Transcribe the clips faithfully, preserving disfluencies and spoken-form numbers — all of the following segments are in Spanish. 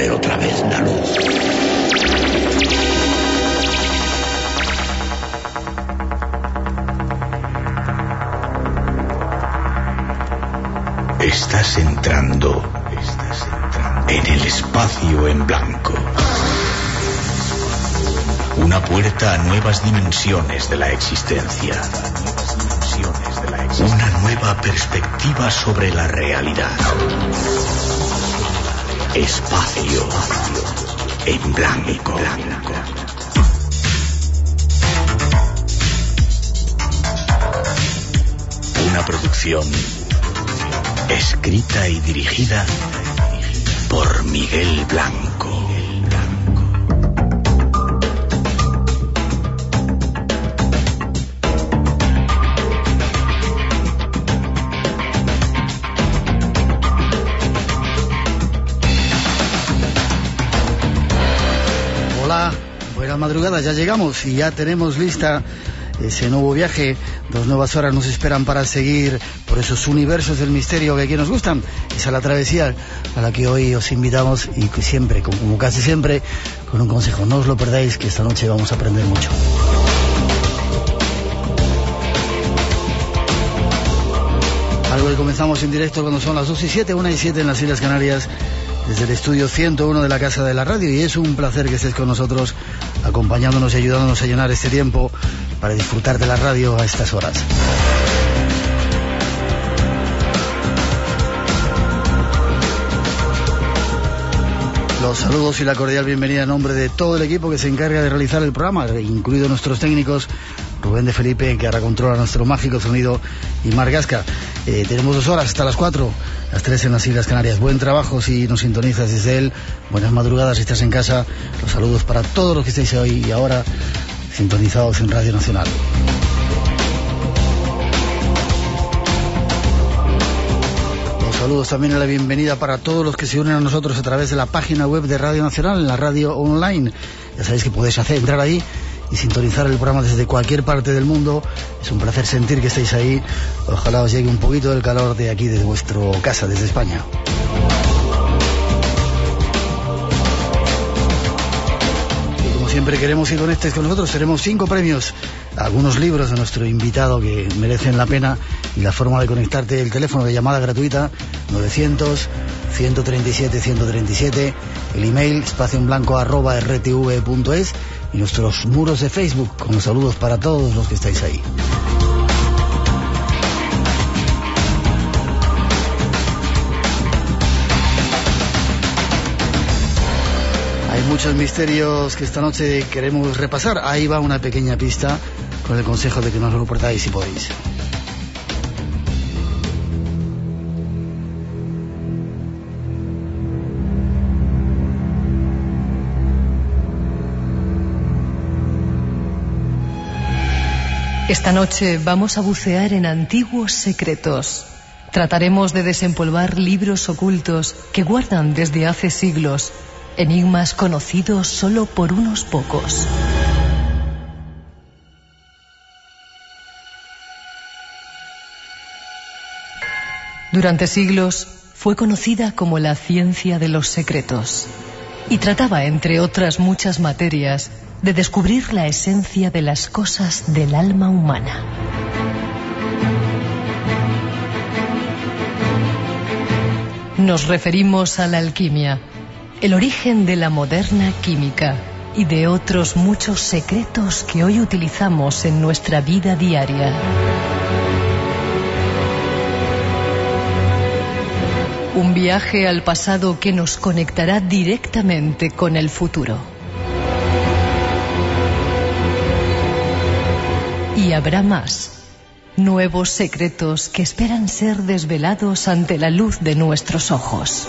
ver otra vez la luz. Estás entrando, estás entrando en el espacio en blanco. Una puerta a nuevas dimensiones de la existencia. Una nueva perspectiva sobre la realidad. Espacio en blanco. Una producción escrita y dirigida por Miguel Blanco. Hola, buenas madrugadas, ya llegamos y ya tenemos lista ese nuevo viaje. Dos nuevas horas nos esperan para seguir por esos universos del misterio que aquí nos gustan. Esa es la travesía a la que hoy os invitamos, y que siempre, como casi siempre, con un consejo: no os lo perdáis, que esta noche vamos a aprender mucho. Algo que comenzamos en directo cuando son las dos y siete, una y siete en las Islas Canarias, desde el estudio ciento uno de la Casa de la Radio, y es un placer que estés con nosotros, acompañándonos y ayudándonos a llenar este tiempo para disfrutar de la radio a estas horas. Los saludos y la cordial bienvenida en nombre de todo el equipo que se encarga de realizar el programa, incluidos nuestros técnicos, Rubén de Felipe, que ahora controla nuestro mágico sonido, y Mar Gasca. Eh, tenemos dos horas hasta las cuatro, las tres en las Islas Canarias. Buen trabajo si nos sintonizas desde él. Buenas madrugadas si estás en casa. Los saludos para todos los que estáis hoy y ahora sintonizados en Radio Nacional. Los saludos también a la bienvenida para todos los que se unen a nosotros a través de la página web de Radio Nacional, en la radio online. Ya sabéis que podéis hacer, entrar ahí y sintonizar el programa desde cualquier parte del mundo. Es un placer sentir que estáis ahí. Ojalá os llegue un poquito del calor de aquí, desde vuestra casa, desde España. Y como siempre queremos que conectes con nosotros. Tenemos cinco premios, algunos libros de nuestro invitado que merecen la pena, y la forma de conectarte: el teléfono de llamada gratuita novecientos, ciento treinta y siete, ciento treinta y siete, el email espacio en blanco arroba r t v punto es, y nuestros muros de Facebook con los saludos para todos los que estáis ahí. Hay muchos misterios que esta noche queremos repasar. Ahí va una pequeña pista con el consejo de que no os lo perdáis si podéis. Esta noche vamos a bucear en antiguos secretos. Trataremos de desempolvar libros ocultos que guardan desde hace siglos enigmas conocidos solo por unos pocos. Durante siglos fue conocida como la ciencia de los secretos, y trataba, entre otras muchas materias, de descubrir la esencia de las cosas del alma humana. Nos referimos a la alquimia, el origen de la moderna química y de otros muchos secretos que hoy utilizamos en nuestra vida diaria. Un viaje al pasado que nos conectará directamente con el futuro. Y habrá más, nuevos secretos que esperan ser desvelados ante la luz de nuestros ojos.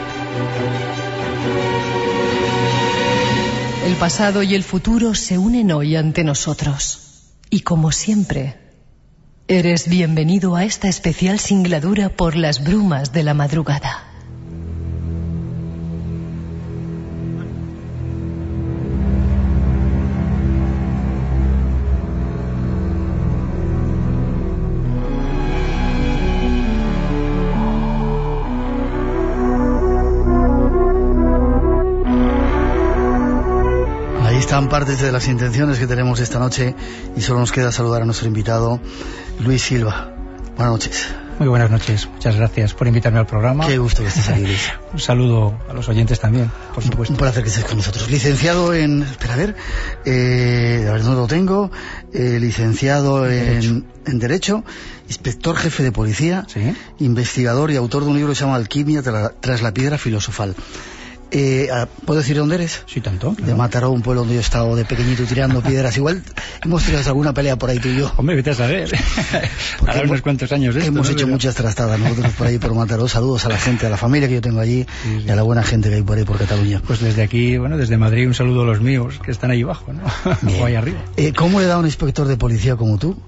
El pasado y el futuro se unen hoy ante nosotros. Y como siempre, eres bienvenido a esta especial singladura por las brumas de la madrugada. gran parte de las intenciones que tenemos esta noche y solo nos queda saludar a nuestro invitado, Luis Silva. Buenas noches. Muy buenas noches, muchas gracias por invitarme al programa. Qué gusto que estés aquí, Luis. Un saludo a los oyentes también, por supuesto. Un placer que estés con nosotros. Licenciado en... Espera, a ver, eh, a ver, no lo tengo. Eh, licenciado en Derecho. en Derecho, inspector jefe de policía, ¿sí? Investigador y autor de un libro que se llama Alquimia tras la piedra filosofal. Eh, ¿Puedo decir dónde eres? Sí, tanto. De claro. Mataró, un pueblo donde yo he estado de pequeñito tirando piedras. Igual hemos tirado alguna pelea por ahí tú y yo. Hombre, vete a saber. Ahora unos cuantos años de esto, hemos ¿no? hecho Pero... muchas trastadas nosotros por ahí por Mataró. Saludos a la gente, a la familia que yo tengo allí, sí, sí. Y a la buena gente que hay por ahí por Cataluña. Pues desde aquí, bueno, desde Madrid un saludo a los míos que están ahí abajo, ¿no? O ahí arriba. Eh, ¿Cómo le da a un inspector de policía como tú,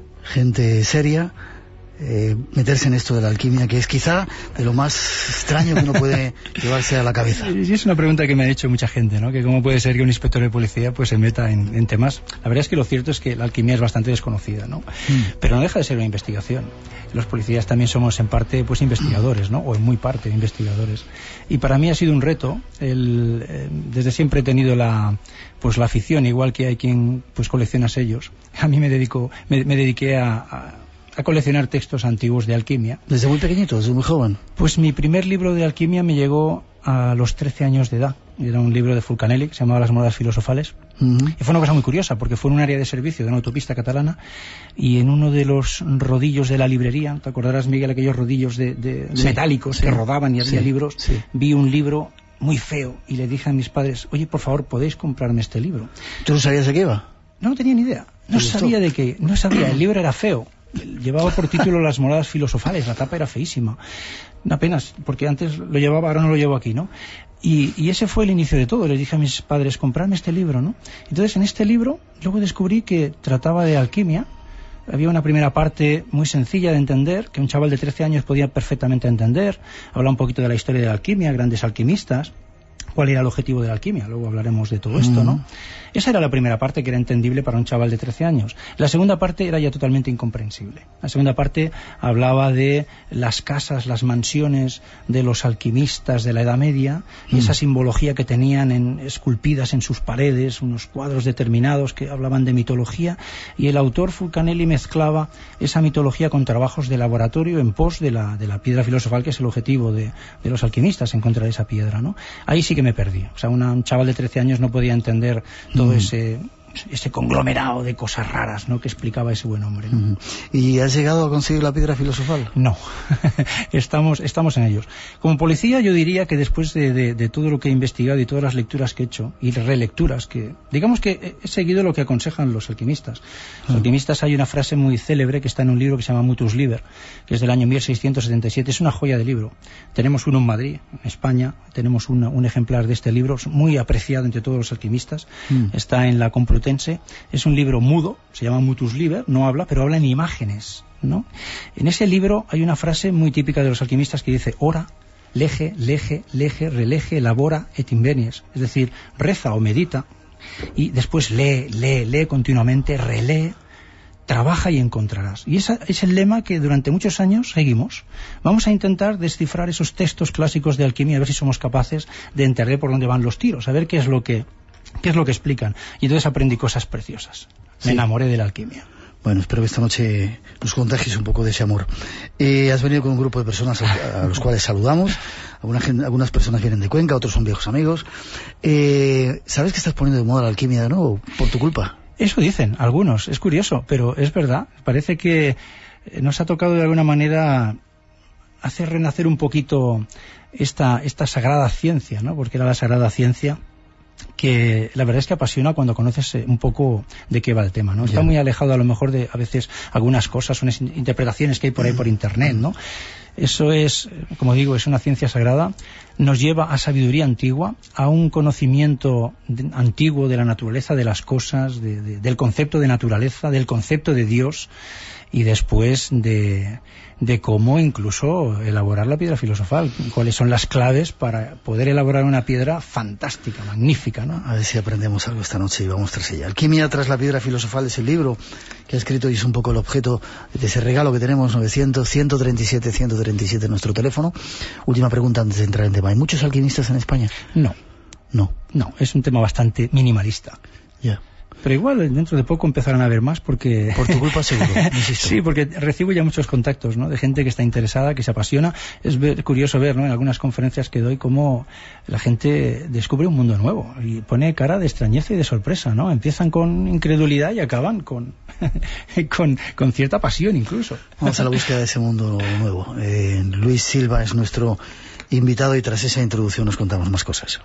gente seria, Eh, meterse en esto de la alquimia, que es quizá de lo más extraño que uno puede llevarse a la cabeza? Sí, es una pregunta que me ha hecho mucha gente, ¿no? Que cómo puede ser que un inspector de policía pues se meta en, en temas. La verdad es que lo cierto es que la alquimia es bastante desconocida, ¿no? Mm. Pero no deja de ser una investigación. Los policías también somos en parte pues investigadores, ¿no? O en muy parte investigadores. Y para mí ha sido un reto. El, eh, desde siempre he tenido la pues la afición, igual que hay quien pues colecciona sellos. A mí me dedico, me, me dediqué a, a a coleccionar textos antiguos de alquimia. ¿Desde muy pequeñito, desde muy joven? Pues mi primer libro de alquimia me llegó a los trece años de edad. Era un libro de Fulcanelli que se llamaba Las moradas filosofales. Uh-huh. Y fue una cosa muy curiosa, porque fue en un área de servicio de una autopista catalana y en uno de los rodillos de la librería, ¿te acordarás, Miguel, aquellos rodillos de, de sí, metálicos sí, que rodaban y había sí, libros? Sí. Vi un libro muy feo y le dije a mis padres, oye, por favor, ¿podéis comprarme este libro? ¿Tú no sabías de qué iba? No, no tenía ni idea. No sabía de qué, no sabía, el libro era feo. Llevaba por título Las moradas filosofales, la tapa era feísima, apenas, porque antes lo llevaba, ahora no lo llevo aquí, ¿no? Y, y ese fue el inicio de todo. Les dije a mis padres, comprarme este libro, ¿no? Entonces en este libro luego descubrí que trataba de alquimia. Había una primera parte muy sencilla de entender, que un chaval de trece años podía perfectamente entender. Habla un poquito de la historia de la alquimia, grandes alquimistas, cuál era el objetivo de la alquimia, luego hablaremos de todo esto, ¿no? Esa era la primera parte, que era entendible para un chaval de trece años. La segunda parte era ya totalmente incomprensible. La segunda parte hablaba de las casas, las mansiones de los alquimistas de la Edad Media, y esa simbología que tenían en, esculpidas en sus paredes, unos cuadros determinados que hablaban de mitología, y el autor Fulcanelli mezclaba esa mitología con trabajos de laboratorio en pos de la, de la piedra filosofal, que es el objetivo de, de los alquimistas, encontrar esa piedra, ¿no? Ahí sí que me perdí. O sea, una, un chaval de trece años no podía entender todo ese, ese conglomerado de cosas raras, ¿no?, que explicaba ese buen hombre, ¿no? ¿Y has llegado a conseguir la piedra filosofal? No, estamos, estamos en ellos. Como policía yo diría que después de, de, de todo lo que he investigado y todas las lecturas que he hecho, y relecturas, que digamos que he seguido lo que aconsejan los alquimistas. Los alquimistas, hay una frase muy célebre que está en un libro que se llama Mutus Liber, que es del año mil seiscientos setenta y siete, es una joya de libro. Tenemos uno en Madrid, en España, tenemos una, un ejemplar de este libro, muy apreciado entre todos los alquimistas, mm. está en la Complutense, es un libro mudo, se llama Mutus Liber, no habla, pero habla en imágenes, ¿no? En ese libro hay una frase muy típica de los alquimistas que dice, ora, lege, lege, lege, relege, elabora et invenies, es decir, reza o medita, y después lee, lee, lee continuamente, relee, trabaja y encontrarás. Y ese es el lema que durante muchos años seguimos. Vamos a intentar descifrar esos textos clásicos de alquimia, a ver si somos capaces de entender por dónde van los tiros, a ver qué es lo que, qué es lo que explican. Y entonces aprendí cosas preciosas. Me sí. enamoré de la alquimia. Bueno, espero que esta noche nos contagies un poco de ese amor. Eh, has venido con un grupo de personas a, a los cuales saludamos. Alguna gente, algunas personas vienen de Cuenca, otros son viejos amigos. Eh, ¿Sabes que estás poniendo de moda la alquimia de nuevo? Por tu culpa. Eso dicen algunos, es curioso, pero es verdad. Parece que nos ha tocado de alguna manera hacer renacer un poquito esta, esta sagrada ciencia, ¿no? Porque era la sagrada ciencia que la verdad es que apasiona cuando conoces un poco de qué va el tema, ¿no? Está muy alejado a lo mejor de a veces algunas cosas, unas interpretaciones que hay por ahí por internet, ¿no? Eso es, como digo, es una ciencia sagrada, nos lleva a sabiduría antigua, a un conocimiento de, antiguo de la naturaleza de las cosas, de, de, del concepto de naturaleza, del concepto de Dios, y después de, de cómo incluso elaborar la piedra filosofal, cuáles son las claves para poder elaborar una piedra fantástica, magnífica, ¿no? A ver si aprendemos algo esta noche y vamos tras ella. Alquimia tras la piedra filosofal es el libro que ha escrito y es un poco el objeto de ese regalo que tenemos, novecientos, ciento treinta y siete, ciento treinta y siete en nuestro teléfono. Última pregunta antes de entrar en tema. ¿Hay muchos alquimistas en España? No. No. No, es un tema bastante minimalista. Ya. Yeah. Pero igual dentro de poco empezarán a ver más porque... Por tu culpa seguro, insisto. Sí, porque recibo ya muchos contactos, ¿no? De gente que está interesada, que se apasiona. Es ver, curioso ver, ¿no? En algunas conferencias que doy cómo la gente descubre un mundo nuevo y pone cara de extrañeza y de sorpresa, ¿no? Empiezan con incredulidad y acaban con, con, con cierta pasión incluso. Vamos a la búsqueda de ese mundo nuevo. Eh, Luis Silva es nuestro invitado y tras esa introducción nos contamos más cosas.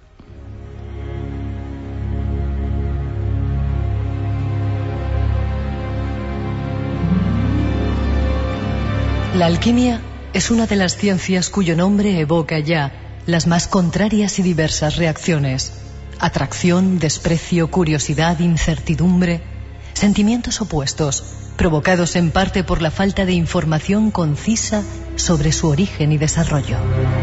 La alquimia es una de las ciencias cuyo nombre evoca ya las más contrarias y diversas reacciones: atracción, desprecio, curiosidad, incertidumbre, sentimientos opuestos, provocados en parte por la falta de información concisa sobre su origen y desarrollo.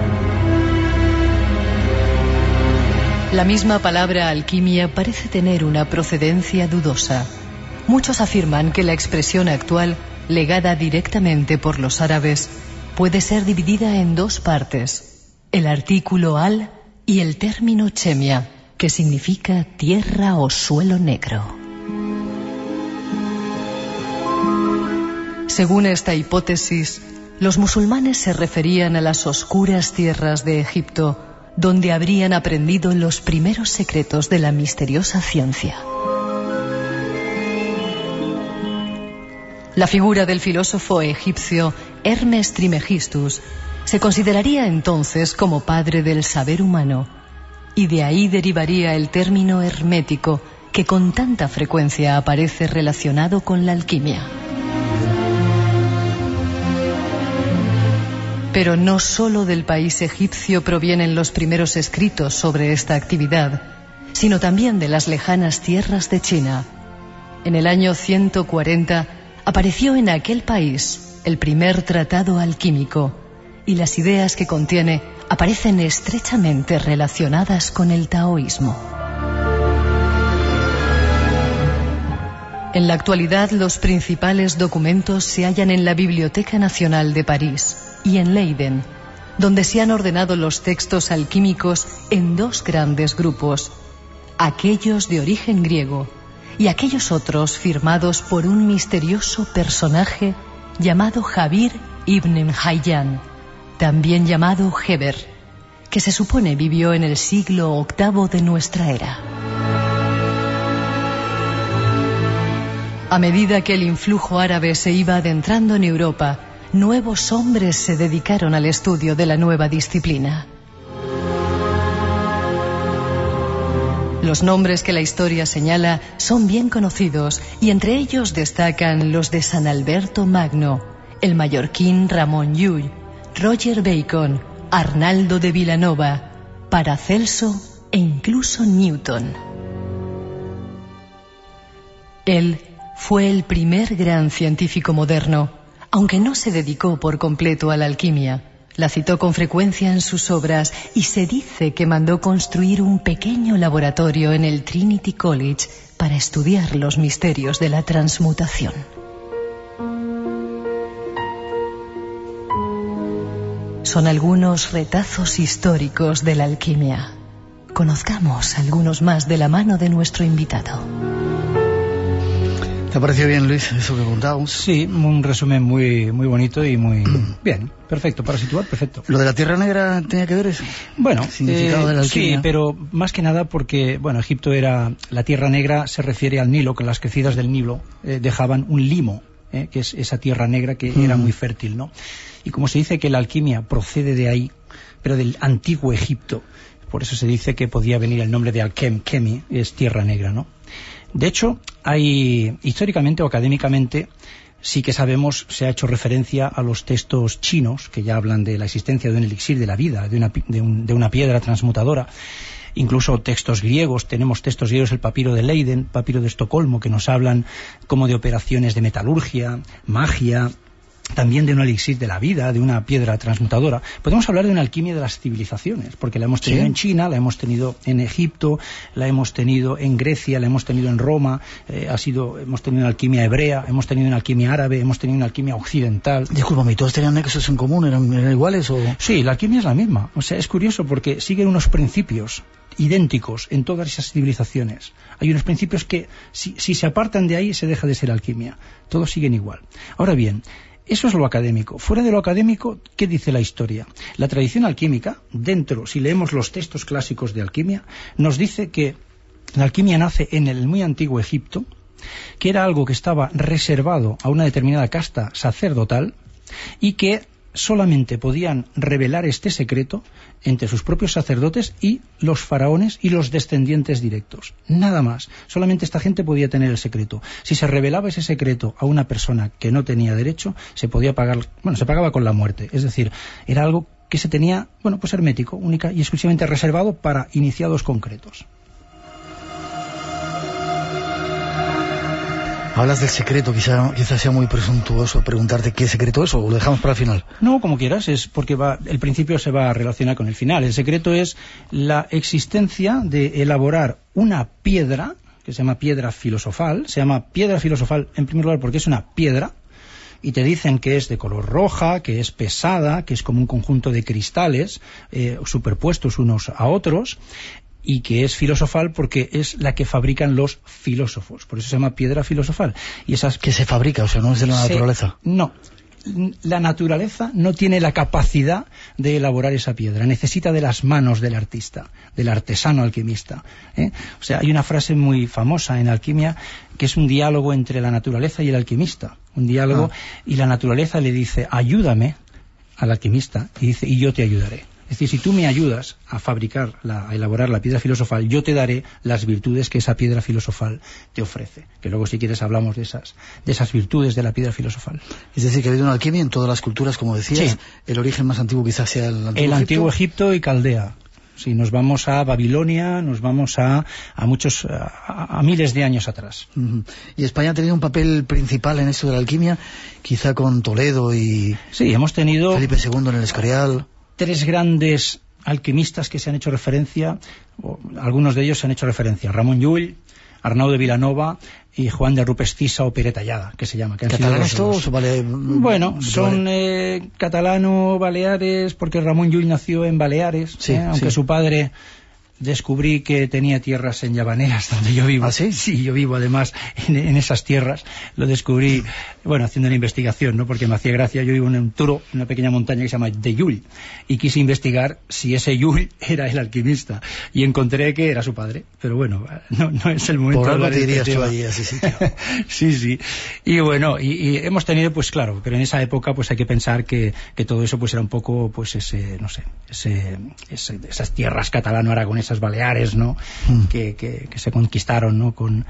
La misma palabra alquimia parece tener una procedencia dudosa. Muchos afirman que la expresión actual, legada directamente por los árabes, puede ser dividida en dos partes: el artículo al y el término chemia, que significa tierra o suelo negro. Según esta hipótesis, los musulmanes se referían a las oscuras tierras de Egipto, donde habrían aprendido los primeros secretos de la misteriosa ciencia. La figura del filósofo egipcio Hermes Trismegistus se consideraría entonces como padre del saber humano, y de ahí derivaría el término hermético que con tanta frecuencia aparece relacionado con la alquimia. Pero no solo del país egipcio provienen los primeros escritos sobre esta actividad, sino también de las lejanas tierras de China. En el año ciento cuarenta apareció en aquel país el primer tratado alquímico, y las ideas que contiene aparecen estrechamente relacionadas con el taoísmo. En la actualidad, los principales documentos se hallan en la Biblioteca Nacional de París y en Leiden, donde se han ordenado los textos alquímicos en dos grandes grupos: aquellos de origen griego y aquellos otros firmados por un misterioso personaje llamado Jabir ibn Hayyan, también llamado Geber, que se supone vivió en el siglo octavo de nuestra era. A medida que el influjo árabe se iba adentrando en Europa, nuevos hombres se dedicaron al estudio de la nueva disciplina. Los nombres que la historia señala son bien conocidos, y entre ellos destacan los de San Alberto Magno, el mallorquín Ramón Llull, Roger Bacon, Arnaldo de Vilanova, Paracelso e incluso Newton. Él fue el primer gran científico moderno, aunque no se dedicó por completo a la alquimia. La citó con frecuencia en sus obras y se dice que mandó construir un pequeño laboratorio en el Trinity College para estudiar los misterios de la transmutación. Son algunos retazos históricos de la alquimia. Conozcamos algunos más de la mano de nuestro invitado. ¿Te ha parecido bien, Luis, eso que contábamos? Sí, un resumen muy muy bonito y muy bien, perfecto, para situar, perfecto. ¿Lo de la Tierra Negra tenía que ver eso? Bueno, significado eh, de la alquimia. Sí, pero más que nada porque, bueno, Egipto era, la Tierra Negra se refiere al Nilo, que las crecidas del Nilo eh, dejaban un limo, eh, que es esa tierra negra que mm. era muy fértil, ¿no? Y como se dice que la alquimia procede de ahí, pero del antiguo Egipto, por eso se dice que podía venir el nombre de Alkem, Kemi, es tierra negra, ¿no? De hecho, hay históricamente o académicamente sí que sabemos, se ha hecho referencia a los textos chinos que ya hablan de la existencia de un elixir de la vida, de una, de un, de una piedra transmutadora. Incluso textos griegos, tenemos textos griegos, el papiro de Leiden, papiro de Estocolmo, que nos hablan como de operaciones de metalurgia, magia, también de un elixir de la vida, de una piedra transmutadora. Podemos hablar de una alquimia de las civilizaciones, porque la hemos tenido ¿Sí? en China, la hemos tenido en Egipto, la hemos tenido en Grecia, la hemos tenido en Roma, eh, ha sido, hemos tenido una alquimia hebrea, hemos tenido una alquimia árabe, hemos tenido una alquimia occidental. Discúlpame, ¿todos tenían nexos en común? ¿Eran, eran iguales o...? Sí, la alquimia es la misma. O sea, es curioso porque siguen unos principios idénticos en todas esas civilizaciones. Hay unos principios que, si, si se apartan de ahí, se deja de ser alquimia. Todos siguen igual. Ahora bien, eso es lo académico. Fuera de lo académico, ¿qué dice la historia? La tradición alquímica, dentro, si leemos los textos clásicos de alquimia, nos dice que la alquimia nace en el muy antiguo Egipto, que era algo que estaba reservado a una determinada casta sacerdotal y que solamente podían revelar este secreto entre sus propios sacerdotes y los faraones y los descendientes directos. Nada más. Solamente esta gente podía tener el secreto. Si se revelaba ese secreto a una persona que no tenía derecho, se podía pagar, bueno, se pagaba con la muerte. Es decir, era algo que se tenía, bueno, pues hermético, única y exclusivamente reservado para iniciados concretos. Hablas del secreto, quizá, quizá sea muy presuntuoso preguntarte qué secreto es, o lo dejamos para el final. No, como quieras, es porque va, el principio se va a relacionar con el final. El secreto es la existencia de elaborar una piedra, que se llama piedra filosofal. Se llama piedra filosofal en primer lugar porque es una piedra, y te dicen que es de color roja, que es pesada, que es como un conjunto de cristales eh, superpuestos unos a otros, y que es filosofal porque es la que fabrican los filósofos. Por eso se llama piedra filosofal. Y esas que se fabrica, o sea, no es de la se, naturaleza. No. La naturaleza no tiene la capacidad de elaborar esa piedra. Necesita de las manos del artista, del artesano alquimista. ¿eh? O sea, hay una frase muy famosa en alquimia que es un diálogo entre la naturaleza y el alquimista. Un diálogo, ah. y la naturaleza le dice, ayúdame al alquimista, y dice, y yo te ayudaré. Es decir, si tú me ayudas a fabricar, la, a elaborar la piedra filosofal, yo te daré las virtudes que esa piedra filosofal te ofrece. Que luego, si quieres, hablamos de esas, de esas virtudes de la piedra filosofal. Es decir, que ha habido una alquimia en todas las culturas, como decías. Sí. El origen más antiguo quizás sea el antiguo El Egipto. antiguo Egipto y Caldea. Si nos vamos a Babilonia, nos vamos a, a muchos, a, a miles de años atrás. Uh-huh. Y España ha tenido un papel principal en esto de la alquimia, quizá con Toledo y... Sí, hemos tenido... Felipe segundo en el Escorial. Tres grandes alquimistas que se han hecho referencia, o algunos de ellos se han hecho referencia, Ramón Llull, Arnau de Vilanova y Juan de Rupestisa o Pere Tallada, que se llama. Que ¿Catalanes todos? Vale, bueno, son eh, catalano-baleares, porque Ramón Llull nació en Baleares, sí, eh, aunque sí. Su padre... Descubrí que tenía tierras en Llavaneras, donde yo vivo. ¿Ah, sí? Sí, yo vivo además en, en esas tierras. Lo descubrí, bueno, haciendo una investigación, ¿no? Porque me hacía gracia. Yo vivo en un Turo, una pequeña montaña que se llama de Llull, y quise investigar si ese Llull era el alquimista. Y encontré que era su padre. Pero bueno, no, no es el momento. Por algo de te irías este tú allí a ese sitio. Sí, sí. Y bueno, y, y hemos tenido, pues claro, pero en esa época pues hay que pensar que, que todo eso pues era un poco, pues ese, no sé, ese, ese esas tierras catalano-aragonesas Baleares, ¿no? Mm. Que, que, que se conquistaron, ¿no? Con,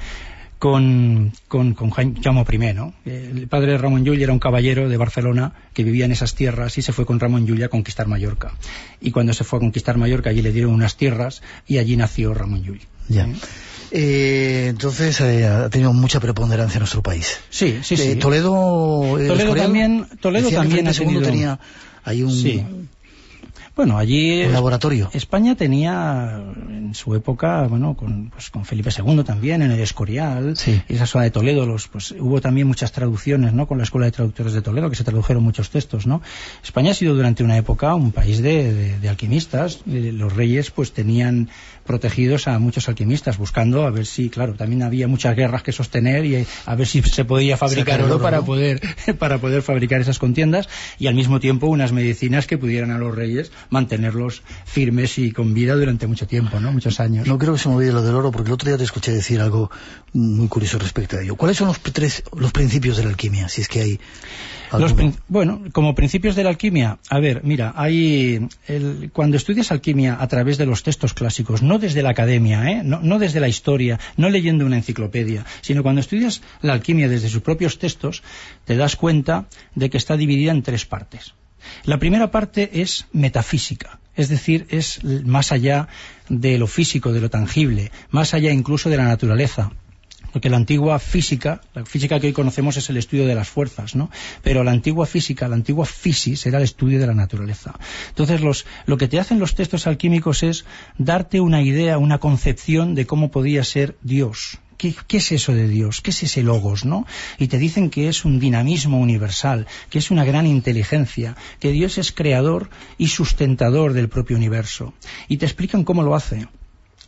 con, con, con Jaume I, ¿no? El padre de Ramón Llull era un caballero de Barcelona que vivía en esas tierras y se fue con Ramón Llull a conquistar Mallorca. Y cuando se fue a conquistar Mallorca, allí le dieron unas tierras y allí nació Ramón Llull. Ya. ¿Eh? Eh, entonces eh, ha tenido mucha preponderancia en nuestro país. Sí, sí, sí. Eh, Toledo, eh, Toledo también, Toledo también ha tenido... tenía ahí un... Sí. Bueno, allí... Un laboratorio. España tenía, en su época, bueno, con, pues, con Felipe segundo también, en el Escorial, sí. Esa zona de Toledo, los, pues hubo también muchas traducciones, ¿no? Con la Escuela de Traductores de Toledo, que se tradujeron muchos textos, ¿no? España ha sido durante una época un país de, de, de alquimistas. Los reyes, pues, tenían protegidos a muchos alquimistas, buscando a ver si, claro, también había muchas guerras que sostener y a ver si se podía fabricar oro, oro para ¿no? poder para poder fabricar esas contiendas, y al mismo tiempo unas medicinas que pudieran a los reyes mantenerlos firmes y con vida durante mucho tiempo, ¿no? Muchos años. No creo que se me olvide lo del oro, porque el otro día te escuché decir algo muy curioso respecto a ello. ¿Cuáles son los tres los principios de la alquimia, si es que hay Los prin- bueno, como principios de la alquimia, a ver, mira, hay el, cuando estudias alquimia a través de los textos clásicos, no desde la academia, ¿eh? no, no desde la historia, no leyendo una enciclopedia, sino cuando estudias la alquimia desde sus propios textos, te das cuenta de que está dividida en tres partes. La primera parte es metafísica, es decir, es más allá de lo físico, de lo tangible, más allá incluso de la naturaleza. Porque la antigua física, la física que hoy conocemos es el estudio de las fuerzas, ¿no? Pero la antigua física, la antigua physis, era el estudio de la naturaleza. Entonces, los, lo que te hacen los textos alquímicos es darte una idea, una concepción de cómo podía ser Dios. ¿Qué, ¿Qué es eso de Dios? ¿Qué es ese logos, no? Y te dicen que es un dinamismo universal, que es una gran inteligencia, que Dios es creador y sustentador del propio universo. Y te explican cómo lo hace.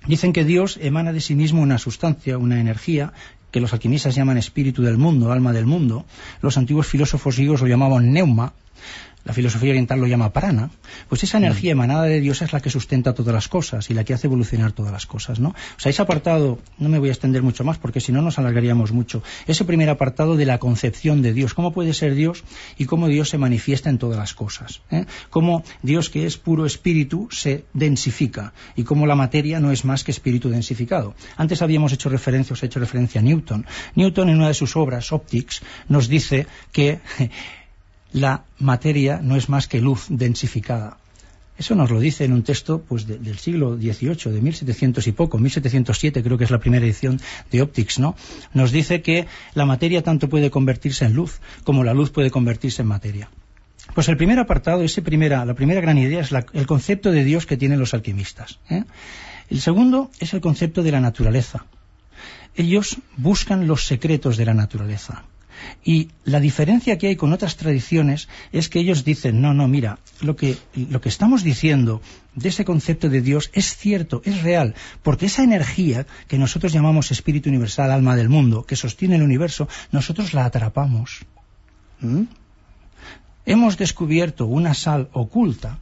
Dicen que Dios emana de sí mismo una sustancia, una energía, que los alquimistas llaman espíritu del mundo, alma del mundo. Los antiguos filósofos griegos lo llamaban neuma. La filosofía oriental lo llama prana. Pues esa energía emanada de Dios es la que sustenta todas las cosas y la que hace evolucionar todas las cosas, ¿no? O sea, ese apartado, no me voy a extender mucho más porque si no nos alargaríamos mucho. Ese primer apartado de la concepción de Dios, cómo puede ser Dios y cómo Dios se manifiesta en todas las cosas, ¿eh? Cómo Dios, que es puro espíritu, se densifica y cómo la materia no es más que espíritu densificado. Antes habíamos hecho referencia, os he hecho referencia a Newton. Newton, en una de sus obras, Optics, nos dice que la materia no es más que luz densificada. Eso nos lo dice en un texto pues de, del siglo dieciocho, de mil setecientos y poco, mil setecientos siete creo que es la primera edición de Optics, ¿no? Nos dice que la materia tanto puede convertirse en luz como la luz puede convertirse en materia. Pues el primer apartado, ese primera, la primera gran idea es la, el concepto de Dios que tienen los alquimistas, ¿eh? El segundo es el concepto de la naturaleza. Ellos buscan los secretos de la naturaleza. Y la diferencia que hay con otras tradiciones es que ellos dicen, no, no, mira, lo que, lo que estamos diciendo de ese concepto de Dios es cierto, es real, porque esa energía que nosotros llamamos espíritu universal, alma del mundo, que sostiene el universo, nosotros la atrapamos. ¿Mm? Hemos descubierto una sal oculta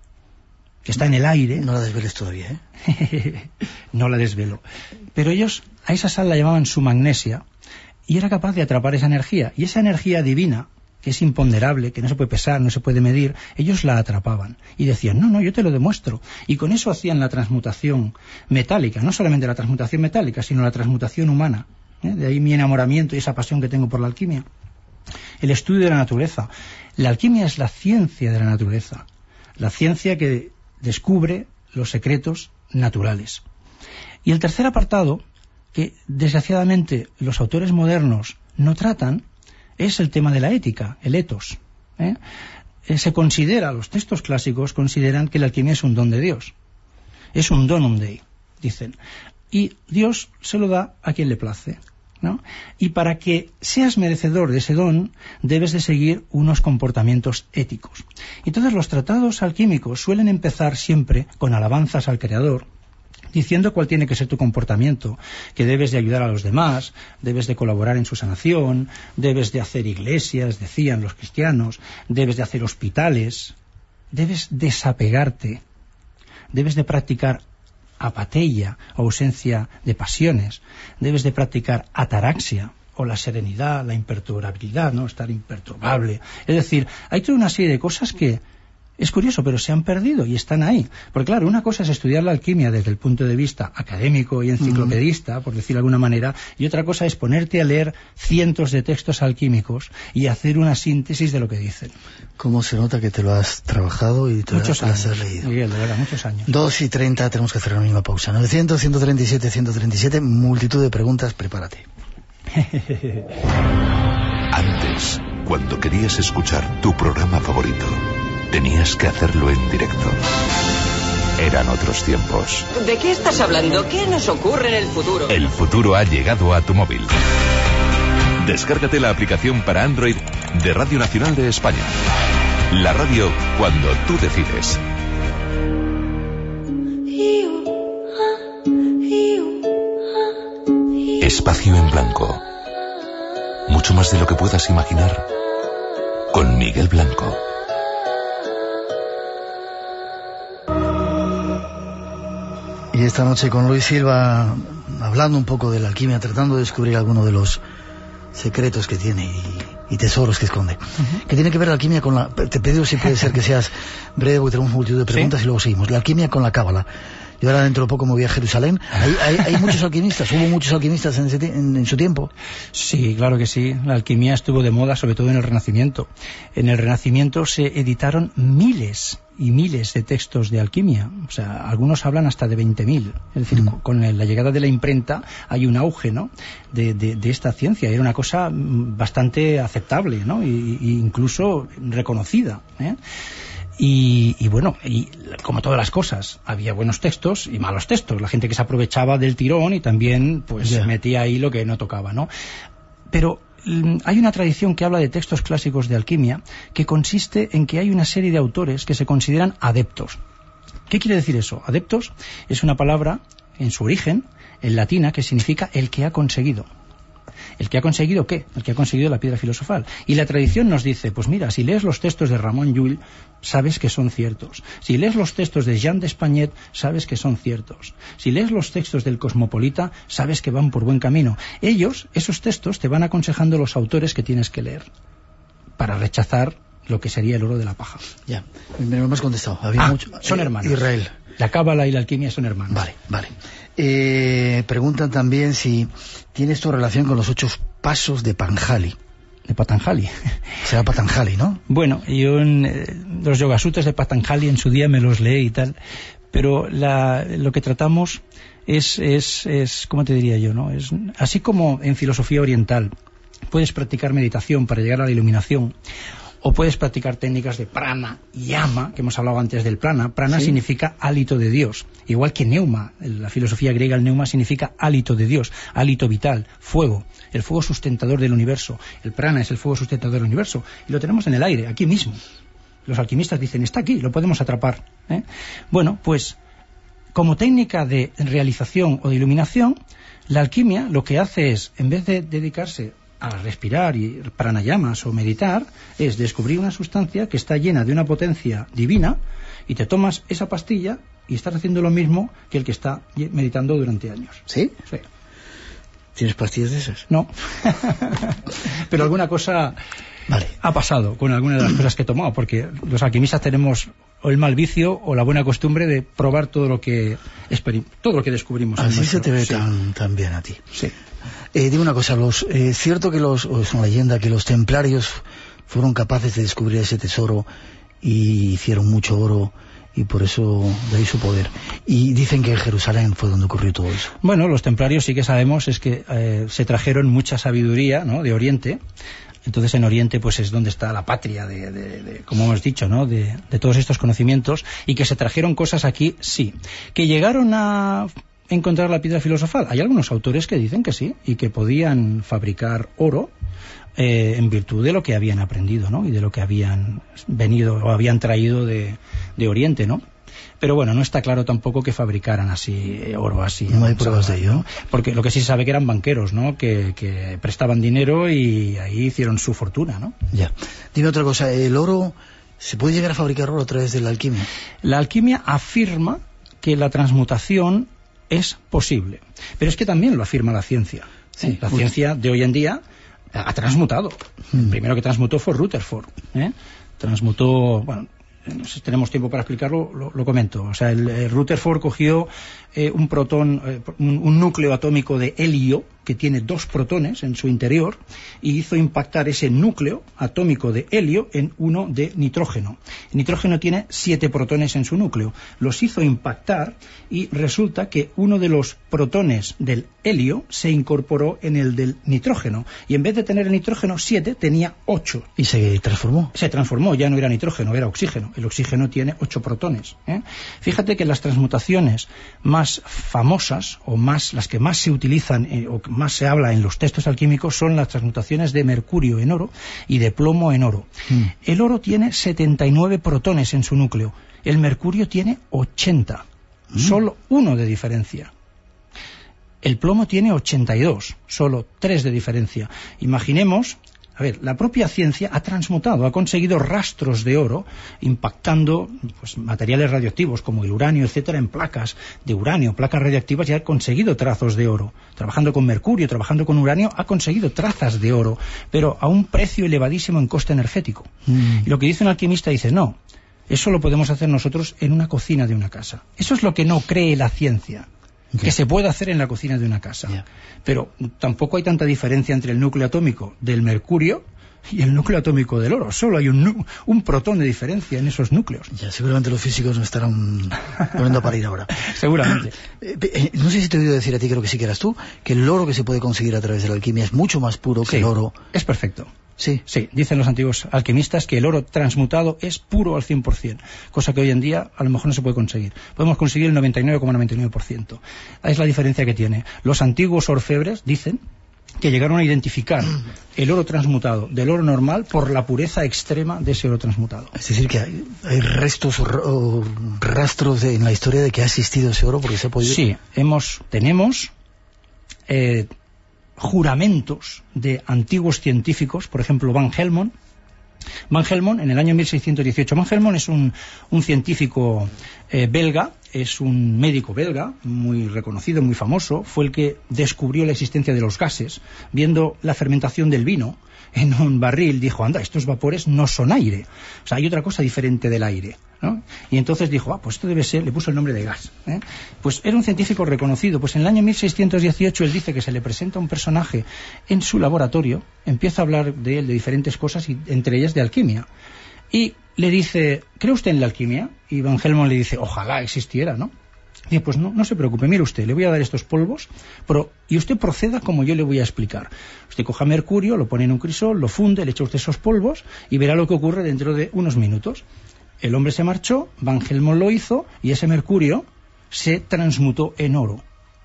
que está en el aire. No la desveles todavía, ¿eh? No la desvelo. Pero ellos a esa sal la llamaban su magnesia, y era capaz de atrapar esa energía. Y esa energía divina, que es imponderable, que no se puede pesar, no se puede medir, ellos la atrapaban. Y decían, no, no, yo te lo demuestro. Y con eso hacían la transmutación metálica, no solamente la transmutación metálica, sino la transmutación humana. ¿Eh? De ahí mi enamoramiento y esa pasión que tengo por la alquimia. El estudio de la naturaleza. La alquimia es la ciencia de la naturaleza. La ciencia que descubre los secretos naturales. Y el tercer apartado, que desgraciadamente los autores modernos no tratan, es el tema de la ética, el ethos. ¿eh? Eh, se considera, los textos clásicos consideran que la alquimia es un don de Dios. Es un donum Dei, dicen. Y Dios se lo da a quien le place, ¿no? Y para que seas merecedor de ese don, debes de seguir unos comportamientos éticos. Entonces los tratados alquímicos suelen empezar siempre con alabanzas al Creador, diciendo cuál tiene que ser tu comportamiento, que debes de ayudar a los demás, debes de colaborar en su sanación, debes de hacer iglesias, decían los cristianos, debes de hacer hospitales, debes desapegarte, debes de practicar apateia, ausencia de pasiones, debes de practicar ataraxia, o la serenidad, la imperturbabilidad, ¿no? Estar imperturbable. Es decir, hay toda una serie de cosas que es curioso, pero se han perdido y están ahí. Porque claro, una cosa es estudiar la alquimia desde el punto de vista académico y enciclopedista, por decirlo de alguna manera, y otra cosa es ponerte a leer cientos de textos alquímicos y hacer una síntesis de lo que dicen. ¿Cómo se nota que te lo has trabajado y te muchos lo has años, leído? Miguel, de verdad, muchos años. Dos y treinta, tenemos que hacer la misma pausa. novecientos, ciento treinta y siete, ciento treinta y siete, multitud de preguntas, prepárate. Antes, cuando querías escuchar tu programa favorito, tenías que hacerlo en directo. Eran otros tiempos. ¿De qué estás hablando? ¿Qué nos ocurre en el futuro? El futuro ha llegado a tu móvil. Descárgate la aplicación para Android de Radio Nacional de España. La radio cuando tú decides. Espacio en blanco. Mucho más de lo que puedas imaginar. Con Miguel Blanco. Y esta noche con Luis Silva, hablando un poco de la alquimia, tratando de descubrir algunos de los secretos que tiene y, y tesoros que esconde. Uh-huh. ¿Qué tiene que ver la alquimia con la...? Te pido si puede ser que seas breve, porque tenemos multitud de preguntas. ¿Sí? Y luego seguimos. La alquimia con la cábala. Yo ahora dentro de poco me voy a Jerusalén. ¿Hay, hay, hay muchos alquimistas? ¿Hubo muchos alquimistas en, ese, en, en su tiempo? Sí, claro que sí. La alquimia estuvo de moda, sobre todo en el Renacimiento. En el Renacimiento se editaron miles y miles de textos de alquimia. O sea, algunos hablan hasta de veinte mil. Es decir, mm. con la llegada de la imprenta hay un auge, ¿no?, de, de, de esta ciencia. Era una cosa bastante aceptable, ¿no?, y, y incluso reconocida, ¿eh? Y, y bueno, y como todas las cosas, había buenos textos y malos textos. La gente que se aprovechaba del tirón y también pues yeah. metía ahí lo que no tocaba, ¿no? Pero hay una tradición que habla de textos clásicos de alquimia que consiste en que hay una serie de autores que se consideran adeptos. ¿Qué quiere decir eso? Adeptos es una palabra en su origen, en latina, que significa el que ha conseguido. ¿El que ha conseguido qué? El que ha conseguido la piedra filosofal. Y la tradición nos dice, pues mira, si lees los textos de Ramón Llull, sabes que son ciertos. Si lees los textos de Jean d'Espagnet, sabes que son ciertos. Si lees los textos del Cosmopolita, sabes que van por buen camino. Ellos, esos textos, te van aconsejando los autores que tienes que leer para rechazar lo que sería el oro de la paja. Ya, me lo hemos contestado. Había ah, mucho... son hermanos. Israel. La cábala y la alquimia son hermanos. Vale, vale. Eh, preguntan también si tienes tu relación con los ocho pasos de Panjali. De Patanjali. Será Patanjali, ¿no? Bueno, yo en, eh, los yogasutras de Patanjali en su día me los leí y tal, pero la, lo que tratamos es, es, es, ¿cómo te diría yo, no? Es, así como en filosofía oriental puedes practicar meditación para llegar a la iluminación, o puedes practicar técnicas de prana y yama, que hemos hablado antes del prana. Prana ¿Sí? significa hálito de Dios, igual que neuma. En la filosofía griega el neuma significa hálito de Dios, hálito vital, fuego, el fuego sustentador del universo. El prana es el fuego sustentador del universo y lo tenemos en el aire, aquí mismo. Los alquimistas dicen, está aquí, lo podemos atrapar, ¿eh? Bueno, pues como técnica de realización o de iluminación, la alquimia lo que hace es, en vez de dedicarse a respirar y pranayamas o meditar, es descubrir una sustancia que está llena de una potencia divina y te tomas esa pastilla y estás haciendo lo mismo que el que está meditando durante años. ¿Sí? Sí. ¿Tienes pastillas de esas? No. Pero alguna cosa vale. ha pasado con alguna de las cosas que he tomado, porque los alquimistas tenemos o el mal vicio o la buena costumbre de probar todo lo que todo lo que descubrimos. Así nuestro... se te ve sí. tan, tan bien a ti. Sí. Eh, dime una cosa, los, eh, es cierto que los, o es una leyenda, que los templarios fueron capaces de descubrir ese tesoro y hicieron mucho oro y por eso de ahí su poder. Y dicen que en Jerusalén fue donde ocurrió todo eso. Bueno, los templarios sí que sabemos es que eh, se trajeron mucha sabiduría, ¿no?, de Oriente. Entonces en Oriente pues es donde está la patria de, de, de como hemos dicho, ¿no?, de, de todos estos conocimientos, y que se trajeron cosas aquí, sí. Que llegaron a encontrar la piedra filosofal. Hay algunos autores que dicen que sí, y que podían fabricar oro eh, en virtud de lo que habían aprendido, ¿no?, y de lo que habían venido o habían traído de, de Oriente, ¿no? Pero bueno, no está claro tampoco que fabricaran así oro así. No hay pruebas de ello, ¿no? Porque lo que sí se sabe que eran banqueros, ¿no?, que, que prestaban dinero y ahí hicieron su fortuna, ¿no? Ya. Dime otra cosa, ¿el oro, se puede llegar a fabricar oro a través de la alquimia? La alquimia afirma que la transmutación es posible, pero es que también lo afirma la ciencia. Sí, la ciencia de hoy en día ha transmutado. El mm. primero que transmutó fue Rutherford, ¿eh? Transmutó, bueno, no sé si tenemos tiempo para explicarlo, lo, lo comento. O sea, el, el Rutherford cogió eh, un protón, eh, un, un núcleo atómico de helio que tiene dos protones en su interior y hizo impactar ese núcleo atómico de helio en uno de nitrógeno. El nitrógeno tiene siete protones en su núcleo. Los hizo impactar y resulta que uno de los protones del helio se incorporó en el del nitrógeno y en vez de tener el nitrógeno siete tenía ocho. ¿Y se transformó? Se transformó, ya no era nitrógeno, era oxígeno. El oxígeno tiene ocho protones, ¿eh? Fíjate que las transmutaciones más famosas o más las que más se utilizan eh, o más se habla en los textos alquímicos son las transmutaciones de mercurio en oro y de plomo en oro. Mm. El oro tiene setenta y nueve protones en su núcleo, el mercurio tiene ochenta, mm. solo uno de diferencia. El plomo tiene ochenta y dos, solo tres de diferencia. Imaginemos, a ver, la propia ciencia ha transmutado, ha conseguido rastros de oro impactando pues, materiales radioactivos como el uranio, etcétera, en placas de uranio, placas radioactivas, y ha conseguido trazos de oro. Trabajando con mercurio, trabajando con uranio, ha conseguido trazas de oro, pero a un precio elevadísimo en coste energético. Mm. Y lo que dice un alquimista dice, no, eso lo podemos hacer nosotros en una cocina de una casa. Eso es lo que no cree la ciencia. Okay. Que se puede hacer en la cocina de una casa. Yeah. Pero tampoco hay tanta diferencia entre el núcleo atómico del mercurio y el núcleo atómico del oro. Solo hay un, un protón de diferencia en esos núcleos. Ya, seguramente los físicos nos estarán poniendo a parir ahora. Seguramente. Eh, eh, no sé si te he oído decir a ti, creo que sí que eras tú, que el oro que se puede conseguir a través de la alquimia es mucho más puro que sí, el oro. Es perfecto. Sí. Sí, dicen los antiguos alquimistas que el oro transmutado es puro al cien por cien, cosa que hoy en día a lo mejor no se puede conseguir. Podemos conseguir el noventa y nueve coma noventa y nueve por ciento. Es la diferencia que tiene. Los antiguos orfebres dicen que llegaron a identificar el oro transmutado del oro normal por la pureza extrema de ese oro transmutado. Es decir, que hay, hay restos o, o rastros de, en la historia de que ha existido ese oro, porque se ha podido... Sí, hemos, tenemos eh, juramentos de antiguos científicos, por ejemplo, Van Helmont. Van Helmont, en el año mil seiscientos dieciocho, Van Helmont es un, un científico eh, belga, es un médico belga, muy reconocido, muy famoso, fue el que descubrió la existencia de los gases, viendo la fermentación del vino en un barril, dijo, anda, estos vapores no son aire, o sea, hay otra cosa diferente del aire, ¿no? Y entonces dijo, ah, pues esto debe ser, le puso el nombre de gas, ¿eh? Pues era un científico reconocido. Pues en el año mil seiscientos dieciocho él dice que se le presenta un personaje en su laboratorio, empieza a hablar de él, de diferentes cosas, y entre ellas de alquimia, y le dice, ¿cree usted en la alquimia? Y Van Helmont le dice, ojalá existiera, ¿no? Y pues no, no se preocupe, mire usted, le voy a dar estos polvos, pero, y usted proceda como yo le voy a explicar. Usted coja mercurio, lo pone en un crisol, lo funde, le echa usted esos polvos y verá lo que ocurre dentro de unos minutos. El hombre se marchó, Van Helmont lo hizo, y ese mercurio se transmutó en oro.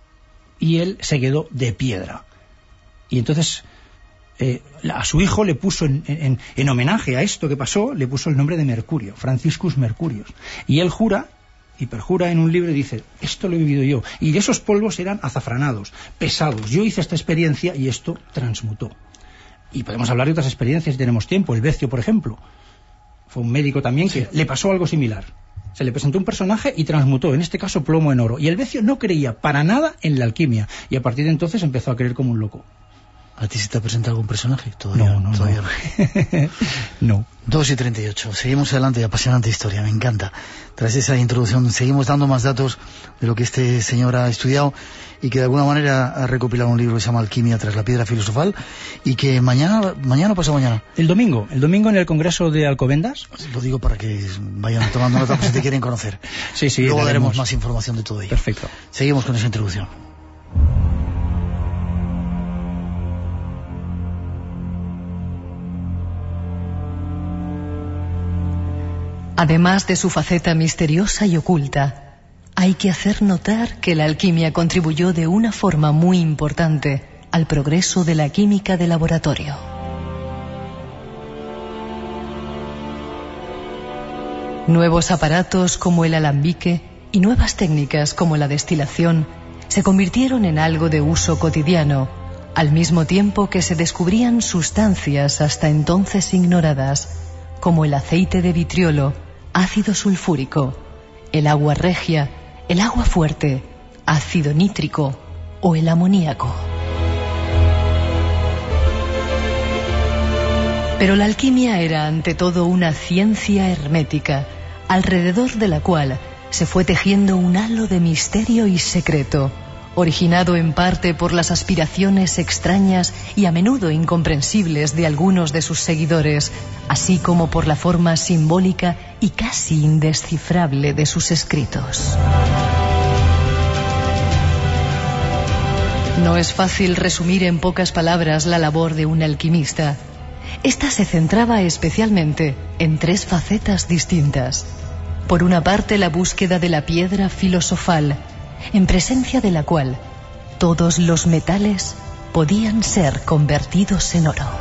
Y él se quedó de piedra. Y entonces eh, a su hijo le puso, en, en, en homenaje a esto que pasó, le puso el nombre de Mercurio, Franciscus Mercurius. Y él jura, y perjura en un libro y dice, esto lo he vivido yo. Y esos polvos eran azafranados, pesados. Yo hice esta experiencia y esto transmutó. Y podemos hablar de otras experiencias si tenemos tiempo. El Becio, por ejemplo, fue un médico también que sí. Le pasó algo similar. Se le presentó un personaje y transmutó, en este caso, plomo en oro. Y el Becio no creía para nada en la alquimia. Y a partir de entonces empezó a creer como un loco. ¿A ti se te ha presentado algún personaje? Todavía no. No, todavía no. no. dos y treinta y ocho. Seguimos adelante. Apasionante historia. Me encanta. Tras esa introducción seguimos dando más datos de lo que este señor ha estudiado y que de alguna manera ha recopilado un libro que se llama Alquimia tras la piedra filosofal, y que mañana, mañana o pasado mañana. El domingo. El domingo en el Congreso de Alcobendas. Lo digo para que vayan tomando nota por si te quieren conocer. Sí, sí. Luego daremos más información de todo ello. Perfecto. Seguimos con esa introducción. Además de su faceta misteriosa y oculta, hay que hacer notar que la alquimia contribuyó de una forma muy importante al progreso de la química de laboratorio. Nuevos aparatos como el alambique y nuevas técnicas como la destilación se convirtieron en algo de uso cotidiano, al mismo tiempo que se descubrían sustancias hasta entonces ignoradas, como el aceite de vitriolo, ácido sulfúrico, el agua regia, el agua fuerte, ácido nítrico o el amoníaco. Pero la alquimia era ante todo una ciencia hermética, alrededor de la cual se fue tejiendo un halo de misterio y secreto, originado en parte por las aspiraciones extrañas y a menudo incomprensibles de algunos de sus seguidores, así como por la forma simbólica y casi indescifrable de sus escritos. No es fácil resumir en pocas palabras la labor de un alquimista. Esta se centraba especialmente en tres facetas distintas. Por una parte, la búsqueda de la piedra filosofal, en presencia de la cual todos los metales podían ser convertidos en oro.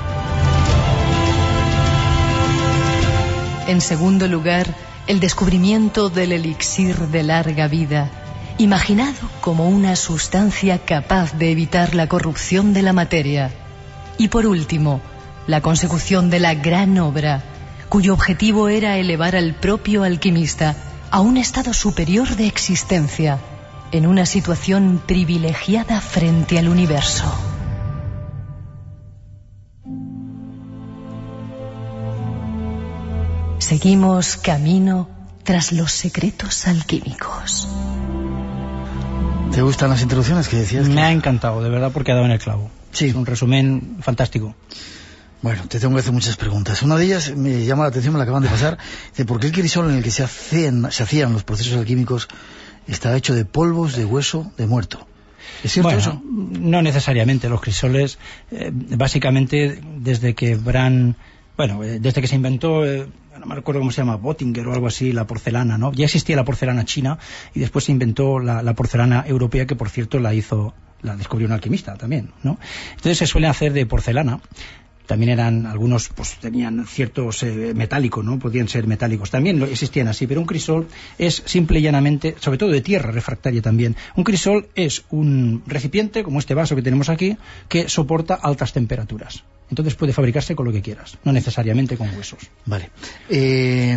En segundo lugar, el descubrimiento del elixir de larga vida, imaginado como una sustancia capaz de evitar la corrupción de la materia. Y por último, la consecución de la gran obra, cuyo objetivo era elevar al propio alquimista a un estado superior de existencia, en una situación privilegiada frente al universo. Seguimos camino tras los secretos alquímicos. ¿Te gustan las introducciones que decías? Me que... ha encantado, de verdad, porque ha dado en el clavo. Sí. Es un resumen fantástico. Bueno, te tengo que hacer muchas preguntas. Una de ellas me llama la atención, me la acaban de pasar. Dice, ¿por qué el crisol en el que se hacían, se hacían los procesos alquímicos está hecho de polvos de hueso de muerto? ¿Es cierto bueno, eso? No necesariamente. Los crisoles, eh, básicamente, desde que Bran... Bueno, eh, desde que se inventó, eh, no me acuerdo cómo se llama, Bottinger o algo así, la porcelana, ¿no? Ya existía la porcelana china y después se inventó la, la porcelana europea, que por cierto la hizo la descubrió un alquimista también, ¿no? Entonces se suelen hacer de porcelana. También eran, algunos pues tenían ciertos eh, metálicos, ¿no? Podían ser metálicos. También existían así, pero un crisol es simple y llanamente, sobre todo de tierra refractaria también. Un crisol es un recipiente, como este vaso que tenemos aquí, que soporta altas temperaturas. Entonces puede fabricarse con lo que quieras, no necesariamente con huesos. Vale. Eh,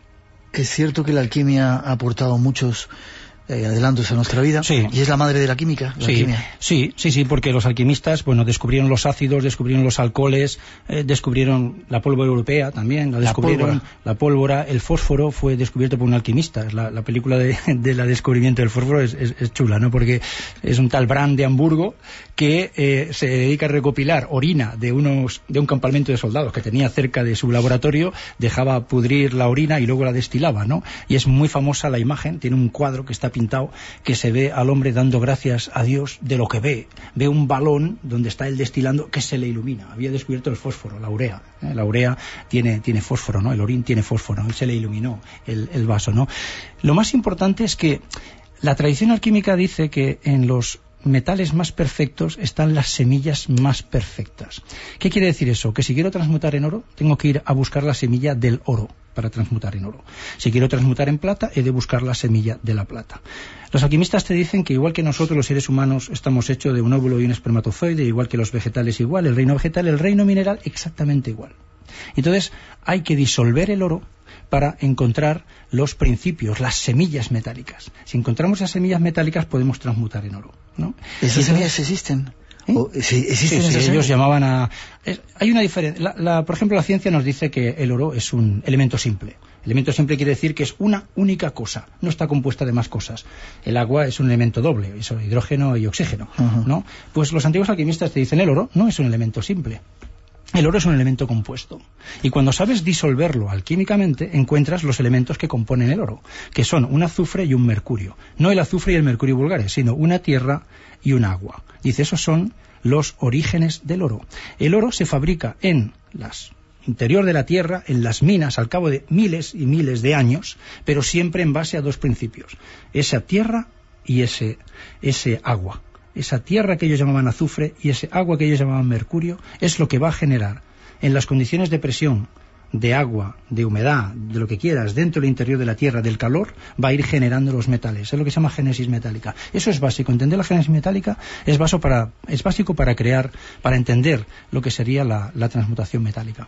es cierto que la alquimia ha aportado muchos Eh, adelantos a nuestra vida, sí. Y es la madre de la química, la sí, alquimia. Sí, sí, sí, porque los alquimistas, bueno, descubrieron los ácidos, descubrieron los alcoholes, eh, descubrieron la pólvora europea también, la descubrieron, la pólvora. la pólvora, el fósforo fue descubierto por un alquimista. La, la película de, de la descubrimiento del fósforo es, es, es chula, ¿no? Porque es un tal Brand de Hamburgo que eh, se dedica a recopilar orina de unos de un campamento de soldados que tenía cerca de su laboratorio, dejaba pudrir la orina y luego la destilaba, ¿no? Y es muy famosa la imagen, tiene un cuadro que está pintado, que se ve al hombre dando gracias a Dios de lo que ve. Ve un balón donde está él destilando que se le ilumina. Había descubierto el fósforo, la urea. ¿eh? La urea tiene, tiene fósforo, ¿no? El orín tiene fósforo. Él se le iluminó el, el vaso, ¿no? Lo más importante es que la tradición alquímica dice que en los metales más perfectos están las semillas más perfectas. ¿Qué quiere decir eso? Que si quiero transmutar en oro, tengo que ir a buscar la semilla del oro para transmutar en oro. Si quiero transmutar en plata, he de buscar la semilla de la plata. Los alquimistas te dicen que igual que nosotros los seres humanos estamos hechos de un óvulo y un espermatozoide, igual que los vegetales igual, el reino vegetal, el reino mineral exactamente igual. Entonces hay que disolver el oro para encontrar los principios, las semillas metálicas. Si encontramos esas semillas metálicas podemos transmutar en oro, ¿no? ¿Esas semillas existen? ¿Eh? ¿O, sí, existen sí, esas sí, ellos semillas? llamaban a... Es, hay una diferencia. La, la, por ejemplo, la ciencia nos dice que el oro es un elemento simple. Elemento simple quiere decir que es una única cosa, no está compuesta de más cosas. El agua es un elemento doble, eso, hidrógeno y oxígeno, uh-huh. ¿no? Pues los antiguos alquimistas te dicen, el oro no es un elemento simple. El oro es un elemento compuesto. Y cuando sabes disolverlo alquímicamente, encuentras los elementos que componen el oro, que son un azufre y un mercurio. No el azufre y el mercurio vulgares, sino una tierra y un agua. Dice, esos son los orígenes del oro. El oro se fabrica en las interior de la tierra, en las minas, al cabo de miles y miles de años, pero siempre en base a dos principios. Esa tierra y ese, ese agua. Esa tierra que ellos llamaban azufre y ese agua que ellos llamaban mercurio es lo que va a generar en las condiciones de presión, de agua, de humedad, de lo que quieras, dentro del interior de la tierra, del calor, va a ir generando los metales. Es lo que se llama génesis metálica. Eso es básico. Entender la génesis metálica es, vaso para, es básico para crear, para entender lo que sería la, la transmutación metálica.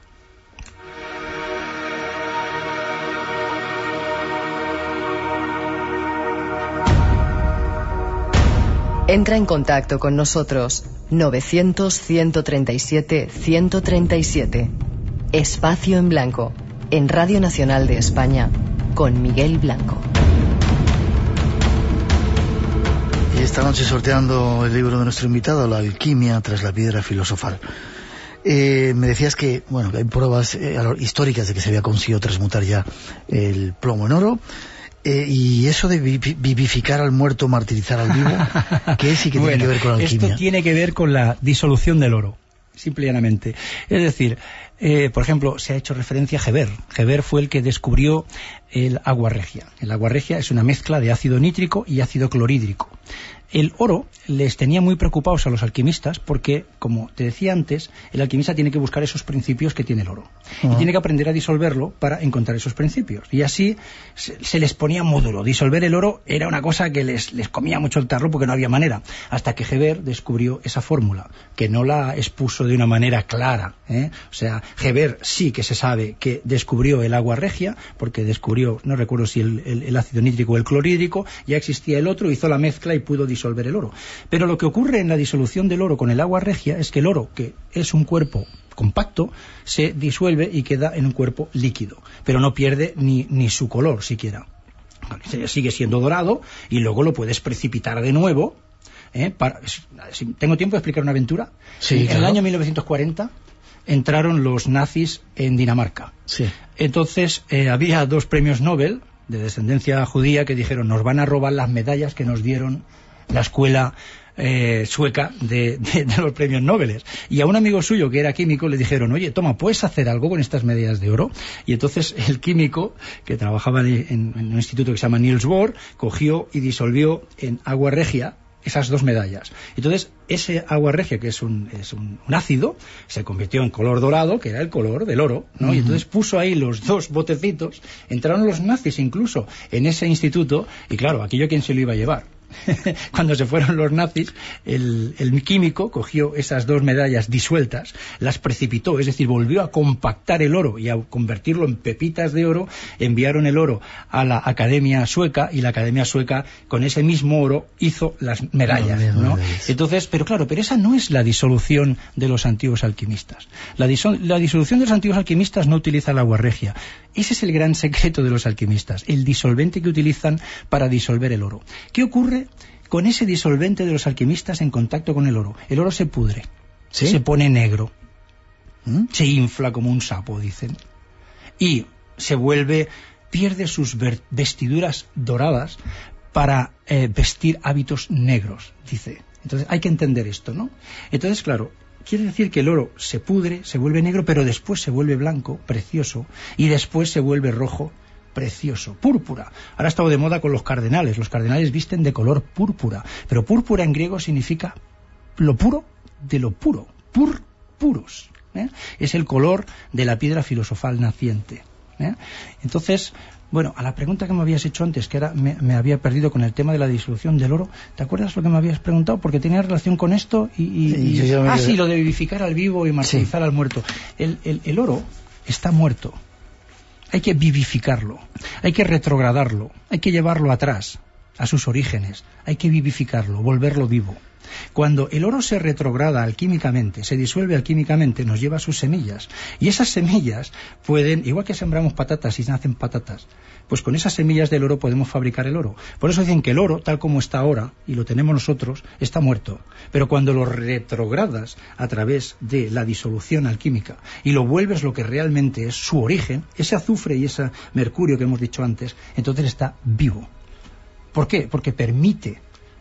Entra en contacto con nosotros novecientos, ciento treinta y siete, ciento treinta y siete. Espacio en Blanco, en Radio Nacional de España, con Miguel Blanco. Y esta noche sorteando el libro de nuestro invitado, La alquimia tras la piedra filosofal. Eh, me decías que, bueno, hay pruebas eh, históricas de que se había conseguido transmutar ya el plomo en oro. Eh, y eso de vivificar al muerto, martirizar al vivo, ¿qué es y qué bueno, tiene que ver con la alquimia? Esto tiene que ver con la disolución del oro, simple y llanamente. Es decir, eh, por ejemplo, se ha hecho referencia a Geber. Geber fue el que descubrió el agua regia. El agua regia es una mezcla de ácido nítrico y ácido clorhídrico. El oro les tenía muy preocupados a los alquimistas porque, como te decía antes, el alquimista tiene que buscar esos principios que tiene el oro. Uh-huh. Y tiene que aprender a disolverlo para encontrar esos principios. Y así se, se les ponía módulo. Disolver el oro era una cosa que les, les comía mucho el tarro porque no había manera. Hasta que Geber descubrió esa fórmula, que no la expuso de una manera clara, ¿eh? O sea, Geber sí que se sabe que descubrió el agua regia, porque descubrió, no recuerdo si el, el, el ácido nítrico o el clorhídrico, ya existía el otro, hizo la mezcla y pudo disolver disolver el oro. Pero lo que ocurre en la disolución del oro con el agua regia es que el oro, que es un cuerpo compacto, se disuelve y queda en un cuerpo líquido, pero no pierde ni, ni su color siquiera. Sigue siendo dorado y luego lo puedes precipitar de nuevo. ¿eh? Para, si tengo tiempo de explicar una aventura. Sí, en claro. el año mil novecientos cuarenta entraron los nazis en Dinamarca. Sí. Entonces eh, había dos premios Nobel de descendencia judía que dijeron, nos van a robar las medallas que nos dieron la escuela eh, sueca de, de, de los premios Nobel. Y a un amigo suyo que era químico le dijeron, oye, toma, ¿puedes hacer algo con estas medallas de oro? Y entonces el químico, que trabajaba en, en un instituto que se llama Niels Bohr, cogió y disolvió en agua regia esas dos medallas. Entonces, ese agua regia, que es un, es un, un ácido, se convirtió en color dorado, que era el color del oro, ¿no? Uh-huh. Y entonces puso ahí los dos botecitos, entraron los nazis incluso en ese instituto, y claro, aquello quién se lo iba a llevar. Cuando se fueron los nazis, el, el químico cogió esas dos medallas disueltas, las precipitó, es decir, volvió a compactar el oro y a convertirlo en pepitas de oro. Enviaron el oro a la Academia Sueca y la Academia Sueca con ese mismo oro hizo las medallas, ¿no? Entonces, pero claro, pero esa no es la disolución de los antiguos alquimistas. La, disol- la disolución de los antiguos alquimistas no utiliza el agua regia. Ese es el gran secreto de los alquimistas, el disolvente que utilizan para disolver el oro. ¿Qué ocurre con ese disolvente de los alquimistas en contacto con el oro? El oro se pudre, ¿sí? Se pone negro, ¿Mm? Se infla como un sapo, dicen, y se vuelve, pierde sus vestiduras doradas para eh, vestir hábitos negros, dice. Entonces hay que entender esto, ¿no? Entonces, claro, quiere decir que el oro se pudre, se vuelve negro, pero después se vuelve blanco, precioso, y después se vuelve rojo, precioso, púrpura. Ahora ha estado de moda con los cardenales. Los cardenales visten de color púrpura, pero púrpura en griego significa lo puro de lo puro, pur, puros, ¿eh? Es el color de la piedra filosofal naciente, ¿eh? Entonces, bueno, a la pregunta que me habías hecho antes, que era, me, me había perdido con el tema de la disolución del oro, ¿te acuerdas lo que me habías preguntado? Porque tenía relación con esto y... y, y sí, yo, yo ah, me... sí, lo de vivificar al vivo y martirizar sí. al muerto. El, el, el oro está muerto. Hay que vivificarlo, hay que retrogradarlo, hay que llevarlo atrás, a sus orígenes, hay que vivificarlo, volverlo vivo. Cuando el oro se retrograda alquímicamente, se disuelve alquímicamente, nos lleva sus semillas. Y esas semillas pueden, igual que sembramos patatas y nacen patatas, pues con esas semillas del oro podemos fabricar el oro. Por eso dicen que el oro, tal como está ahora, y lo tenemos nosotros, está muerto. Pero cuando lo retrogradas a través de la disolución alquímica y lo vuelves lo que realmente es su origen, ese azufre y ese mercurio que hemos dicho antes, entonces está vivo. ¿Por qué? Porque permite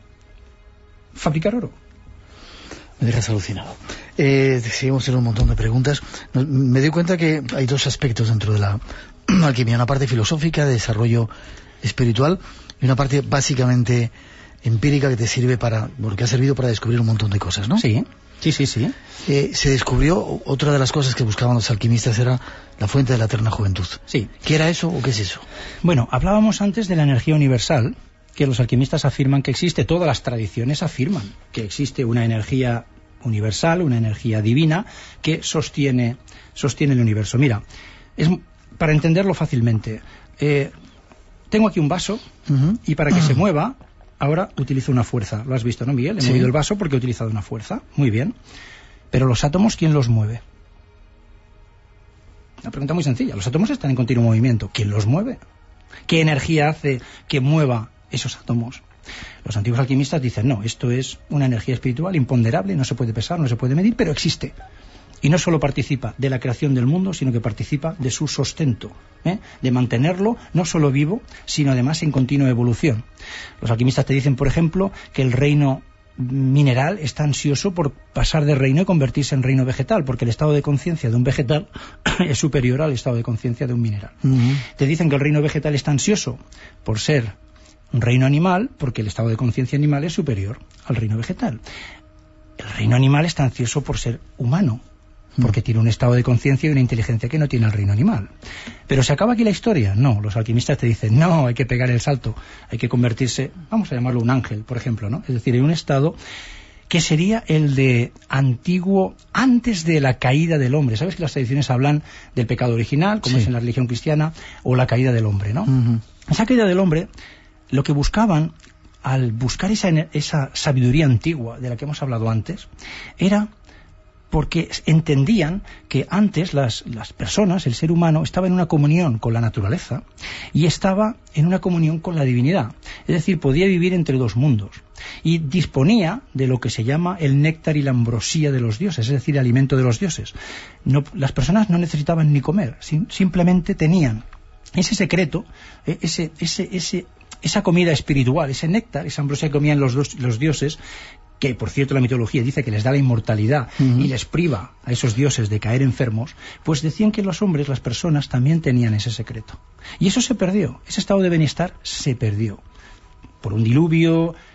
fabricar oro. Me dejas alucinado. Eh, seguimos en un montón de preguntas. Me doy cuenta que hay dos aspectos dentro de la alquimia. Una parte filosófica, de desarrollo espiritual, y una parte básicamente empírica que te sirve para, porque ha servido para descubrir un montón de cosas, ¿no? Sí, sí, sí, sí. Eh, se descubrió, otra de las cosas que buscaban los alquimistas era la fuente de la eterna juventud. Sí. ¿Qué era eso o qué es eso? Bueno, hablábamos antes de la energía universal, que los alquimistas afirman que existe, todas las tradiciones afirman que existe una energía universal, una energía divina que sostiene, sostiene el universo. Mira, es para entenderlo fácilmente, eh, tengo aquí un vaso uh-huh. y para que uh-huh. se mueva, ahora utilizo una fuerza. ¿Lo has visto, no, Miguel? He sí. movido el vaso porque he utilizado una fuerza. Muy bien. Pero los átomos, ¿quién los mueve? Una pregunta muy sencilla. Los átomos están en continuo movimiento. ¿Quién los mueve? ¿Qué energía hace que mueva esos átomos? Los antiguos alquimistas dicen, no, esto es una energía espiritual imponderable, no se puede pesar, no se puede medir, pero existe. Y no solo participa de la creación del mundo, sino que participa de su sustento, ¿eh? de mantenerlo no solo vivo, sino además en continua evolución. Los alquimistas te dicen, por ejemplo, que el reino mineral está ansioso por pasar de reino y convertirse en reino vegetal, porque el estado de conciencia de un vegetal es superior al estado de conciencia de un mineral. Uh-huh. Te dicen que el reino vegetal está ansioso por ser un reino animal, porque el estado de conciencia animal es superior al reino vegetal. El reino animal está ansioso por ser humano, porque mm. tiene un estado de conciencia y una inteligencia que no tiene el reino animal. ¿Pero se acaba aquí la historia? No, los alquimistas te dicen, no, hay que pegar el salto, hay que convertirse, vamos a llamarlo un ángel, por ejemplo, ¿no? Es decir, en un estado que sería el de antiguo, antes de la caída del hombre. ¿Sabes que las tradiciones hablan del pecado original, como sí. es en la religión cristiana, o la caída del hombre, ¿no? Mm-hmm. Esa caída del hombre, lo que buscaban, al buscar esa, esa sabiduría antigua de la que hemos hablado antes, era porque entendían que antes las, las personas, el ser humano, estaba en una comunión con la naturaleza y estaba en una comunión con la divinidad. Es decir, podía vivir entre dos mundos y disponía de lo que se llama el néctar y la ambrosía de los dioses, es decir, el alimento de los dioses. No, las personas no necesitaban ni comer, sim, simplemente tenían ese secreto, ese, ese, ese, esa comida espiritual, ese néctar, esa ambrosía que comían los, dos, los dioses, que por cierto la mitología dice que les da la inmortalidad uh-huh. y les priva a esos dioses de caer enfermos, pues decían que los hombres, las personas, también tenían ese secreto. Y eso se perdió, ese estado de bienestar se perdió. Por un diluvio,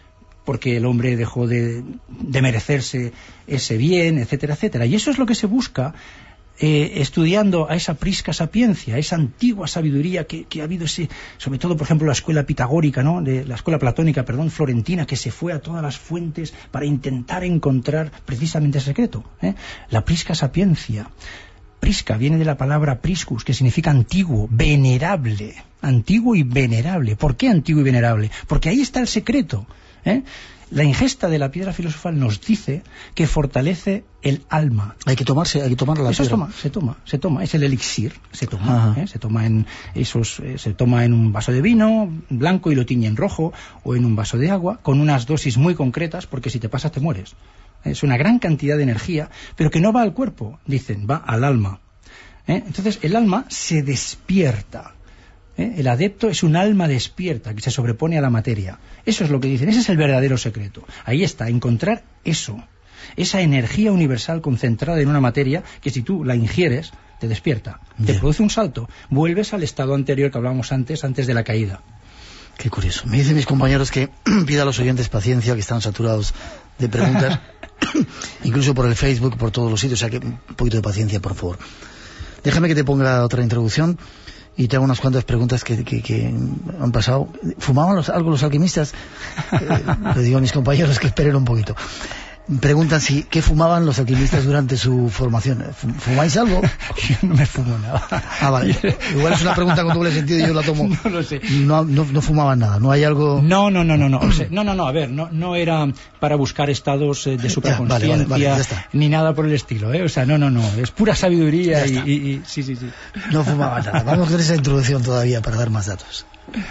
porque el hombre dejó de, de merecerse ese bien, etcétera, etcétera. Y eso es lo que se busca eh, estudiando a esa prisca sapiencia, a esa antigua sabiduría que, que ha habido, ese, sobre todo, por ejemplo, la escuela pitagórica, ¿no? De, la escuela platónica, perdón, florentina, que se fue a todas las fuentes para intentar encontrar precisamente ese secreto, ¿eh? La prisca sapiencia. Prisca viene de la palabra priscus, que significa antiguo, venerable, antiguo y venerable. ¿Por qué antiguo y venerable? Porque ahí está el secreto, ¿eh? La ingesta de la piedra filosofal nos dice que fortalece el alma. Hay que tomarse, hay que tomarla la Eso piedra. se toma, se toma, se toma, es el elixir, se toma, ¿eh? se toma en esos, eh, se toma en un vaso de vino blanco y lo tiñe en rojo, o en un vaso de agua, con unas dosis muy concretas, porque si te pasas te mueres. Es una gran cantidad de energía, pero que no va al cuerpo, dicen, va al alma, ¿eh? Entonces el alma se despierta. ¿Eh? El adepto es un alma despierta que se sobrepone a la materia. Eso es lo que dicen, ese es el verdadero secreto. Ahí está, encontrar eso, esa energía universal concentrada en una materia que si tú la ingieres, te despierta, te yeah. produce un salto, vuelves al estado anterior que hablábamos antes, antes de la caída. Qué curioso. Me dicen mis compañeros que pida a los oyentes paciencia, que están saturados de preguntas, incluso por el Facebook, por todos los sitios, o sea que un poquito de paciencia, por favor. Déjame que te ponga otra introducción. Y tengo unas cuantas preguntas que, que, que han pasado. ¿Fumaban los, algo los alquimistas? Eh, le digo a mis compañeros que esperen un poquito. Preguntan si qué fumaban los alquimistas durante su formación. ¿Fumáis algo? Yo no me fumo nada. Ah, vale. Igual es una pregunta con doble sentido y yo la tomo. No lo sé. No, no, no fumaban nada. ¿No hay algo...? No, no, no, no. No, o sea, no, no, no. A ver, no, no era para buscar estados eh, de superconsciencia, vale, vale, vale, ni nada por el estilo, ¿eh? O sea, no, no, no. Es pura sabiduría y, y, y... Sí, sí, sí. No fumaban nada. Vamos con esa introducción todavía para dar más datos.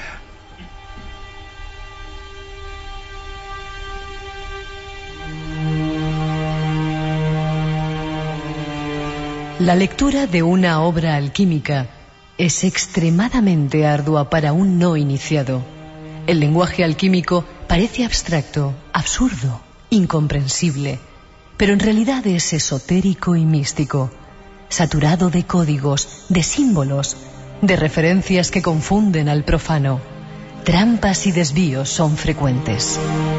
La lectura de una obra alquímica es extremadamente ardua para un no iniciado. El lenguaje alquímico parece abstracto, absurdo, incomprensible, pero en realidad es esotérico y místico, saturado de códigos, de símbolos, de referencias que confunden al profano. Trampas y desvíos son frecuentes.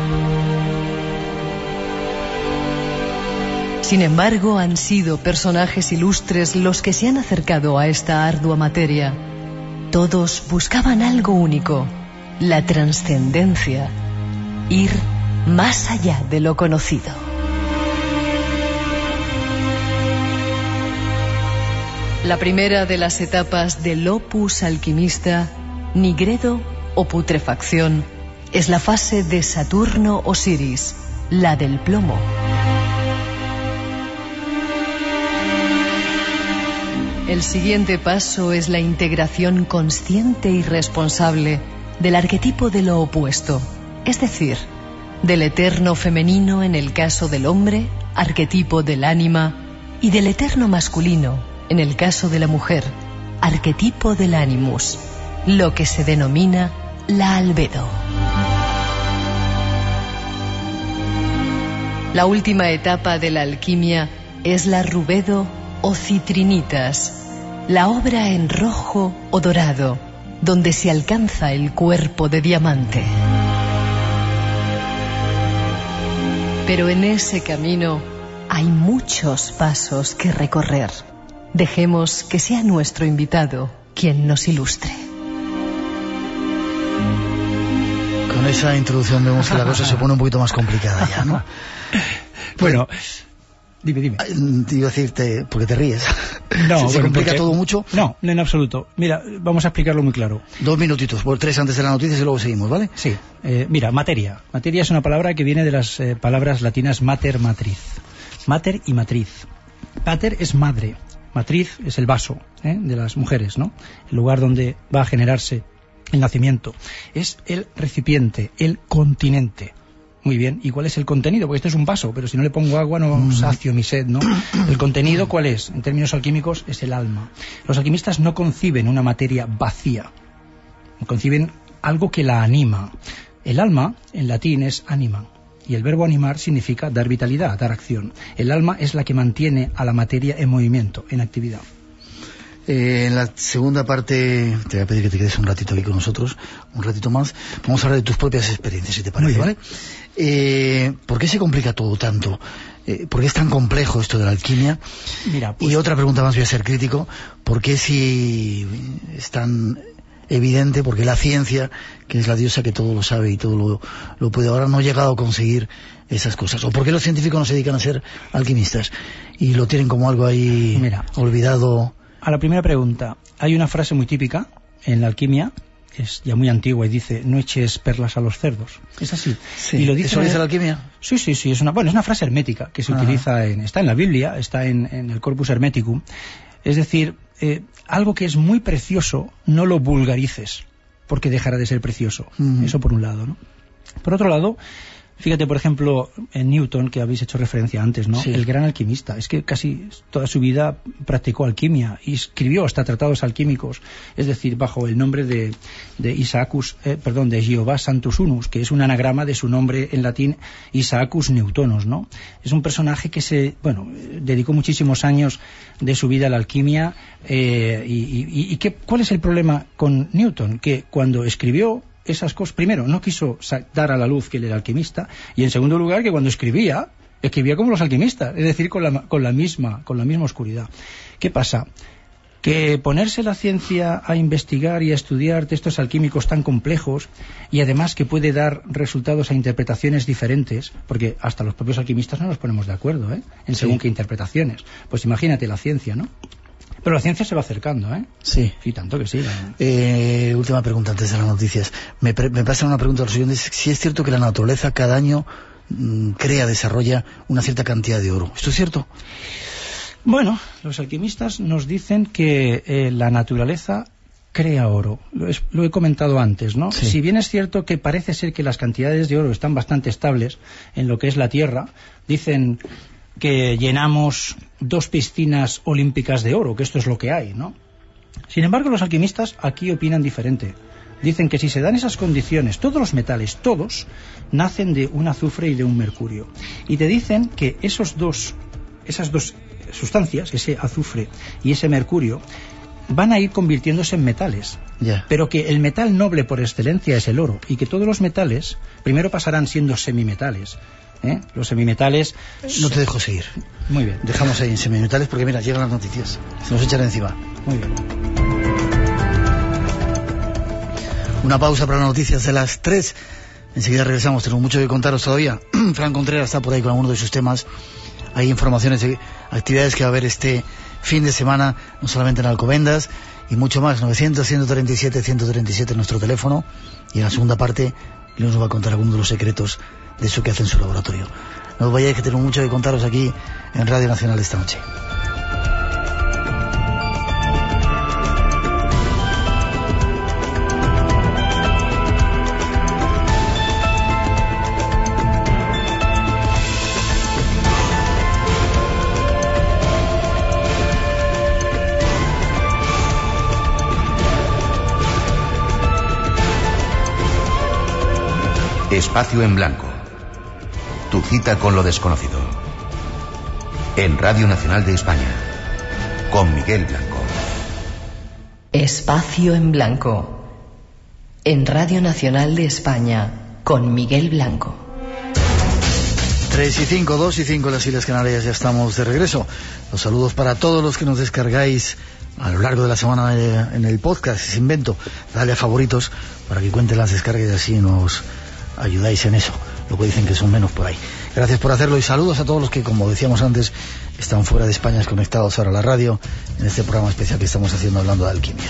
Sin embargo, han sido personajes ilustres los que se han acercado a esta ardua materia. Todos buscaban algo único, la trascendencia, ir más allá de lo conocido. La primera de las etapas del opus alquimista, nigredo o putrefacción, es la fase de Saturno-Osiris, la del plomo. El siguiente paso es la integración consciente y responsable del arquetipo de lo opuesto, es decir, del eterno femenino en el caso del hombre, arquetipo del ánima, y del eterno masculino en el caso de la mujer, arquetipo del animus, lo que se denomina la albedo. La última etapa de la alquimia es la rubedo o citrinitas, la obra en rojo o dorado, donde se alcanza el cuerpo de diamante. Pero en ese camino hay muchos pasos que recorrer. Dejemos que sea nuestro invitado quien nos ilustre. Con esa introducción vemos que la cosa se pone un poquito más complicada ya, ¿no? Bueno... Dime, dime. Te iba a decirte, porque te ríes. No, ¿Se, bueno, ¿se complica porque, todo mucho? No, en absoluto. Mira, vamos a explicarlo muy claro. Dos minutitos, por tres antes de la noticia y luego seguimos, ¿vale? Sí. Eh, mira, materia. Materia es una palabra que viene de las eh, palabras latinas mater, matriz. Mater y matriz. Pater es madre. Matriz es el vaso, ¿eh? de las mujeres, ¿no? El lugar donde va a generarse el nacimiento. Es el recipiente, el continente. Muy bien, ¿y cuál es el contenido? Porque esto es un vaso, pero si no le pongo agua no mm. sacio mi sed, ¿no? ¿El contenido cuál es? En términos alquímicos es el alma. Los alquimistas no conciben una materia vacía, conciben algo que la anima. El alma, en latín, es anima, y el verbo animar significa dar vitalidad, dar acción. El alma es la que mantiene a la materia en movimiento, en actividad. Eh, en la segunda parte te voy a pedir que te quedes un ratito aquí con nosotros, un ratito más. Vamos a hablar de tus propias experiencias, si te parece, ¿vale? Eh, ¿Por qué se complica todo tanto? Eh, ¿Por qué es tan complejo esto de la alquimia? Mira, pues... Y otra pregunta más, voy a ser crítico. ¿Por qué si es tan evidente? Porque la ciencia, que es la diosa que todo lo sabe y todo lo, lo puede, ahora no ha llegado a conseguir esas cosas. ¿O por qué los científicos no se dedican a ser alquimistas? Y lo tienen como algo ahí Mira, olvidado. A la primera pregunta, hay una frase muy típica en la alquimia, es ya muy antigua, y dice: no eches perlas a los cerdos. Es así. Sí. Y lo dice ¿Eso dice la alquimia? Sí, sí, sí. Es una, bueno, es una frase hermética que se Ajá. utiliza, en, está en la Biblia, está en, en el Corpus Hermeticum. Es decir, eh, algo que es muy precioso, no lo vulgarices, porque dejará de ser precioso. Uh-huh. Eso por un lado, ¿no? Por otro lado, fíjate, por ejemplo, en Newton, que habéis hecho referencia antes, ¿no? Sí. El gran alquimista. Es que casi toda su vida practicó alquimia y escribió hasta tratados alquímicos, es decir, bajo el nombre de, de Isaacus, eh, perdón, de Jehová Santus Unus, que es un anagrama de su nombre en latín Isaacus Newtonus, ¿no? Es un personaje que se, bueno, dedicó muchísimos años de su vida a la alquimia. Eh, y y, y ¿qué, ¿cuál es el problema con Newton? Que cuando escribió esas cosas, primero, no quiso dar a la luz que él era alquimista, y en segundo lugar, que cuando escribía, escribía como los alquimistas, es decir, con la, con la misma, con la misma oscuridad. ¿Qué pasa? Que ponerse la ciencia a investigar y a estudiar textos alquímicos tan complejos, y además que puede dar resultados a interpretaciones diferentes, porque hasta los propios alquimistas no nos ponemos de acuerdo, ¿eh? En según sí. qué interpretaciones. Pues imagínate la ciencia, ¿no? Pero la ciencia se va acercando, ¿eh? Sí. Sí, tanto que sí. Eh, última pregunta antes de las noticias. Me, pre me pasa una pregunta a los siguientes. Si es cierto que la naturaleza cada año mmm, crea, desarrolla una cierta cantidad de oro. ¿Esto es cierto? Bueno, los alquimistas nos dicen que eh, la naturaleza crea oro. Lo, es, lo he comentado antes, ¿no? Sí. Si bien es cierto que parece ser que las cantidades de oro están bastante estables en lo que es la Tierra, dicen que llenamos dos piscinas olímpicas de oro, que esto es lo que hay, ¿no? Sin embargo, los alquimistas aquí opinan diferente. Dicen que si se dan esas condiciones, todos los metales, todos, nacen de un azufre y de un mercurio. Y te dicen que esos dos, esas dos sustancias, ese azufre y ese mercurio, van a ir convirtiéndose en metales. Yeah. Pero que el metal noble por excelencia es el oro, y que todos los metales primero pasarán siendo semimetales. ¿Eh? Los semimetales... No te dejo seguir. Muy bien. Dejamos ahí en semimetales porque mira, llegan las noticias. Se nos echan encima. Muy bien. Una pausa para las noticias de las tres. Enseguida regresamos. Tenemos mucho que contaros todavía. Fran Contreras está por ahí con alguno de sus temas. Hay informaciones de actividades que va a haber este fin de semana, no solamente en Alcobendas, y mucho más. novecientos, ciento treinta y siete, ciento treinta y siete es nuestro teléfono. Y en la segunda parte León nos va a contar algunos de los secretos de eso que hace en su laboratorio. No os vayáis, que tenemos mucho que contaros aquí en Radio Nacional esta noche. Espacio en Blanco. Tu cita con lo desconocido. En Radio Nacional de España. Con Miguel Blanco. Espacio en Blanco. En Radio Nacional de España. Con Miguel Blanco. Tres y cinco, dos y cinco en las Islas Canarias, ya estamos de regreso. Los saludos para todos los que nos descargáis a lo largo de la semana en el podcast. Es invento. Dale a favoritos para que cuenten las descargas y así nos ayudáis en eso. Lo que dicen que son menos por ahí. Gracias por hacerlo y saludos a todos los que, como decíamos antes, están fuera de España conectados ahora a la radio en este programa especial que estamos haciendo hablando de alquimia.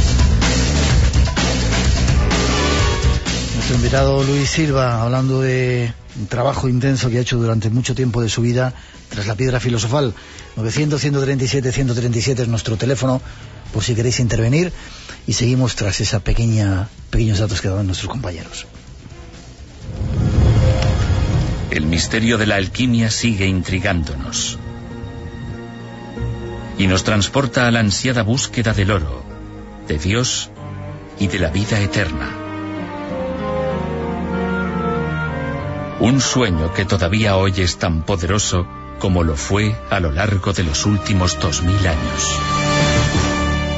Nuestro invitado Luis Silva, hablando de un trabajo intenso que ha hecho durante mucho tiempo de su vida tras la piedra filosofal. novecientos, ciento treinta y siete, ciento treinta y siete es nuestro teléfono por si queréis intervenir, y seguimos tras esa pequeña pequeños datos que daban nuestros compañeros. El misterio de la alquimia sigue intrigándonos y nos transporta a la ansiada búsqueda del oro, de Dios y de la vida eterna. Un sueño que todavía hoy es tan poderoso como lo fue a lo largo de los últimos dos mil años.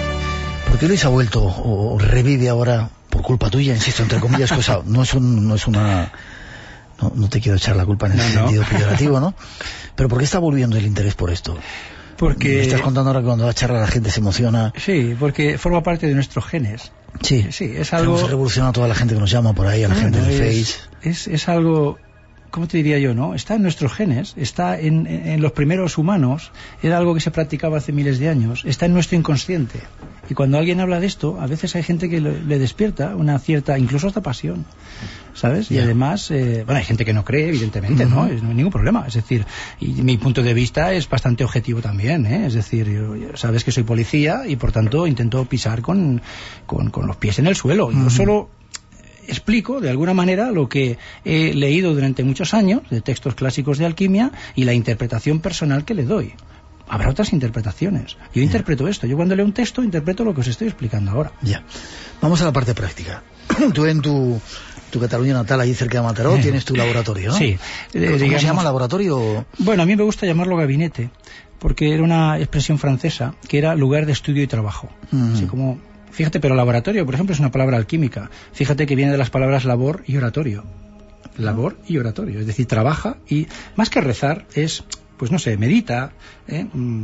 ¿Por qué Luis ha vuelto o revive ahora por culpa tuya, insisto, entre comillas, cosa, no es un, no es una... No, no te quiero echar la culpa en ese no, sentido no. peyorativo, ¿no? Pero ¿por qué está volviendo el interés por esto? Porque... Me estás contando ahora que cuando va a charla la gente se emociona. Sí, porque forma parte de nuestros genes. Sí, sí, es algo... Hemos revolucionado a toda la gente que nos llama por ahí, a la ah, gente del es, Face. Es, es algo... ¿Cómo te diría yo, no? Está en nuestros genes, está en, en los primeros humanos, era algo que se practicaba hace miles de años, está en nuestro inconsciente. Y cuando alguien habla de esto, a veces hay gente que le, le despierta una cierta, incluso hasta pasión, ¿sabes? Yeah. Y además, eh, bueno, hay gente que no cree, evidentemente, uh-huh. ¿no? Es, no hay ningún problema. Es decir, y mi punto de vista es bastante objetivo también, ¿eh? Es decir, yo, sabes que soy policía y por tanto intento pisar con, con, con los pies en el suelo. Uh-huh. Yo solo... explico de alguna manera lo que he leído durante muchos años de textos clásicos de alquimia y la interpretación personal que le doy. Habrá otras interpretaciones. Yo yeah. interpreto esto. Yo cuando leo un texto interpreto lo que os estoy explicando ahora. Ya. Yeah. Vamos a la parte práctica. Tú en tu, tu Cataluña natal, ahí cerca de Mataró, eh. tienes tu laboratorio, ¿no? Sí. ¿Cómo eh, digamos, se llama laboratorio? Bueno, a mí me gusta llamarlo gabinete, porque era una expresión francesa que era lugar de estudio y trabajo. Mm. Así como... Fíjate, pero laboratorio, por ejemplo, es una palabra alquímica. Fíjate que viene de las palabras labor y oratorio. Labor y oratorio. Es decir, trabaja y, más que rezar, es, pues no sé, medita, ¿eh?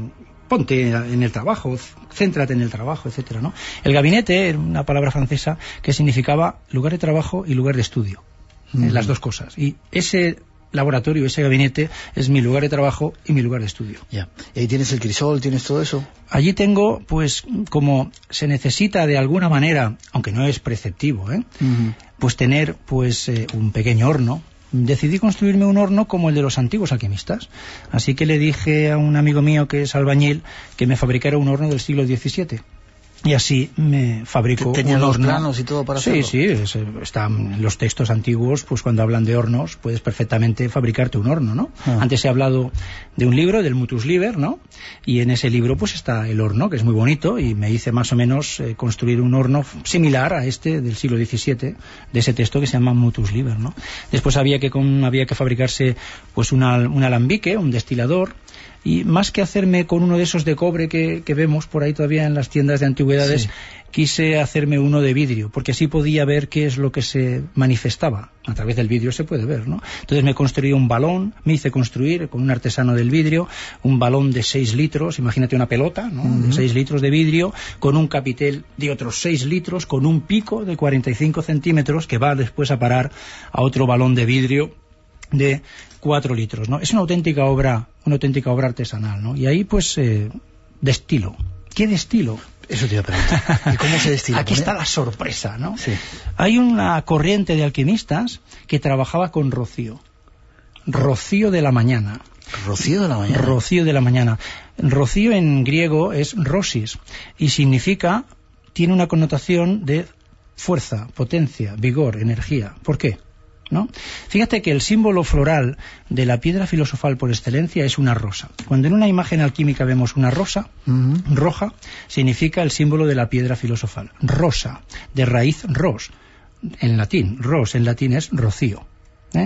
ponte en el trabajo, céntrate en el trabajo, etcétera, ¿no? El gabinete era una palabra francesa que significaba lugar de trabajo y lugar de estudio. Mm. ¿eh? Las dos cosas. Y ese... laboratorio, ese gabinete, es mi lugar de trabajo y mi lugar de estudio. Ya. ¿Y ahí tienes el crisol, tienes todo eso? Allí tengo, pues, como se necesita de alguna manera, aunque no es preceptivo, ¿eh? Uh-huh. pues tener pues eh, un pequeño horno. Decidí construirme un horno como el de los antiguos alquimistas. Así que le dije a un amigo mío que es albañil que me fabricara un horno del siglo diecisiete. Y así me fabrico ¿Tenía un los horno. planos y todo para sí, hacerlo? Sí, sí, están los textos antiguos, pues cuando hablan de hornos, puedes perfectamente fabricarte un horno, ¿no? Ah. Antes he hablado de un libro, del Mutus Liber, ¿no? Y en ese libro pues está el horno, que es muy bonito, y me hice más o menos eh, construir un horno similar a este del siglo diecisiete, de ese texto que se llama Mutus Liber, ¿no? Después había que, con, había que fabricarse pues una, un alambique, un destilador, y más que hacerme con uno de esos de cobre que, que vemos por ahí todavía en las tiendas de antigüedades, sí. quise hacerme uno de vidrio, porque así podía ver qué es lo que se manifestaba. A través del vidrio se puede ver, ¿no? Entonces me construí un balón, me hice construir con un artesano del vidrio, un balón de seis litros, imagínate una pelota, ¿no? Uh-huh. De seis litros de vidrio, con un capitel de otros seis litros, con un pico de cuarenta y cinco centímetros que va después a parar a otro balón de vidrio de cuatro litros, ¿no? Es una auténtica obra, una auténtica obra artesanal, ¿no? Y ahí, pues, eh, destilo. ¿Qué destilo? Eso te iba a preguntar. ¿Y cómo se destila? Aquí está la sorpresa, ¿no? Sí. Hay una corriente de alquimistas que trabajaba con rocío. Rocío de la mañana. ¿Rocío de la mañana? Rocío de la mañana. Rocío en griego es rosis y significa, tiene una connotación de fuerza, potencia, vigor, energía. ¿Por qué? ¿No? Fíjate que el símbolo floral de la piedra filosofal por excelencia es una rosa. Cuando en una imagen alquímica vemos una rosa uh-huh. roja, significa el símbolo de la piedra filosofal. Rosa, de raíz ros, en latín. Ros en latín es rocío. ¿eh?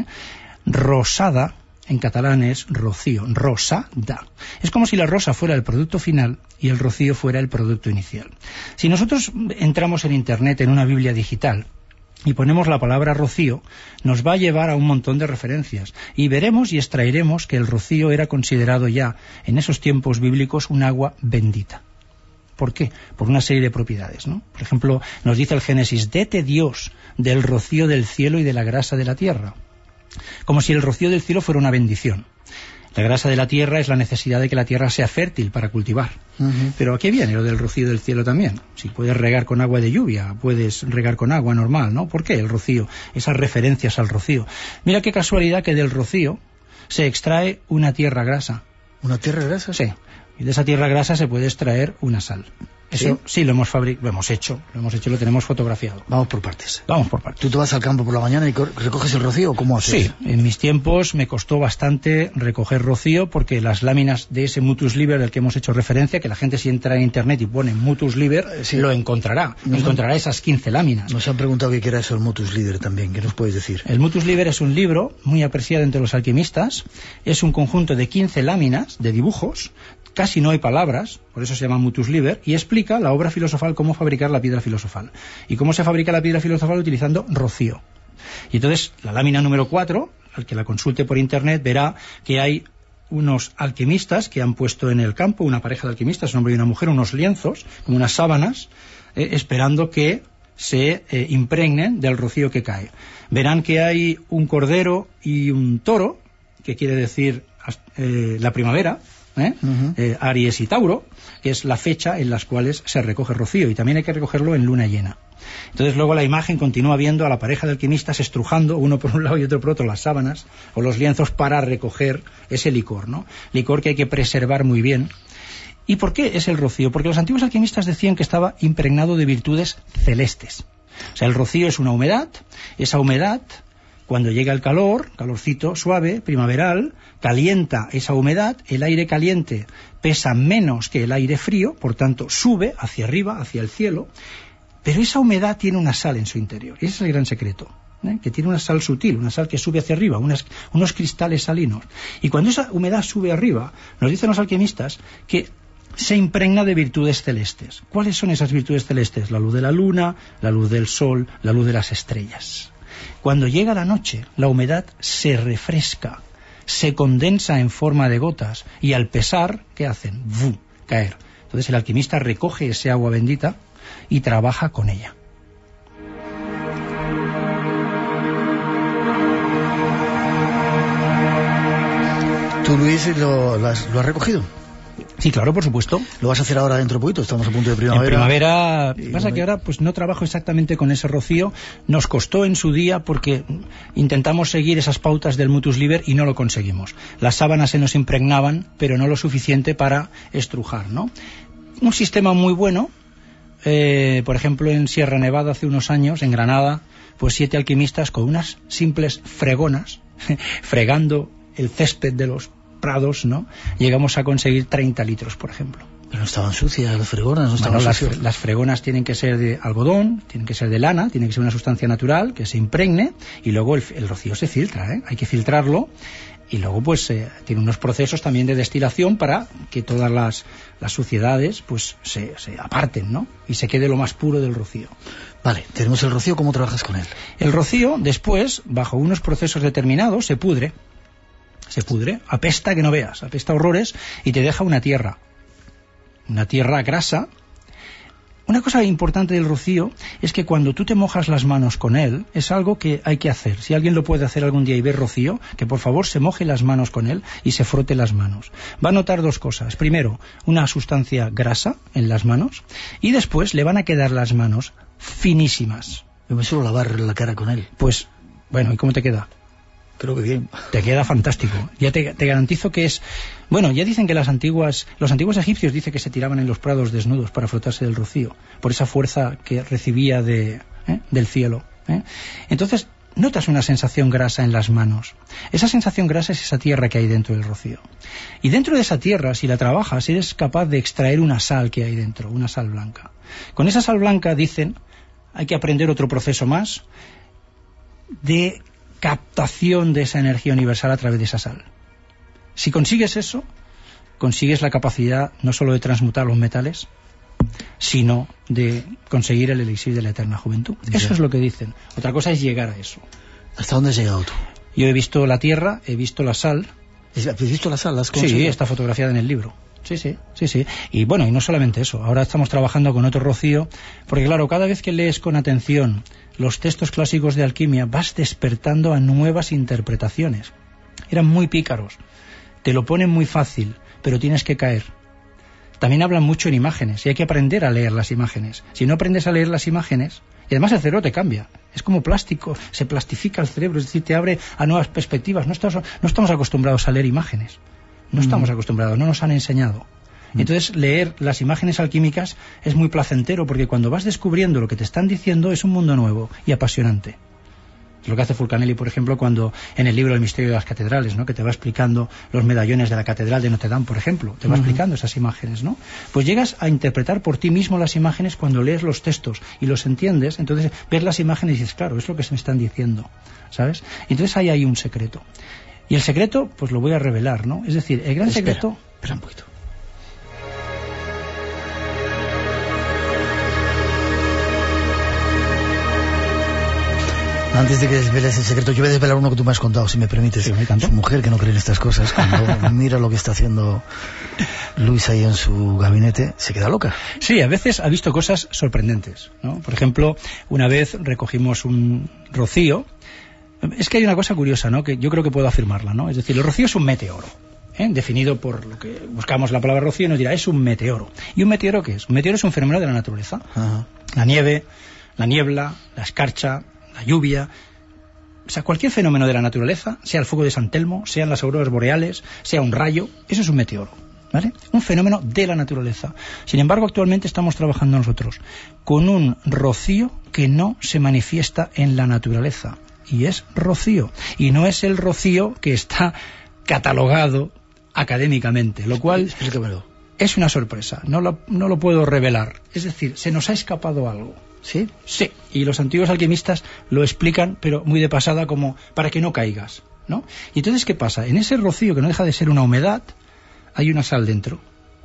Rosada en catalán es rocío. Rosada. Es como si la rosa fuera el producto final y el rocío fuera el producto inicial. Si nosotros entramos en internet en una Biblia digital y ponemos la palabra rocío, nos va a llevar a un montón de referencias y veremos y extraeremos que el rocío era considerado ya en esos tiempos bíblicos un agua bendita. ¿Por qué? Por una serie de propiedades, ¿no? Por ejemplo, nos dice el Génesis: dete Dios del rocío del cielo y de la grasa de la tierra. Como si el rocío del cielo fuera una bendición. La grasa de la tierra es la necesidad de que la tierra sea fértil para cultivar. Uh-huh. Pero aquí viene lo del rocío del cielo también. Si puedes regar con agua de lluvia, puedes regar con agua normal, ¿no? ¿Por qué el rocío? Esas referencias al rocío. Mira qué casualidad que del rocío se extrae una tierra grasa. ¿Una tierra grasa? Sí. Y de esa tierra grasa se puede extraer una sal. Eso sí, sí lo hemos fabricado, lo hemos hecho, lo hemos hecho, lo tenemos fotografiado. Vamos por partes. Vamos por partes. ¿Tú te vas al campo por la mañana y recoges el rocío o cómo haces? Sí, en mis tiempos me costó bastante recoger rocío porque las láminas de ese Mutus Liber del que hemos hecho referencia, que la gente si entra en internet y pone Mutus Liber, sí. lo encontrará, nos encontrará han, esas quince láminas. Nos han preguntado qué era eso el Mutus Liber también, ¿qué nos puedes decir? El Mutus Liber es un libro muy apreciado entre los alquimistas, es un conjunto de quince láminas de dibujos casi no hay palabras, por eso se llama Mutus Liber, y explica la obra filosofal, cómo fabricar la piedra filosofal. Y cómo se fabrica la piedra filosofal utilizando rocío. Y entonces, la lámina número cuatro, al que la consulte por internet, verá que hay unos alquimistas que han puesto en el campo, una pareja de alquimistas, un hombre y una mujer, unos lienzos, como unas sábanas, eh, esperando que se eh, impregnen del rocío que cae. Verán que hay un cordero y un toro, que quiere decir eh, la primavera, ¿eh? Uh-huh. eh, Aries y Tauro, que es la fecha en las cuales se recoge rocío, y también hay que recogerlo en luna llena. Entonces luego la imagen continúa viendo a la pareja de alquimistas estrujando, uno por un lado y otro por otro, las sábanas o los lienzos para recoger ese licor, ¿no? Licor que hay que preservar muy bien. ¿Y por qué es el rocío? Porque los antiguos alquimistas decían que estaba impregnado de virtudes celestes. O sea, el rocío es una humedad, esa humedad, cuando llega el calor, calorcito suave, primaveral, calienta esa humedad, el aire caliente pesa menos que el aire frío, por tanto sube hacia arriba, hacia el cielo, pero esa humedad tiene una sal en su interior, y ese es el gran secreto. ¿Eh? Que tiene una sal sutil, una sal que sube hacia arriba, unas, unos cristales salinos. Y cuando esa humedad sube arriba, nos dicen los alquimistas que se impregna de virtudes celestes. ¿Cuáles son esas virtudes celestes? La luz de la luna, la luz del sol, la luz de las estrellas. Cuando llega la noche, la humedad se refresca, se condensa en forma de gotas, y al pesar, ¿qué hacen? ¡Vum! Caer. Entonces el alquimista recoge ese agua bendita y trabaja con ella. ¿Tú, Luis, lo, lo, has, lo has recogido? Sí, claro, por supuesto. ¿Lo vas a hacer ahora dentro de poquito? Estamos a punto de primavera. En primavera, pasa que ahora pues no trabajo exactamente con ese rocío. Nos costó en su día porque intentamos seguir esas pautas del Mutus Liber y no lo conseguimos. Las sábanas se nos impregnaban, pero no lo suficiente para estrujar, ¿no? Un sistema muy bueno, eh, por ejemplo en Sierra Nevada hace unos años, en Granada, pues siete alquimistas con unas simples fregonas, fregando el césped de los prados, ¿no? Llegamos a conseguir treinta litros, por ejemplo. Pero no estaban sucias las fregonas, no estaban bueno, sucias. Las, las fregonas tienen que ser de algodón, tienen que ser de lana, tiene que ser una sustancia natural que se impregne, y luego el, el rocío se filtra, ¿eh? Hay que filtrarlo, y luego pues eh, tiene unos procesos también de destilación para que todas las, las suciedades pues se, se aparten, ¿no? Y se quede lo más puro del rocío. Vale, tenemos el rocío, ¿cómo trabajas con él? El rocío, después, bajo unos procesos determinados, se pudre. Se pudre, apesta que no veas, apesta horrores, y te deja una tierra, una tierra grasa. Una cosa importante del rocío es que cuando tú te mojas las manos con él, es algo que hay que hacer. Si alguien lo puede hacer algún día y ver rocío, que por favor se moje las manos con él y se frote las manos. Va a notar dos cosas. Primero, una sustancia grasa en las manos, y después le van a quedar las manos finísimas. Yo me suelo lavar la cara con él. Pues, bueno, ¿y cómo te queda? Creo que bien. Te queda fantástico. Ya te, te garantizo que es... Bueno, ya dicen que las antiguas, los antiguos egipcios dicen que se tiraban en los prados desnudos para frotarse del rocío, por esa fuerza que recibía de, ¿eh? del cielo. ¿eh? Entonces, notas una sensación grasa en las manos. Esa sensación grasa es esa tierra que hay dentro del rocío. Y dentro de esa tierra, si la trabajas, eres capaz de extraer una sal que hay dentro, una sal blanca. Con esa sal blanca, dicen, hay que aprender otro proceso más de captación de esa energía universal a través de esa sal. Si consigues eso, consigues la capacidad no solo de transmutar los metales, sino de conseguir el elixir de la eterna juventud. Eso yeah. es lo que dicen. Otra cosa es llegar a eso. ¿Hasta dónde has llegado tú? Yo he visto la tierra, he visto la sal. ¿Has visto la sal? ¿La has conseguido? Sí, está fotografiada en el libro. Sí, sí, sí, sí. Y bueno, y no solamente eso. Ahora estamos trabajando con otro rocío, porque claro, cada vez que lees con atención los textos clásicos de alquimia, vas despertando a nuevas interpretaciones. Eran muy pícaros. Te lo ponen muy fácil, pero tienes que caer. También hablan mucho en imágenes, y hay que aprender a leer las imágenes. Si no aprendes a leer las imágenes, y además el cerebro te cambia. Es como plástico, se plastifica el cerebro, es decir, te abre a nuevas perspectivas. No estamos, no estamos acostumbrados a leer imágenes. No estamos acostumbrados, no nos han enseñado. Entonces leer las imágenes alquímicas es muy placentero, porque cuando vas descubriendo lo que te están diciendo es un mundo nuevo y apasionante. Es lo que hace Fulcanelli, por ejemplo, cuando en el libro El misterio de las catedrales, ¿no? Que te va explicando los medallones de la catedral de Notre Dame, por ejemplo, te va uh-huh. explicando esas imágenes, ¿no? Pues llegas a interpretar por ti mismo las imágenes cuando lees los textos y los entiendes. Entonces ves las imágenes y dices, claro, es lo que se me están diciendo, ¿sabes? Y entonces ahí hay un secreto. Y el secreto, pues lo voy a revelar, ¿no? Es decir, el gran espera, secreto... Espera un poquito. Antes de que desveles el secreto, yo voy a desvelar uno que tú me has contado, si me permites. Sí, me Su mujer, que no cree en estas cosas, cuando mira lo que está haciendo Luis ahí en su gabinete, se queda loca. Sí, a veces ha visto cosas sorprendentes, ¿no? Por ejemplo, una vez recogimos un rocío. Es que hay una cosa curiosa, ¿no?, que yo creo que puedo afirmarla, ¿no? Es decir, el rocío es un meteoro, ¿eh? Definido por lo que buscamos la palabra rocío, nos dirá, es un meteoro. ¿Y un meteoro qué es? Un meteoro es un fenómeno de la naturaleza. Ajá. La nieve, la niebla, la escarcha, la lluvia, o sea, cualquier fenómeno de la naturaleza, sea el fuego de San Telmo, sean las auroras boreales, sea un rayo, eso es un meteoro, ¿vale? Un fenómeno de la naturaleza. Sin embargo, actualmente estamos trabajando nosotros con un rocío que no se manifiesta en la naturaleza, y es rocío, y no es el rocío que está catalogado académicamente, lo cual Explícamelo. Es una sorpresa, no lo, no lo puedo revelar. Es decir, se nos ha escapado algo. ¿Sí? Sí, y los antiguos alquimistas lo explican, pero muy de pasada, como para que no caigas, ¿no? Y entonces, ¿qué pasa? En ese rocío, que no deja de ser una humedad, hay una sal dentro.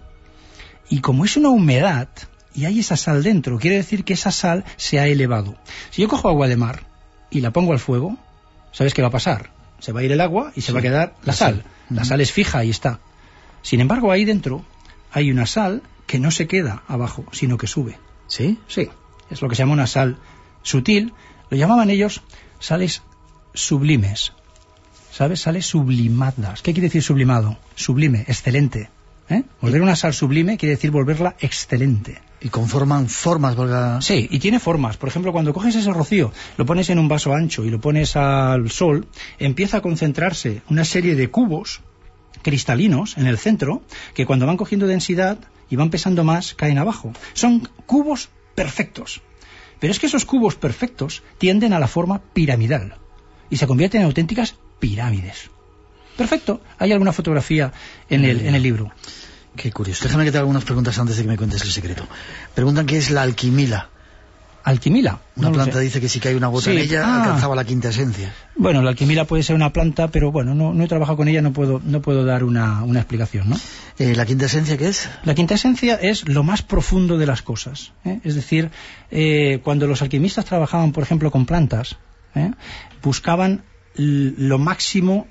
Y como es una humedad y hay esa sal dentro, quiere decir que esa sal se ha elevado. Si yo cojo agua de mar y la pongo al fuego, ¿sabes qué va a pasar? Se va a ir el agua y se sí, va a quedar la sal. sal. Uh-huh. La sal es fija y está. Sin embargo, ahí dentro hay una sal que no se queda abajo, sino que sube. ¿Sí? Sí. Es lo que se llama una sal sutil. Lo llamaban ellos sales sublimes. ¿Sabes? Sales sublimadas. ¿Qué quiere decir sublimado? Sublime, excelente. ¿Eh? Volver una sal sublime quiere decir volverla excelente. Y conforman formas, porque... Sí, y tiene formas. Por ejemplo, cuando coges ese rocío, lo pones en un vaso ancho y lo pones al sol, empieza a concentrarse una serie de cubos cristalinos en el centro, que cuando van cogiendo densidad y van pesando más, caen abajo. Son cubos perfectos. Pero es que esos cubos perfectos tienden a la forma piramidal y se convierten en auténticas pirámides. Perfecto. Hay alguna fotografía en el, en el libro. Qué curioso. Déjame que te haga algunas preguntas antes de que me cuentes el secreto. Preguntan qué es la alquimila. ¿Alquimila? Una no planta dice que si cae una gota sí. en ella ah. alcanzaba la quinta esencia. Bueno, la alquimila puede ser una planta, pero bueno, no, no he trabajado con ella, no puedo, no puedo dar una, una explicación, ¿no? Eh, ¿La quinta esencia qué es? La quinta esencia es lo más profundo de las cosas, ¿eh? Es decir, eh, cuando los alquimistas trabajaban, por ejemplo, con plantas, ¿eh? buscaban l- lo máximo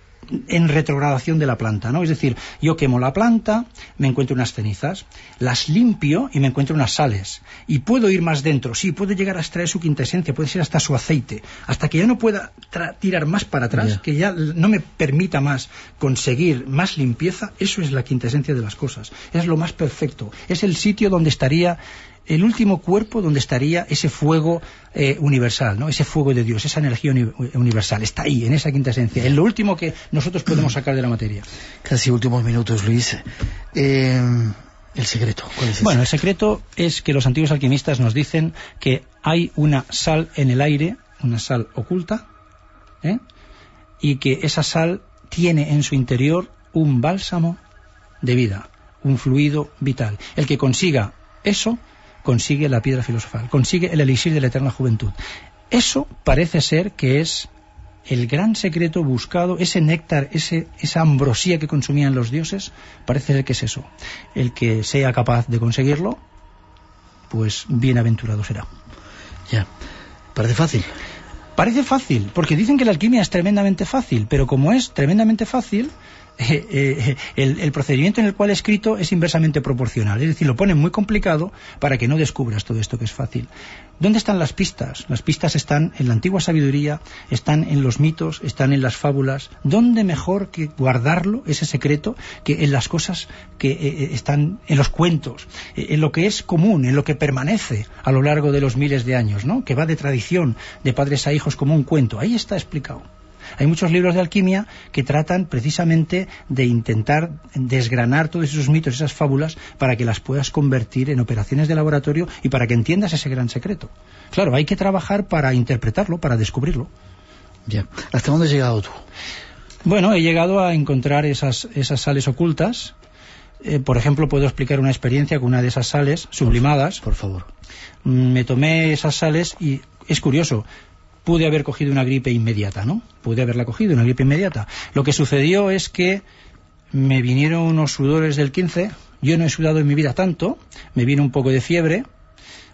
en retrogradación de la planta, ¿no? Es decir, yo quemo la planta, me encuentro unas cenizas, las limpio y me encuentro unas sales. Y puedo ir más dentro, sí, puedo llegar a extraer su quinta esencia, puede ser hasta su aceite, hasta que ya no pueda tra- tirar más para atrás, yeah. que ya no me permita más conseguir más limpieza. Eso es la quinta esencia de las cosas. Es lo más perfecto. Es el sitio donde estaría el último cuerpo, donde estaría ese fuego eh, universal, ¿no? Ese fuego de Dios, esa energía uni- universal, está ahí, en esa quinta esencia, es lo último que nosotros podemos sacar de la materia. Casi últimos minutos, Luis. Eh, el secreto, ¿cuál es ese? Bueno, el secreto es que los antiguos alquimistas nos dicen que hay una sal en el aire, una sal oculta, ¿eh? y que esa sal tiene en su interior un bálsamo de vida, un fluido vital. El que consiga eso consigue la piedra filosofal, consigue el elixir de la eterna juventud. Eso parece ser que es el gran secreto buscado, ese néctar, ese, esa ambrosía que consumían los dioses, parece ser que es eso. El que sea capaz de conseguirlo, pues bienaventurado será. Ya, parece fácil. Parece fácil, porque dicen que la alquimia es tremendamente fácil, pero como es tremendamente fácil, Eh, eh, el, el procedimiento en el cual he escrito es inversamente proporcional, es decir, lo ponen muy complicado para que no descubras todo esto que es fácil. ¿Dónde están las pistas? Las pistas están en la antigua sabiduría, están en los mitos, están en las fábulas. ¿Dónde mejor que guardarlo, ese secreto, que en las cosas que eh, están en los cuentos, eh, en lo que es común, en lo que permanece a lo largo de los miles de años, ¿no? Que va de tradición, de padres a hijos como un cuento? Ahí está explicado. Hay muchos libros de alquimia que tratan precisamente de intentar desgranar todos esos mitos, esas fábulas, para que las puedas convertir en operaciones de laboratorio y para que entiendas ese gran secreto. Claro, hay que trabajar para interpretarlo, para descubrirlo. Ya. ¿Hasta dónde has llegado tú? Bueno, he llegado a encontrar esas, esas sales ocultas. Eh, por ejemplo, puedo explicar una experiencia con una de esas sales sublimadas. Por favor. Me tomé esas sales y es curioso. Pude haber cogido una gripe inmediata, ¿no? Pude haberla cogido, una gripe inmediata. Lo que sucedió es que me vinieron unos sudores del quince, yo no he sudado en mi vida tanto, me vino un poco de fiebre,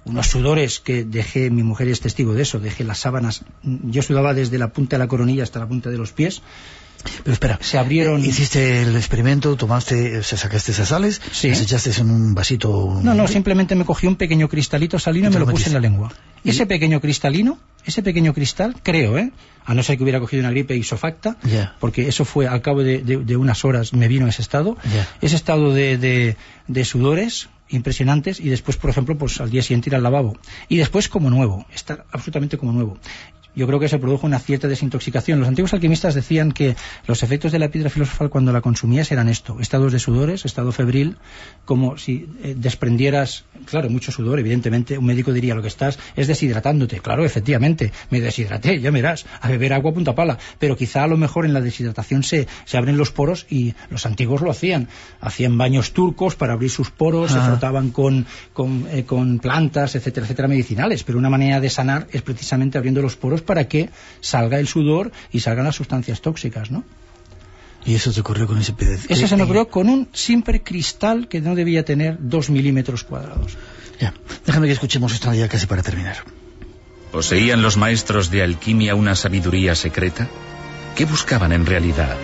unos sudores que dejé, mi mujer es testigo de eso, dejé las sábanas, yo sudaba desde la punta de la coronilla hasta la punta de los pies. Pero espera, se abrieron... hiciste el experimento, tomaste, o sea, sacaste esas sales, sí. las echaste en un vasito... No, no, simplemente me cogí un pequeño cristalito salino y, y me lo puse en la lengua. ¿Y? Ese pequeño cristalino, ese pequeño cristal, creo, ¿eh? A no ser que hubiera cogido una gripe isofacta, yeah. porque eso fue al cabo de, de, de unas horas me vino ese estado, yeah. ese estado de, de, de sudores impresionantes, y después, por ejemplo, pues al día siguiente ir al lavabo. Y después como nuevo, estar absolutamente como nuevo. Yo creo que se produjo una cierta desintoxicación. Los antiguos alquimistas decían que los efectos de la piedra filosofal cuando la consumías eran esto: estados de sudores, estado febril, como si eh, desprendieras, claro, mucho sudor, evidentemente. Un médico diría, lo que estás es deshidratándote. Claro, efectivamente, me deshidraté, ya verás, a beber agua a punta pala. Pero quizá a lo mejor en la deshidratación se, se abren los poros, y los antiguos lo hacían. Hacían baños turcos para abrir sus poros, ah. se frotaban con, con, eh, con plantas, etcétera, etcétera, medicinales. Pero una manera de sanar es precisamente abriendo los poros para que salga el sudor y salgan las sustancias tóxicas, ¿no? ¿Y eso te ocurrió con ese pez? Eso se me ocurrió con un simple cristal que no debía tener dos milímetros cuadrados. Ya, déjame que escuchemos esto ya casi para terminar. ¿Poseían los maestros de alquimia una sabiduría secreta? ¿Qué buscaban en realidad?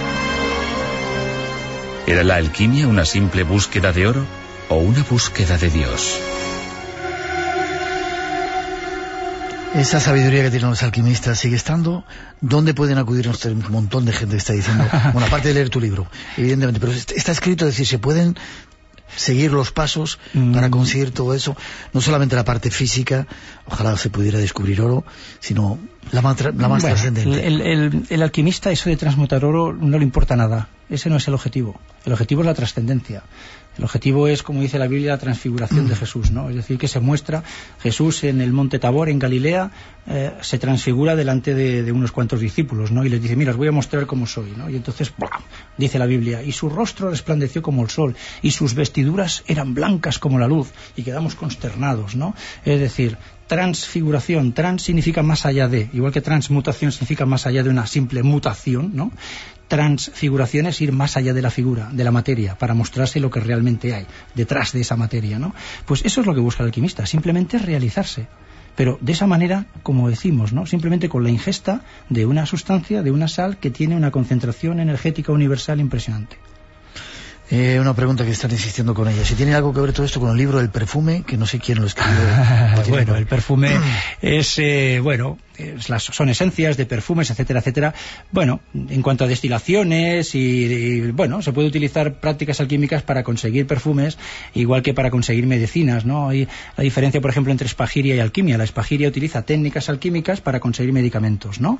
¿Era la alquimia una simple búsqueda de oro o una búsqueda de Dios? Esa sabiduría que tienen los alquimistas sigue estando. ¿Dónde pueden acudir? Un montón de gente está diciendo, bueno, aparte de leer tu libro, evidentemente, pero está escrito, es decir, se pueden seguir los pasos mm. para conseguir todo eso, no solamente la parte física, ojalá se pudiera descubrir oro, sino la más, la más bueno, trascendente. El, el, el alquimista, eso de transmutar oro, no le importa nada. Ese no es el objetivo. El objetivo es la trascendencia. El objetivo es, como dice la Biblia, la transfiguración de Jesús, ¿no? Es decir, que se muestra Jesús en el monte Tabor, en Galilea, eh, se transfigura delante de, de unos cuantos discípulos, ¿no? Y les dice, mira, os voy a mostrar cómo soy, ¿no? Y entonces, ¡blam!, dice la Biblia, y su rostro resplandeció como el sol, y sus vestiduras eran blancas como la luz, y quedamos consternados, ¿no? Es decir, transfiguración, trans significa más allá de, igual que transmutación significa más allá de una simple mutación, ¿no? Transfiguración es ir más allá de la figura, de la materia, para mostrarse lo que realmente hay detrás de esa materia, ¿no? Pues eso es lo que busca el alquimista, simplemente realizarse, pero de esa manera, como decimos, ¿no? Simplemente con la ingesta de una sustancia, de una sal que tiene una concentración energética universal impresionante. Eh, una pregunta que están insistiendo con ella. Si tiene algo que ver todo esto con el libro del perfume, que no sé quién lo escribió. Bueno, el perfume es, eh, bueno, es las, son esencias de perfumes, etcétera, etcétera. Bueno, en cuanto a destilaciones y, y, bueno, se puede utilizar prácticas alquímicas para conseguir perfumes, igual que para conseguir medicinas, ¿no? Hay la diferencia, por ejemplo, entre espagiria y alquimia. La espagiria utiliza técnicas alquímicas para conseguir medicamentos, ¿no?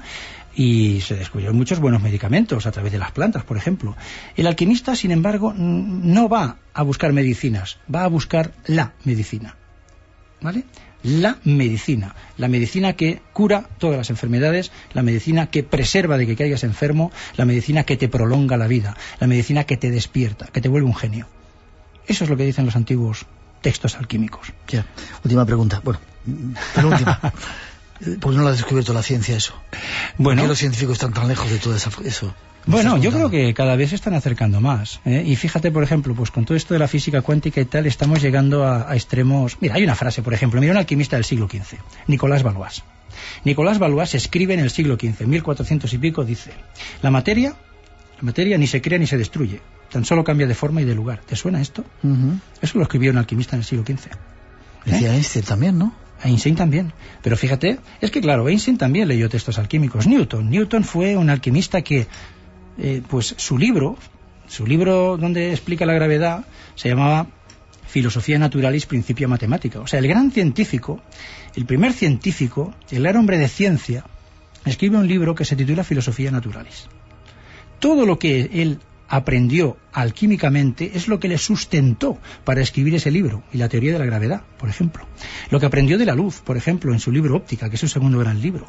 Y se descubrieron muchos buenos medicamentos a través de las plantas, por ejemplo. El alquimista, sin embargo, no va a buscar medicinas, va a buscar la medicina, ¿vale? La medicina, la medicina que cura todas las enfermedades, la medicina que preserva de que caigas enfermo, la medicina que te prolonga la vida, la medicina que te despierta, que te vuelve un genio. Eso es lo que dicen los antiguos textos alquímicos. Ya. Última pregunta, bueno, penúltima. ¿Por qué no lo ha descubierto la ciencia eso? Bueno, ¿por qué los científicos están tan lejos de todo eso? Bueno, yo creo que cada vez se están acercando más, ¿eh? Y fíjate, por ejemplo, pues con todo esto de la física cuántica y tal, estamos llegando a, a extremos... Mira, hay una frase, por ejemplo, mira, un alquimista del siglo quince, Nicolás Valois. Nicolás Valois escribe en el siglo quince, mil cuatrocientos y pico, dice, la materia, la materia ni se crea ni se destruye, tan solo cambia de forma y de lugar. ¿Te suena esto? Uh-huh. Eso lo escribió un alquimista en el siglo quince. ¿Eh? Decía Einstein también, ¿no? Einstein también, pero fíjate, es que claro, Einstein también leyó textos alquímicos. Newton, Newton fue un alquimista que, eh, pues su libro, su libro donde explica la gravedad, se llamaba Filosofía Naturalis Principia Mathematica. O sea, el gran científico, el primer científico, el gran hombre de ciencia, escribe un libro que se titula Filosofía Naturalis. Todo lo que él aprendió alquímicamente es lo que le sustentó para escribir ese libro, y la teoría de la gravedad, por ejemplo. Lo que aprendió de la luz, por ejemplo, en su libro Óptica, que es su segundo gran libro.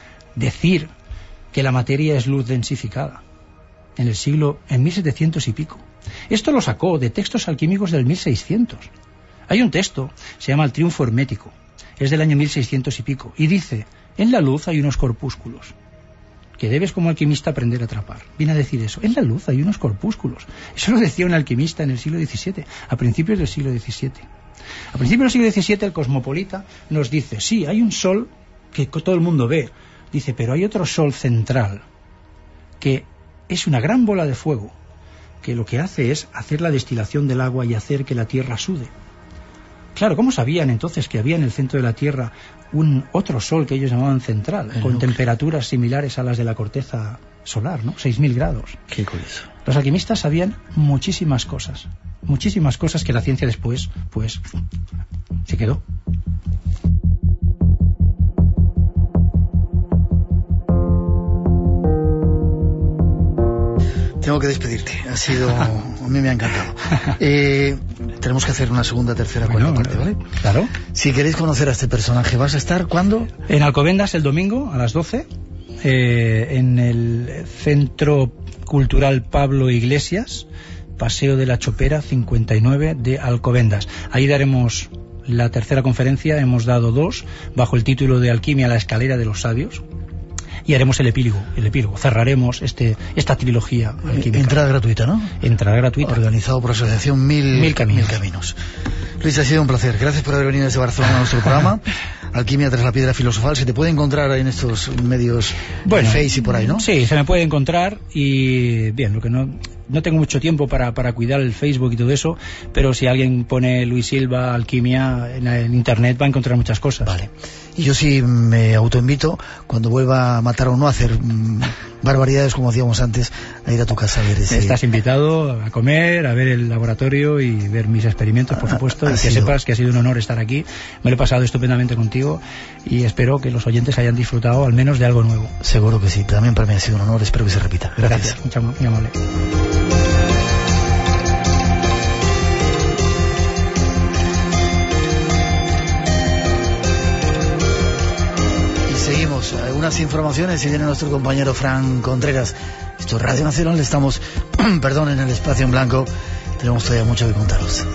Decir que la materia es luz densificada, en el siglo, en mil setecientos y pico. Esto lo sacó de textos alquímicos del mil seiscientos. Hay un texto, se llama El Triunfo Hermético, es del año mil seiscientos y pico, y dice, en la luz hay unos corpúsculos que debes como alquimista aprender a atrapar. Viene a decir eso. En la luz hay unos corpúsculos. Eso lo decía un alquimista en el siglo diecisiete, a principios del siglo diecisiete. A principios del siglo diecisiete el Cosmopolita nos dice, sí, hay un sol que todo el mundo ve, dice, pero hay otro sol central que es una gran bola de fuego que lo que hace es hacer la destilación del agua y hacer que la Tierra sude. Claro, ¿cómo sabían entonces que había en el centro de la Tierra un otro sol que ellos llamaban central, el con núcleo, temperaturas similares a las de la corteza solar, ¿no? seis mil grados. Qué curioso. Los alquimistas sabían muchísimas cosas, muchísimas cosas que la ciencia después, pues, se quedó. Tengo que despedirte, ha sido, a mí me ha encantado. Eh, tenemos que hacer una segunda, tercera, bueno, cuarta parte, ¿vale? Claro. Si queréis conocer a este personaje, ¿vas a estar cuándo? En Alcobendas el domingo a las doce, eh, en el Centro Cultural Pablo Iglesias, Paseo de la Chopera cincuenta y nueve de Alcobendas. Ahí daremos la tercera conferencia, hemos dado dos, bajo el título de Alquimia, la escalera de los sabios. Y haremos el epílogo, el epílogo. Cerraremos este, esta trilogía alquímica. Entrada gratuita, ¿no? Entrada gratuita. Organizado por la Asociación Mil, Mil Caminos. Mil Caminos. Luis, ha sido un placer. Gracias por haber venido desde Barcelona a nuestro programa. Alquimia tras la piedra filosofal. Se te puede encontrar en estos medios, bueno, de Face y por ahí, ¿no? Sí, se me puede encontrar y, bien, lo que no... No tengo mucho tiempo para, para cuidar el Facebook y todo eso, pero si alguien pone Luis Silva, Alquimia, en, en Internet va a encontrar muchas cosas. Vale. Y yo sí me autoinvito, cuando vuelva a matar a uno, a hacer mmm, barbaridades como hacíamos antes, a ir a tu casa a ver ese... Estás invitado a comer, a ver el laboratorio y ver mis experimentos, por supuesto, y que sido... sepas que ha sido un honor estar aquí. Me lo he pasado estupendamente contigo y espero que los oyentes hayan disfrutado al menos de algo nuevo. Seguro que sí, también para mí ha sido un honor, espero que se repita. Gracias. Gracias, mucho, muy amable. Seguimos, algunas informaciones y viene nuestro compañero Fran Contreras. Esto es Radio Nacional, estamos, perdón, en el espacio en blanco. Tenemos todavía mucho que contaros.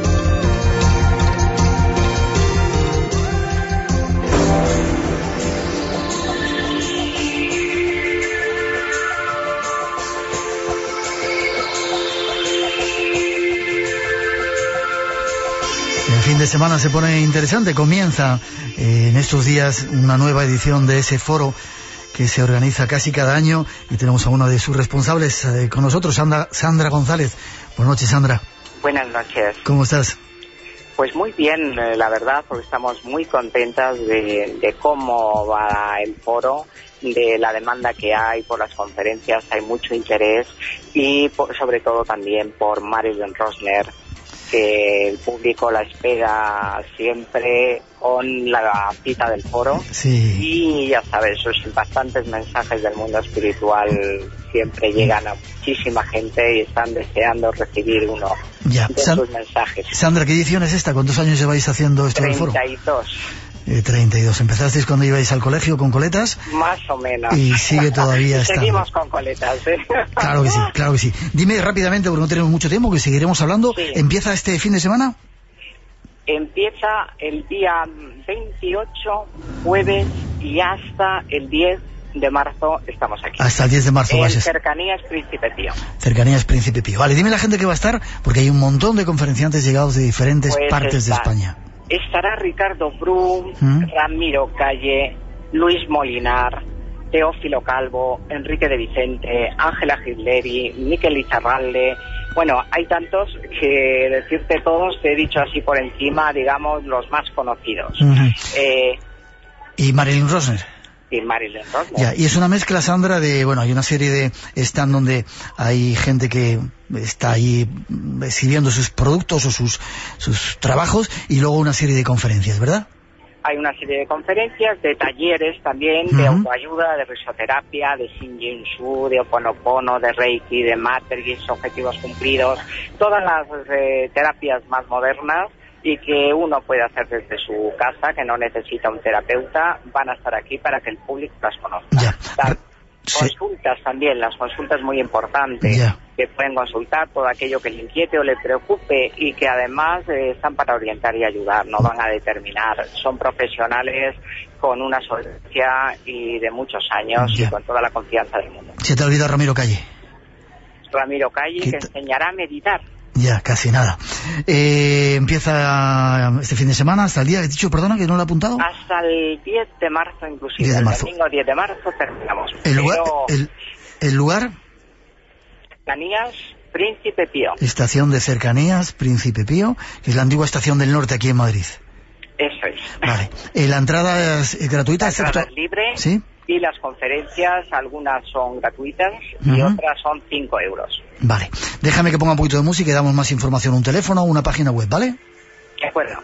El fin de semana se pone interesante, comienza eh, en estos días una nueva edición de ese foro que se organiza casi cada año y tenemos a una de sus responsables eh, con nosotros, Sandra, Sandra González. Buenas noches, Sandra. Buenas noches. ¿Cómo estás? Pues muy bien, eh, la verdad, porque estamos muy contentas de, de cómo va el foro, de la demanda que hay por las conferencias, hay mucho interés y por, sobre todo también por Marilyn Rosner, que el público la espera siempre con la cita del foro. Sí. Y ya sabes, esos impactantes mensajes del mundo espiritual siempre llegan a muchísima gente y están deseando recibir uno ya. de San... sus mensajes. Sandra, ¿qué edición es esta? ¿Cuántos años lleváis haciendo esto del foro? treinta y dos. Eh, treinta y dos. ¿Empezasteis cuando ibais al colegio con coletas? Más o menos. Y sigue todavía estando. Seguimos con coletas, ¿eh? Claro que sí, claro que sí. Dime rápidamente, porque no tenemos mucho tiempo, que seguiremos hablando. Sí. ¿Empieza este fin de semana? Empieza el día veintiocho, jueves, y hasta el diez de marzo estamos aquí. Hasta el diez de marzo. En vas a... Cercanías Príncipe Pío. Cercanías Príncipe Pío. Vale, dime la gente que va a estar, porque hay un montón de conferenciantes llegados de diferentes pues partes está. de España. Estará Ricardo Brum, ¿Mm? Ramiro Calle, Luis Molinar, Teófilo Calvo, Enrique de Vicente, Ángela Gidleri, Miquel Izarralde. Bueno, hay tantos que decirte todos, te he dicho así por encima, digamos, los más conocidos. Uh-huh. Eh, ¿Y Marilyn Rosner? Y Marilyn Rosner. Ya, y es una mezcla, Sandra, de, bueno, hay una serie de stand donde hay gente que está ahí exhibiendo sus productos o sus, sus trabajos, y luego una serie de conferencias, ¿verdad? Hay una serie de conferencias, de talleres también, uh-huh. de autoayuda, de risoterapia, de Shinjin Shu, de Oponopono, de Reiki, de Matrix, objetivos cumplidos, todas las eh, terapias más modernas y que uno puede hacer desde su casa, que no necesita un terapeuta, van a estar aquí para que el público las conozca. Ya. Las sí. consultas también, las consultas muy importantes, ya. que pueden consultar todo aquello que le inquiete o le preocupe y que además eh, están para orientar y ayudar, no van a determinar. Son profesionales con una solvencia y de muchos años ya. y con toda la confianza del mundo. Se te olvida Ramiro Calle. Ramiro Calle, que t- enseñará a meditar. Ya, casi nada. Eh, empieza este fin de semana, hasta el día, he dicho, perdona, que no lo he apuntado. Hasta el diez de marzo inclusive. diez de marzo. El domingo diez de marzo terminamos. ¿El lugar? Pero... El, ¿El lugar? Cercanías Príncipe Pío. Estación de Cercanías Príncipe Pío, que es la antigua Estación del Norte aquí en Madrid. Eso es. Vale. Eh, ¿La entrada es, es gratuita? La entrada excepto... es libre. ¿Sí? Y las conferencias, algunas son gratuitas y Uh-huh. otras son cinco euros. Vale. Déjame que ponga un poquito de música y damos más información. Un teléfono o una página web, ¿vale? De acuerdo.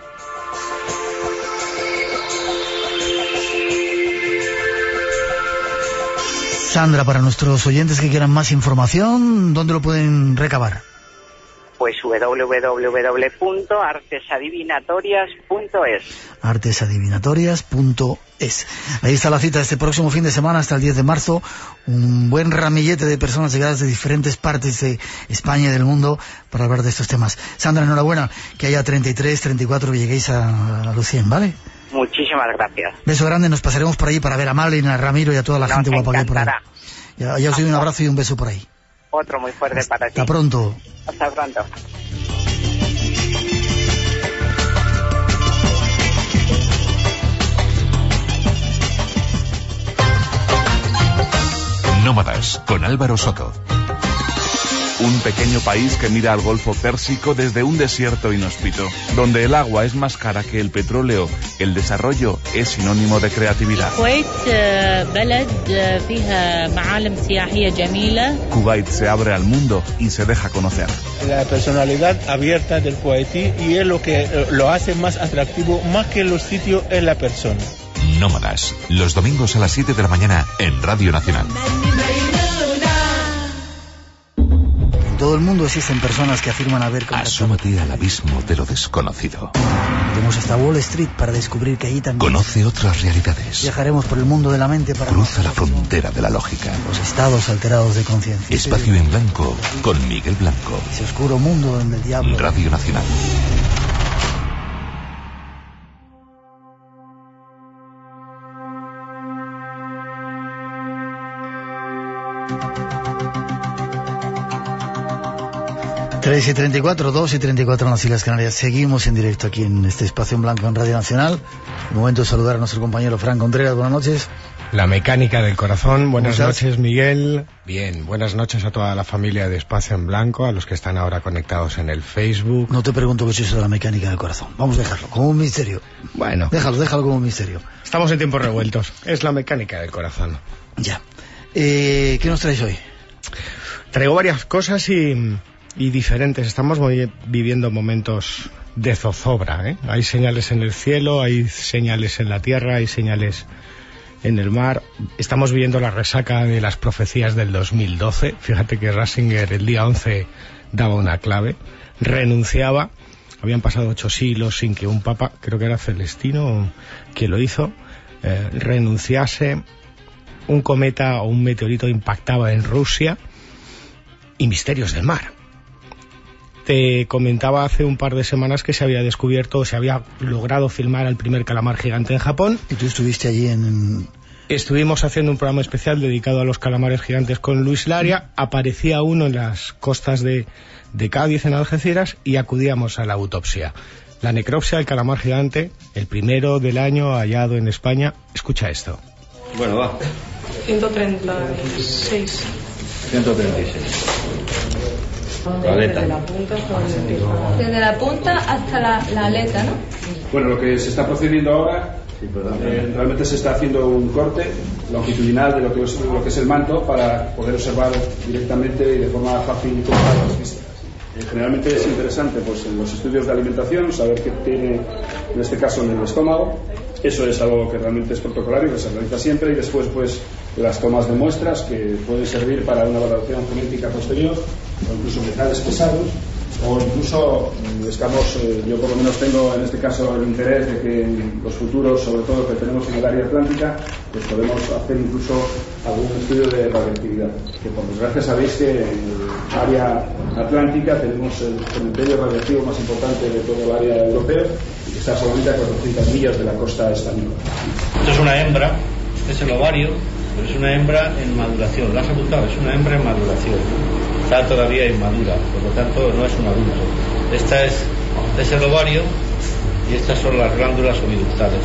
Sandra, para nuestros oyentes que quieran más información, ¿dónde lo pueden recabar? Pues doble u doble u doble u punto artes adivinatorias punto es. artes adivinatorias punto es. Ahí está la cita este próximo fin de semana hasta el diez de marzo. Un buen ramillete de personas llegadas de diferentes partes de España y del mundo para hablar de estos temas. Sandra, enhorabuena, que haya treinta y tres, treinta y cuatro, que lleguéis a, a los cien, ¿vale? Muchísimas gracias. Beso grande, nos pasaremos por allí para ver a Malin, a Ramiro y a toda la Nos gente guapa que hay por ahí. encantará. Ya, ya os doy un abrazo y un beso por ahí. Otro muy fuerte Hasta, para ti. hasta pronto. Hasta pronto. Nómadas, con Álvaro Soto. Un pequeño país que mira al Golfo Pérsico desde un desierto inhóspito, donde el agua es más cara que el petróleo, el desarrollo es sinónimo de creatividad. Kuwait se abre al mundo y se deja conocer. La personalidad abierta del kuwaití, y es lo que lo hace más atractivo, más que los sitios, es la persona. Nómadas, los domingos a las siete de la mañana en Radio Nacional. En todo el mundo existen personas que afirman haber contactado. Asómate al abismo de lo desconocido. Iremos hasta Wall Street para descubrir que allí también... Conoce otras realidades. Viajaremos por el mundo de la mente para... Cruza la frontera de la lógica. Los estados alterados de conciencia. Espacio en Blanco con Miguel Blanco. Ese oscuro mundo donde el diablo... Radio Nacional. tres y treinta y cuatro, dos y treinta y cuatro en las Islas Canarias. Seguimos en directo aquí en este Espacio en Blanco en Radio Nacional. El momento de saludar a nuestro compañero Fran Contreras. Buenas noches. La mecánica del corazón. Buenas noches, Miguel. Bien, buenas noches a toda la familia de Espacio en Blanco, a los que están ahora conectados en el Facebook. No te pregunto qué es eso de la mecánica del corazón. Vamos a dejarlo como un misterio. Bueno. Déjalo, déjalo como un misterio. Estamos en tiempos revueltos. Es la mecánica del corazón. Ya. Eh, ¿Qué nos traes hoy? Traigo varias cosas y... y diferentes. Estamos viviendo momentos de zozobra, ¿eh? Hay señales en el cielo, hay señales en la tierra, hay señales en el mar. Estamos viviendo la resaca de las profecías del dos mil doce. Fíjate que Ratzinger el día once daba una clave, renunciaba. Habían pasado ocho siglos sin que un papa, creo que era Celestino quien lo hizo, eh, renunciase. Un cometa o un meteorito impactaba en Rusia. Y misterios del mar. Te comentaba hace un par de semanas que se había descubierto, se había logrado filmar al primer calamar gigante en Japón. ¿Y tú estuviste allí en...? Estuvimos haciendo un programa especial dedicado a los calamares gigantes con Luis Laria. Aparecía uno en las costas de, de Cádiz, en Algeciras, y acudíamos a la autopsia. La necropsia del calamar gigante, el primero del año hallado en España. Escucha esto. Bueno, va. ciento treinta y seis. ciento treinta y seis. La aleta. Desde la punta hasta la, Desde la punta hasta la, la aleta, ¿no? Bueno, lo que se está procediendo ahora, eh, realmente se está haciendo un corte longitudinal de lo que, es, de lo que es el manto para poder observar directamente y de forma fácil y cómoda las vísceras. Eh, generalmente es interesante, pues, en los estudios de alimentación saber qué tiene, en este caso, en el estómago. Eso es algo que realmente es protocolario, que se realiza siempre, y después, pues, las tomas de muestras que pueden servir para una valoración genética posterior, o incluso metales pesados, o incluso estamos, eh, yo por lo menos tengo en este caso el interés de que en los futuros, sobre todo que tenemos en el área atlántica, pues podemos hacer incluso algún estudio de radioactividad, que por desgracia sabéis que en el área atlántica tenemos el cementerio radioactivo más importante de todo el área europeo, y que está solamente a cuatrocientas millas de la costa española. Esto es una hembra, es el ovario, pero es una hembra en maduración. ¿Lo has apuntado? Es una hembra en maduración. está todavía inmadura, por lo tanto no es un adulto. Esta es, este es el ovario y estas son las glándulas oviductales.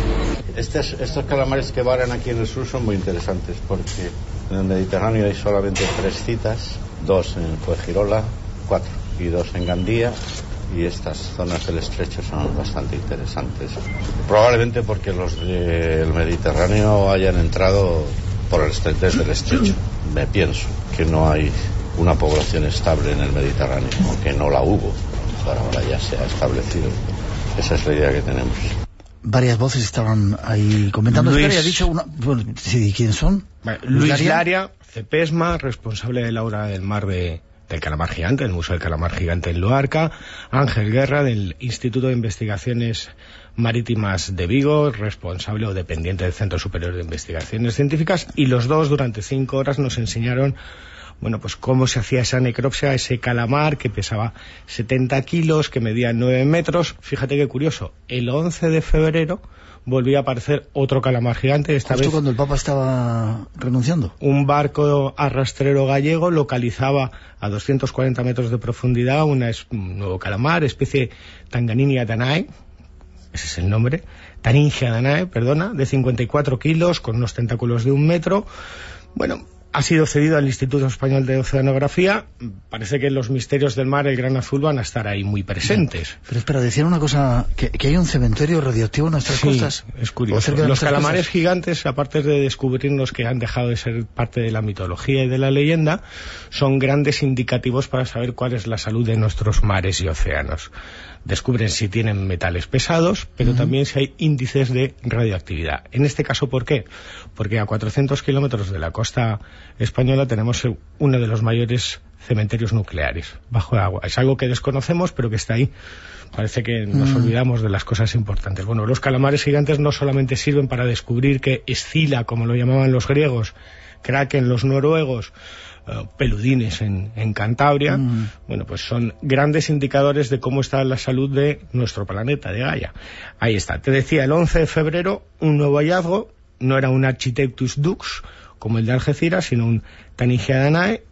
Estos, estos calamares que varan aquí en el sur son muy interesantes porque en el Mediterráneo hay solamente tres citas, dos en Fuengirola, cuatro, y dos en Gandía, y estas zonas del estrecho son bastante interesantes. Probablemente porque los del Mediterráneo hayan entrado por el estre- desde el estrecho. Me pienso que no hay una población estable en el Mediterráneo, aunque no la hubo, pero ahora ya se ha establecido. Esa es la idea que tenemos. Varias voces estaban ahí comentando. Luis... Espera, ha dicho una... Bueno, sí, ¿quién son? Bueno, Luis Laria, Laria Cepesma, responsable de la obra del mar de, del calamar gigante, el Museo del Calamar Gigante en Luarca. Ángel Guerra, del Instituto de Investigaciones Marítimas de Vigo, responsable o dependiente del Centro Superior de Investigaciones Científicas, y los dos durante cinco horas nos enseñaron bueno, pues cómo se hacía esa necropsia, ese calamar que pesaba setenta kilos, que medía nueve metros. Fíjate qué curioso, el once de febrero volvía a aparecer otro calamar gigante, esta Justo vez cuando el Papa estaba renunciando. Un barco arrastrero gallego localizaba a doscientos cuarenta metros de profundidad una, un nuevo calamar, especie Tanganinia danae, ese es el nombre, Taningia danae, perdona, de cincuenta y cuatro kilos, con unos tentáculos de un metro. Bueno, ha sido cedido al Instituto Español de Oceanografía. Parece que los misterios del mar, el gran azul, van a estar ahí muy presentes. Pero espera, decían una cosa, que, que hay un cementerio radioactivo en nuestras sí, costas. Es curioso. Los calamares costas. gigantes, aparte de descubrirnos que han dejado de ser parte de la mitología y de la leyenda, son grandes indicativos para saber cuál es la salud de nuestros mares y océanos. Descubren si tienen metales pesados, pero uh-huh. también si hay índices de radioactividad. En este caso, ¿por qué? Porque a cuatrocientos kilómetros de la costa española tenemos uno de los mayores cementerios nucleares bajo agua. Es algo que desconocemos, pero que está ahí. Parece que nos uh-huh. olvidamos de las cosas importantes. Bueno, los calamares gigantes no solamente sirven para descubrir que Escila, como lo llamaban los griegos, Kraken, los noruegos, Uh, peludines en, en Cantabria, mm. bueno, pues son grandes indicadores de cómo está la salud de nuestro planeta, de Gaia. Ahí está, te decía, el once de febrero, un nuevo hallazgo, no era un Architectus dux, como el de Algeciras, sino un Taningia danae,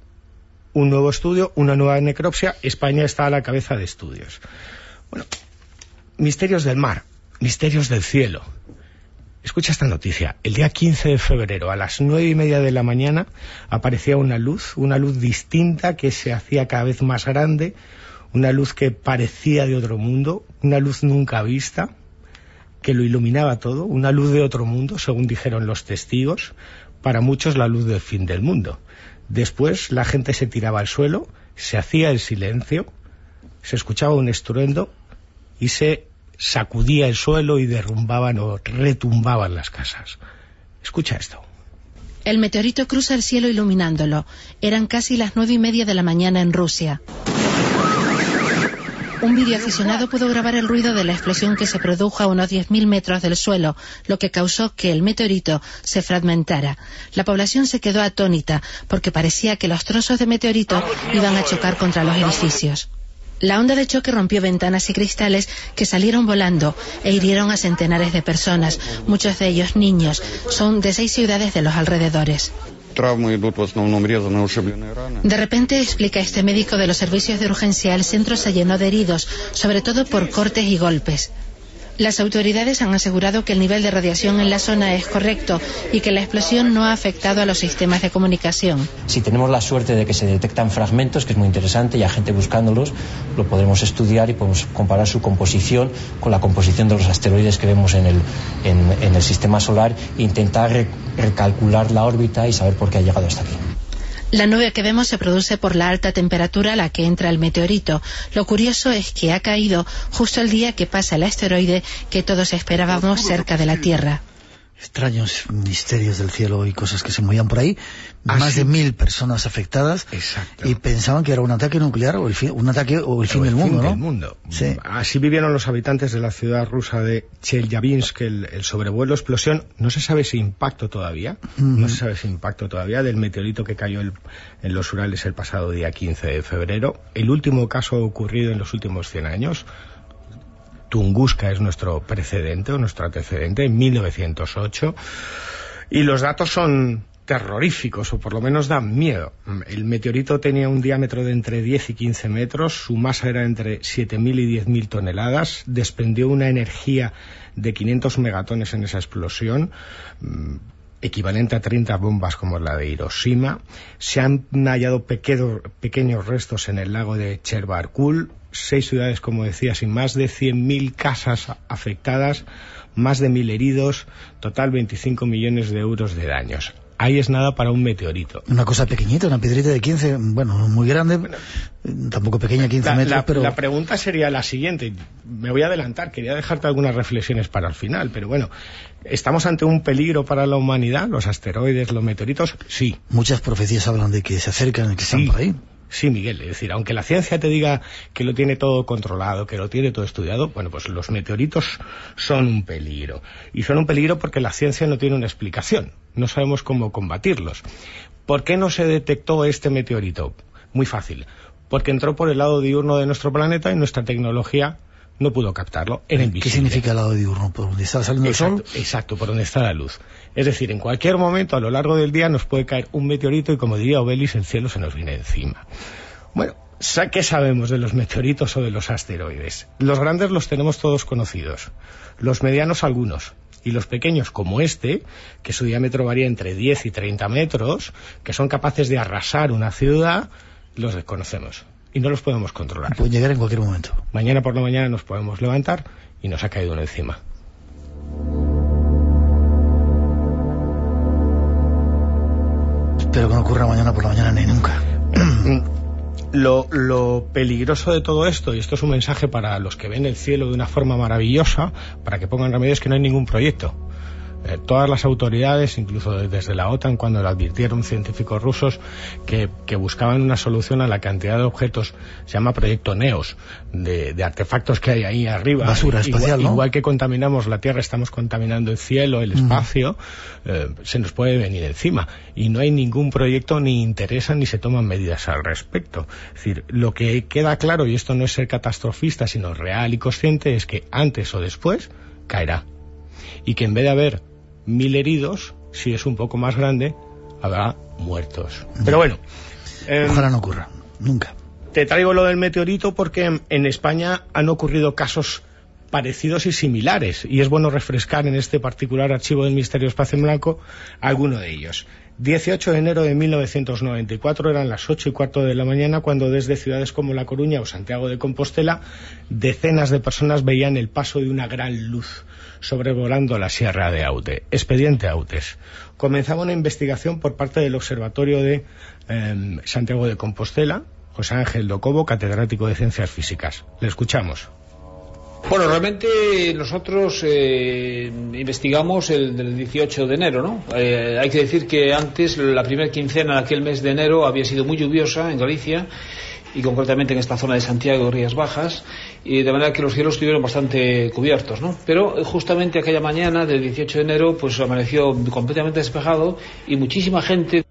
un nuevo estudio, una nueva necropsia. España está a la cabeza de estudios. Bueno, misterios del mar, misterios del cielo. Escucha esta noticia. El día quince de febrero, a las nueve y media de la mañana, aparecía una luz, una luz distinta que se hacía cada vez más grande, una luz que parecía de otro mundo, una luz nunca vista, que lo iluminaba todo, una luz de otro mundo, según dijeron los testigos, para muchos la luz del fin del mundo. Después la gente se tiraba al suelo, se hacía el silencio, se escuchaba un estruendo y se sacudía el suelo y derrumbaban o retumbaban las casas. Escucha esto. El meteorito cruza el cielo iluminándolo. Eran casi las nueve y media de la mañana en Rusia. Un videoaficionado pudo grabar el ruido de la explosión que se produjo a unos diez mil metros del suelo, lo que causó que el meteorito se fragmentara. La población se quedó atónita porque parecía que los trozos de meteorito iban a chocar contra los edificios. La onda de choque rompió ventanas y cristales que salieron volando e hirieron a centenares de personas, muchos de ellos niños. Son de seis ciudades de los alrededores. De repente, explica este médico de los servicios de urgencia, el centro se llenó de heridos, sobre todo por cortes y golpes. Las autoridades han asegurado que el nivel de radiación en la zona es correcto y que la explosión no ha afectado a los sistemas de comunicación. Si tenemos la suerte de que se detectan fragmentos, que es muy interesante, y hay gente buscándolos, lo podremos estudiar y podemos comparar su composición con la composición de los asteroides que vemos en el, en, en el sistema solar e intentar re- recalcular la órbita y saber por qué ha llegado hasta aquí. La nube que vemos se produce por la alta temperatura a la que entra el meteorito. Lo curioso es que ha caído justo el día que pasa el asteroide que todos esperábamos cerca de la Tierra. Extraños misterios del cielo y cosas que se movían por ahí. ¿Ah, Más sí? de mil personas afectadas. Exacto. Y pensaban que era un ataque nuclear o el fin, un ataque o el fin o del el mundo, fin ¿no? Del mundo. Sí. Así vivieron los habitantes de la ciudad rusa de Chelyabinsk. El, el sobrevuelo, explosión. No se sabe si impacto todavía. Mm. No se sabe si impacto todavía del meteorito que cayó el, en los Urales el pasado día quince de febrero. El último caso ocurrido en los últimos cien años. Tunguska es nuestro precedente o nuestro antecedente en mil novecientos ocho, y los datos son terroríficos, o por lo menos dan miedo. El meteorito tenía un diámetro de entre diez y quince metros, su masa era entre siete mil y diez mil toneladas, desprendió una energía de quinientos megatones en esa explosión, equivalente a treinta bombas como la de Hiroshima. Se han hallado pequeños, pequeños restos en el lago de Cherbarkul, seis ciudades, como decía, sin más de cien mil casas afectadas, más de mil heridos, total veinticinco millones de euros de daños. Ahí es nada para un meteorito. Una cosa pequeñita, una piedrita de quince, bueno, no muy grande, bueno, tampoco pequeña, quince la, metros, la, pero... La pregunta sería la siguiente, me voy a adelantar, quería dejarte algunas reflexiones para el final, pero bueno, ¿estamos ante un peligro para la humanidad, los asteroides, los meteoritos? Sí. Muchas profecías hablan de que se acercan, que sí. están por ahí. Sí, Miguel, es decir, aunque la ciencia te diga que lo tiene todo controlado, que lo tiene todo estudiado, bueno, pues los meteoritos son un peligro. Y son un peligro porque la ciencia no tiene una explicación. No sabemos cómo combatirlos. ¿Por qué no se detectó este meteorito? Muy fácil. Porque entró por el lado diurno de nuestro planeta y nuestra tecnología no pudo captarlo. Era invisible. ¿Qué significa el lado diurno? ¿Por donde está saliendo el sol? Exacto, por donde está la luz. Es decir, en cualquier momento a lo largo del día nos puede caer un meteorito y, como diría Obelis, el cielo se nos viene encima. Bueno, ¿qué sabemos de los meteoritos o de los asteroides? Los grandes los tenemos todos conocidos, los medianos algunos, y los pequeños, como este, que su diámetro varía entre diez y treinta metros, que son capaces de arrasar una ciudad, los desconocemos y no los podemos controlar. Pueden llegar en cualquier momento. Mañana por la mañana nos podemos levantar y nos ha caído uno encima. Espero que no ocurra mañana por la mañana ni nunca. Lo, lo peligroso de todo esto, y esto es un mensaje para los que ven el cielo de una forma maravillosa, para que pongan remedio, es que no hay ningún proyecto. Eh, todas las autoridades, incluso desde la OTAN, cuando le advirtieron científicos rusos que, que buscaban una solución a la cantidad de objetos, se llama proyecto NEOS, de, de artefactos que hay ahí arriba. Basura espacial, igual, ¿no? Igual que contaminamos la Tierra, estamos contaminando el cielo, el espacio, mm. eh, se nos puede venir encima. Y no hay ningún proyecto, ni interesan, ni se toman medidas al respecto. Es decir, lo que queda claro, y esto no es ser catastrofista, sino real y consciente, es que antes o después caerá. Y que en vez de haber mil heridos, si es un poco más grande, habrá muertos. Pero bueno, eh, ojalá no ocurra, nunca. Te traigo lo del meteorito porque en, en España han ocurrido casos parecidos y similares, y es bueno refrescar en este particular archivo del Misterio Espacio en Blanco alguno de ellos. dieciocho de enero de mil novecientos noventa y cuatro, eran las ocho y cuarto de la mañana, cuando desde ciudades como La Coruña o Santiago de Compostela decenas de personas veían el paso de una gran luz sobrevolando la Sierra de Aute. Expediente Autes. Comenzaba una investigación por parte del Observatorio de eh, Santiago de Compostela, José Ángel Docobo, catedrático de Ciencias Físicas. Le escuchamos. Bueno, realmente nosotros eh, investigamos el del dieciocho de enero, ¿no? Eh, hay que decir que antes, la primera quincena de aquel mes de enero había sido muy lluviosa en Galicia, y concretamente en esta zona de Santiago de Rías Bajas, y de manera que los cielos estuvieron bastante cubiertos, ¿no? Pero justamente aquella mañana del dieciocho de enero pues amaneció completamente despejado, y muchísima gente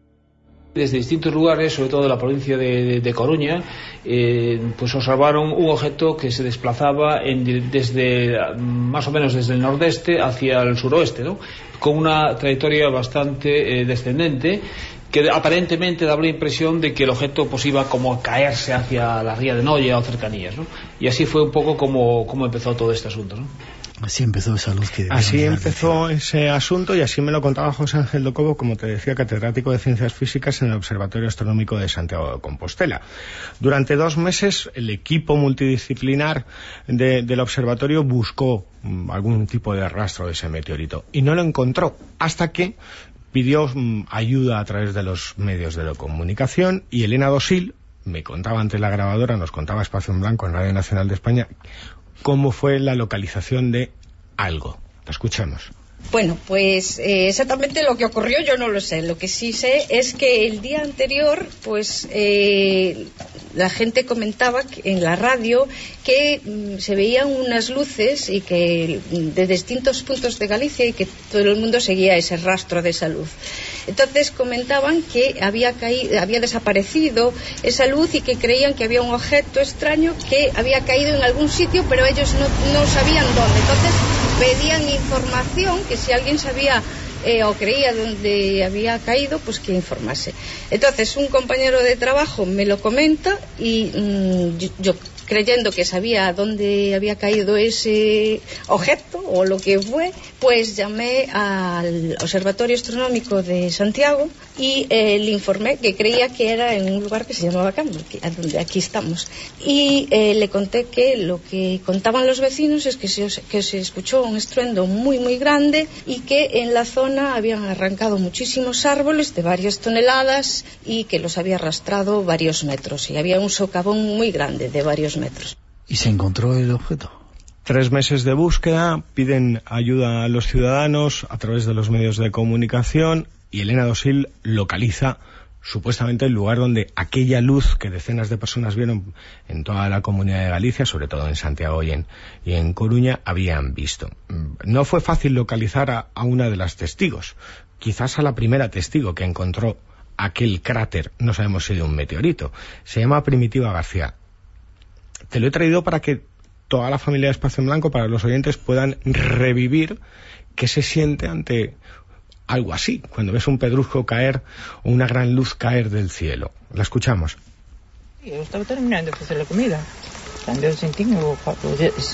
desde distintos lugares, sobre todo de la provincia de, de, de Coruña, eh, pues observaron un objeto que se desplazaba en, desde más o menos desde el nordeste hacia el suroeste, ¿no? Con una trayectoria bastante eh, descendente, que aparentemente daba la impresión de que el objeto pues iba como a caerse hacia la ría de Noya o cercanías, ¿no? Y así fue un poco como, como empezó todo este asunto, ¿no? Así empezó esa luz que... Así empezó ese asunto, y así me lo contaba José Ángel Docobo, como te decía, catedrático de Ciencias Físicas en el Observatorio Astronómico de Santiago de Compostela. Durante dos meses el equipo multidisciplinar de, del observatorio buscó um, algún tipo de rastro de ese meteorito, y no lo encontró, hasta que pidió um, ayuda a través de los medios de la comunicación, y Elena Dosil me contaba ante la grabadora, nos contaba Espacio en Blanco en Radio Nacional de España, cómo fue la localización de algo. Te escuchamos. Bueno, pues eh, exactamente lo que ocurrió yo no lo sé. Lo que sí sé es que el día anterior, pues eh, la gente comentaba en la radio que mm, se veían unas luces, y que de distintos puntos de Galicia, y que todo el mundo seguía ese rastro de esa luz. Entonces comentaban que había caído, había desaparecido esa luz, y que creían que había un objeto extraño que había caído en algún sitio, pero ellos no, no sabían dónde. Entonces pedían información, que si alguien sabía eh, o creía donde había caído, pues que informase. Entonces un compañero de trabajo me lo comenta y mmm, yo, yo creyendo que sabía dónde había caído ese objeto o lo que fue, pues llamé al Observatorio Astronómico de Santiago y eh, le informé que creía que era en un lugar que se llamaba Cando, a donde aquí estamos. Y eh, le conté que lo que contaban los vecinos es que se, que se escuchó un estruendo muy muy grande y que en la zona habían arrancado muchísimos árboles de varias toneladas y que los había arrastrado varios metros, y había un socavón muy grande de varios metros. ¿Y se encontró el objeto? Tres meses de búsqueda, piden ayuda a los ciudadanos a través de los medios de comunicación y Elena Dosil localiza supuestamente el lugar donde aquella luz que decenas de personas vieron en toda la Comunidad de Galicia, sobre todo en Santiago y en, y en Coruña, habían visto. No fue fácil localizar a, a una de las testigos, quizás a la primera testigo que encontró aquel cráter, no sabemos si de un meteorito. Se llama Primitiva García. Te lo he traído para que toda la familia de Espacio en Blanco, para los oyentes, puedan revivir qué se siente ante algo así, cuando ves un pedrusco caer o una gran luz caer del cielo. La escuchamos. Eu estaba terminando de facer a comida cando eu sentí ese,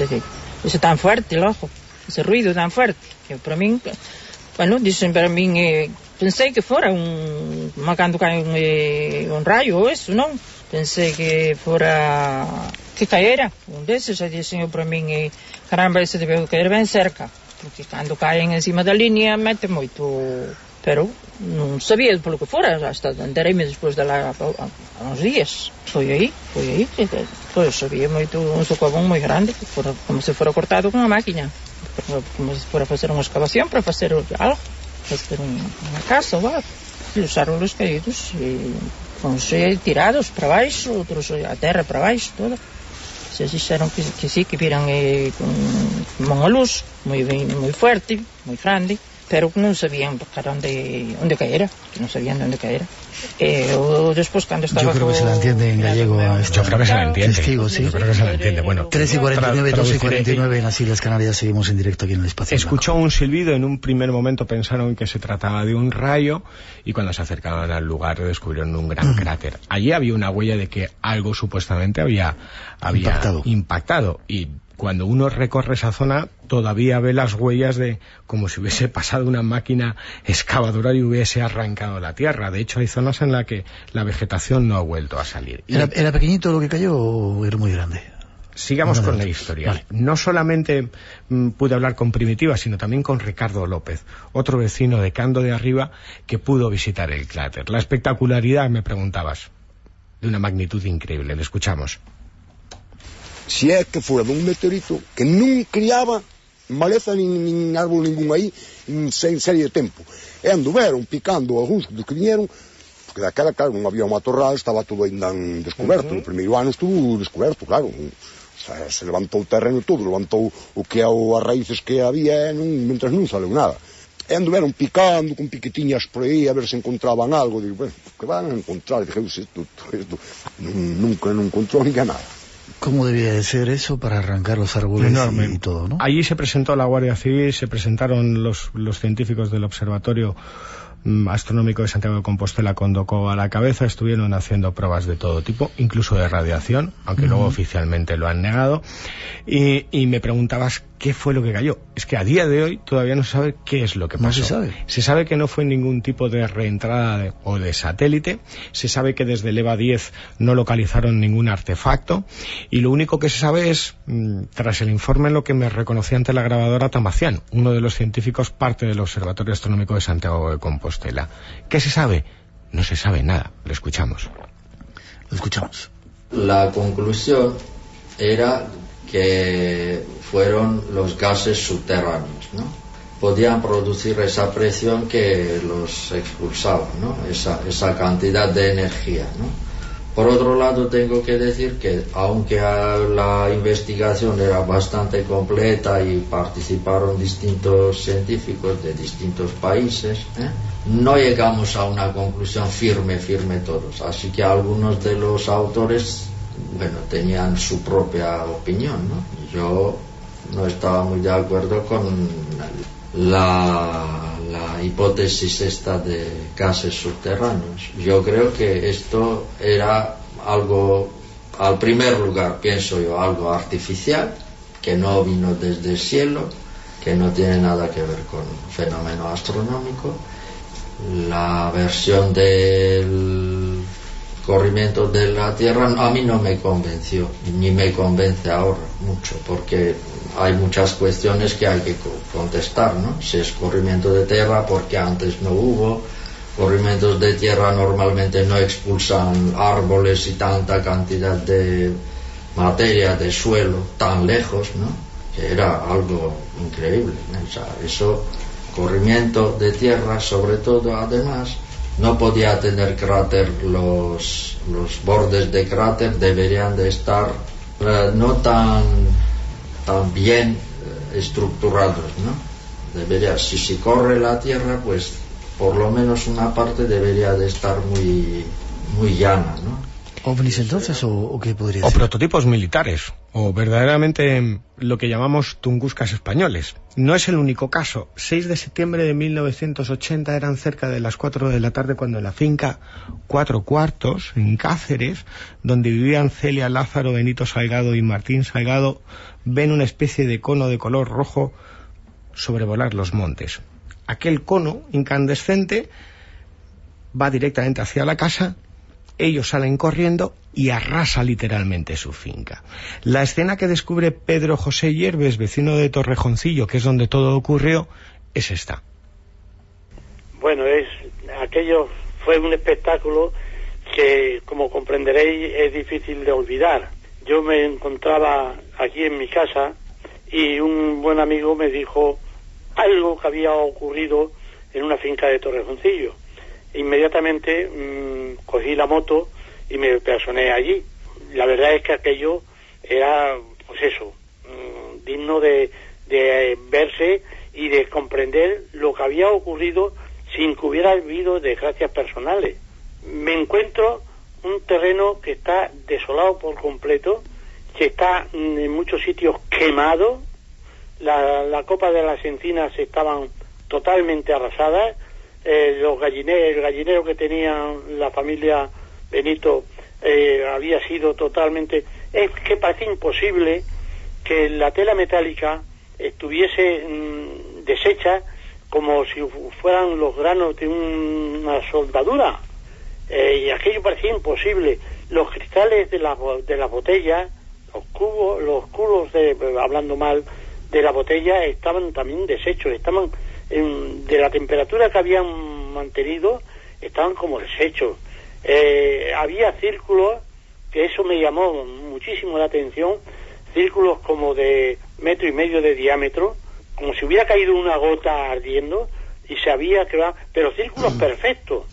ese tan fuerte, logo, ese ruido tan fuerte, que para min, bueno, dicen para min, eh, pensei que fora un, cando cae un, eh, un rayo ou eso, non? Pensei que fora que caera un deses, e dicen para min, eh, caramba, ese debeu caer ben cerca, porque cando caen encima da línea mete moito, pero non sabía polo que fora, hasta entereime despois de lá a uns días. Foi aí, foi aí que pois sabía moito, un socavón moi grande, que fora, como se fora cortado con a máquina, como se fora facer unha excavación para facer algo, facer unha casa ou algo. E os árboles caídos e uns tirados para baixo, outros a terra para baixo, toda. Se dixeron que, que sí, que viran eh, con unha luz moi ben, moi fuerte, moi grande, pero que non sabían para onde, onde caera, que non sabían onde caera. Eh, o despois cando estaba... Yo creo que se la entiende en gallego a esta... Yo creo que se la entiende. Testigo, sí. Yo creo que se la entiende. Bueno, tres y cuarenta y nueve, dos y cuarenta y nueve en las Islas Canarias, seguimos en directo aquí en el Espacio Escuchó Blanco. Un silbido, en un primer momento pensaron que se trataba de un rayo y cuando se acercaban al lugar descubrieron un gran mm. cráter. Allí había una huella de que algo supuestamente había, había impactado. impactado y cuando uno recorre esa zona todavía ve las huellas de como si hubiese pasado una máquina excavadora y hubiese arrancado la tierra. De hecho hay zonas en las que la vegetación no ha vuelto a salir. ¿Era, era pequeñito lo que cayó o era muy grande? Sigamos con la historia. Vale. No solamente mm, pude hablar con Primitiva, sino también con Ricardo López, otro vecino de Cando de Arriba que pudo visitar el cráter. La espectacularidad, me preguntabas, de una magnitud increíble. Le escuchamos. Si é que fora dun meteorito que non criaba maleza nin, nin árbol ningún aí en serie de tempo. E anduveron picando algúns que viñeron, porque daquela, claro, non había un matorral, estaba todo ainda descoberto. Uh -huh. No primeiro ano estuvo descoberto, claro. O sea, se levantou o terreno todo, levantou o que é as raíces que había, non, mentras non saleu nada. E anduveron picando con piquetiñas por aí a ver se encontraban algo. Digo, bueno, que van a encontrar? Dije, isto, isto, nunca non encontrou ninguén nada. ¿Cómo debía de ser eso para arrancar los árboles y, y todo, no? Allí se presentó la Guardia Civil, se presentaron los, los científicos del Observatorio mm, Astronómico de Santiago de Compostela con Docó a la cabeza, estuvieron haciendo pruebas de todo tipo, incluso de radiación, aunque uh-huh. luego oficialmente lo han negado, y, y me preguntabas qué fue lo que cayó. Es que a día de hoy todavía no se sabe qué es lo que pasó. No se sabe. Se sabe que no fue ningún tipo de reentrada de, o de satélite, se sabe que desde el EVA diez no localizaron ningún artefacto, y lo único que se sabe es, mmm, tras el informe, lo que me reconocía ante la grabadora Tamacián, uno de los científicos parte del Observatorio Astronómico de Santiago de Compostela. ¿Qué se sabe? No se sabe nada. Lo escuchamos. Lo escuchamos. La conclusión era que fueron los gases subterráneos, ¿no? Podían producir esa presión que los expulsaba, ¿no? Esa, esa cantidad de energía, ¿no? Por otro lado, tengo que decir que aunque la investigación era bastante completa y participaron distintos científicos de distintos países, ¿eh? no llegamos a una conclusión firme, firme todos. Así que algunos de los autores, bueno, tenían su propia opinión, ¿no? Yo no estaba muy de acuerdo con la, la hipótesis esta de gases subterráneos. Yo creo que esto era algo, al primer lugar, pienso yo, algo artificial, que no vino desde el cielo, que no tiene nada que ver con fenómeno astronómico. La versión del corrimiento de la Tierra a mí no me convenció, ni me convence ahora mucho, porque hay muchas cuestiones que hay que contestar, ¿no? Si es corrimiento de tierra, porque antes no hubo. Corrimientos de tierra normalmente no expulsan árboles y tanta cantidad de materia de suelo tan lejos, ¿no? Que era algo increíble, ¿no? O sea, eso, corrimiento de tierra, sobre todo, además, no podía tener cráter, los, los bordes de cráter deberían de estar eh, no tan, tan bien eh, estructurados, ¿no? Debería, si se corre la tierra, pues por lo menos una parte debería de estar muy, muy llana, ¿no? ¿OVNIs entonces o, o qué podría ser? O prototipos militares, o verdaderamente lo que llamamos tunguscas españoles. No es el único caso. seis de septiembre de mil novecientos ochenta eran cerca de las cuatro de la tarde cuando en la finca Cuatro Cuartos, en Cáceres, donde vivían Celia Lázaro, Benito Salgado y Martín Salgado, ven una especie de cono de color rojo sobrevolar los montes. Aquel cono incandescente va directamente hacia la casa. Ellos salen corriendo y arrasa literalmente su finca. La escena que descubre Pedro José Yerbes, vecino de Torrejoncillo, que es donde todo ocurrió, es esta. Bueno, es aquello fue un espectáculo que, como comprenderéis, es difícil de olvidar. Yo me encontraba aquí en mi casa y un buen amigo me dijo algo que había ocurrido en una finca de Torrejoncillo. Inmediatamente mmm, cogí la moto y me personé allí. La verdad es que aquello era, pues eso, mmm, digno de, de verse y de comprender lo que había ocurrido sin que hubiera habido desgracias personales. Me encuentro un terreno que está desolado por completo, que está en muchos sitios quemado, la, la copa de las encinas estaban totalmente arrasadas. Eh, los gallineros, el gallinero que tenía la familia Benito eh, había sido totalmente... Es que parece imposible que la tela metálica estuviese mmm, deshecha como si fueran los granos de una soldadura. Eh, y aquello parecía imposible. Los cristales de las de las botellas, los cubos, los culos, de, hablando mal, de la botella estaban también deshechos, estaban... En, de la temperatura que habían mantenido, estaban como deshechos. Eh, había círculos, que eso me llamó muchísimo la atención, círculos como de metro y medio de diámetro, como si hubiera caído una gota ardiendo y se había quedado, pero círculos perfectos.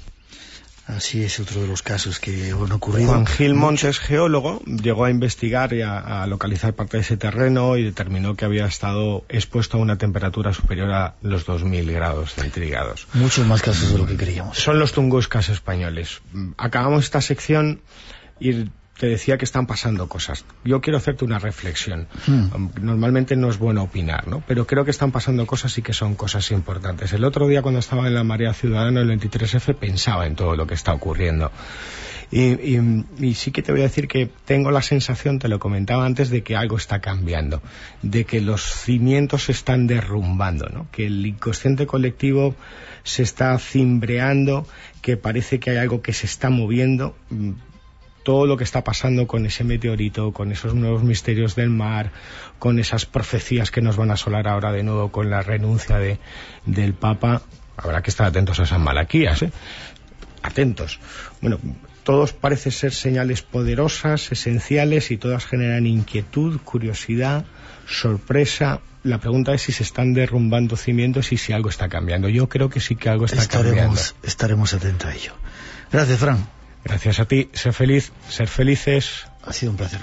Así es otro de los casos que han ocurrido. Juan Gil Montes, geólogo, llegó a investigar y a, a localizar parte de ese terreno y determinó que había estado expuesto a una temperatura superior a los dos mil grados centígrados. Muchos más casos de lo que creíamos. Son los tunguscas españoles. Acabamos esta sección y te decía que están pasando cosas. Yo quiero hacerte una reflexión. Hmm. Normalmente no es bueno opinar, ¿no? Pero creo que están pasando cosas y que son cosas importantes. El otro día, cuando estaba en la Marea Ciudadana, el veintitrés efe, pensaba en todo lo que está ocurriendo. Y, y, y sí que te voy a decir que tengo la sensación, te lo comentaba antes, de que algo está cambiando, de que los cimientos se están derrumbando, ¿no? Que el inconsciente colectivo se está cimbreando, que parece que hay algo que se está moviendo. Todo lo que está pasando con ese meteorito, con esos nuevos misterios del mar, con esas profecías que nos van a asolar ahora de nuevo con la renuncia de, del Papa, habrá que estar atentos a esas Malaquías, ¿eh? Atentos. Bueno, todos parecen ser señales poderosas, esenciales, y todas generan inquietud, curiosidad, sorpresa. La pregunta es si se están derrumbando cimientos y si algo está cambiando. Yo creo que sí que algo está estaremos, cambiando. Estaremos atentos a ello. Gracias, Fran. Gracias a ti, ser feliz, ser felices. Ha sido un placer.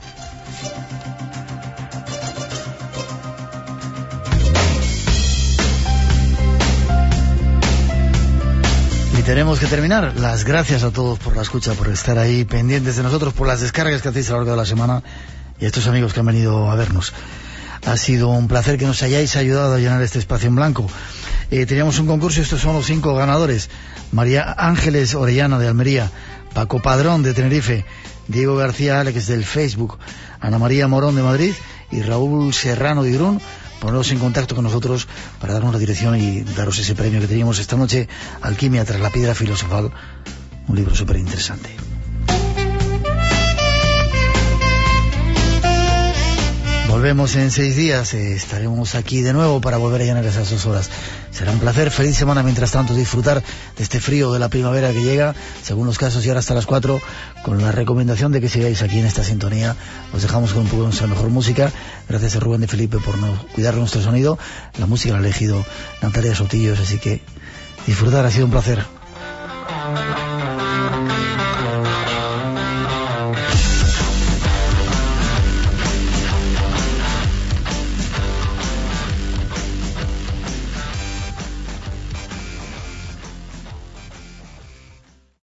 Y tenemos que terminar. Las gracias a todos por la escucha, por estar ahí pendientes de nosotros, por las descargas que hacéis a lo largo de la semana y a estos amigos que han venido a vernos. Ha sido un placer que nos hayáis ayudado a llenar este espacio en blanco. Eh, teníamos un concurso, estos son los cinco ganadores. María Ángeles Orellana de Almería, Paco Padrón de Tenerife, Diego García Alex del Facebook, Ana María Morón de Madrid y Raúl Serrano de Irún. Poneros en contacto con nosotros para darnos la dirección y daros ese premio que teníamos esta noche, Alquimia tras la piedra filosofal, un libro súper interesante. Volvemos en seis días, eh, estaremos aquí de nuevo para volver a llenar esas dos horas. Será un placer, feliz semana, mientras tanto disfrutar de este frío de la primavera que llega, según los casos, y ahora hasta las cuatro, con la recomendación de que sigáis aquí en esta sintonía. Os dejamos con un poco de nuestra mejor música. Gracias a Rubén de Felipe por no cuidar nuestro sonido. La música la ha elegido Natalia Sotillos, así que disfrutar, ha sido un placer.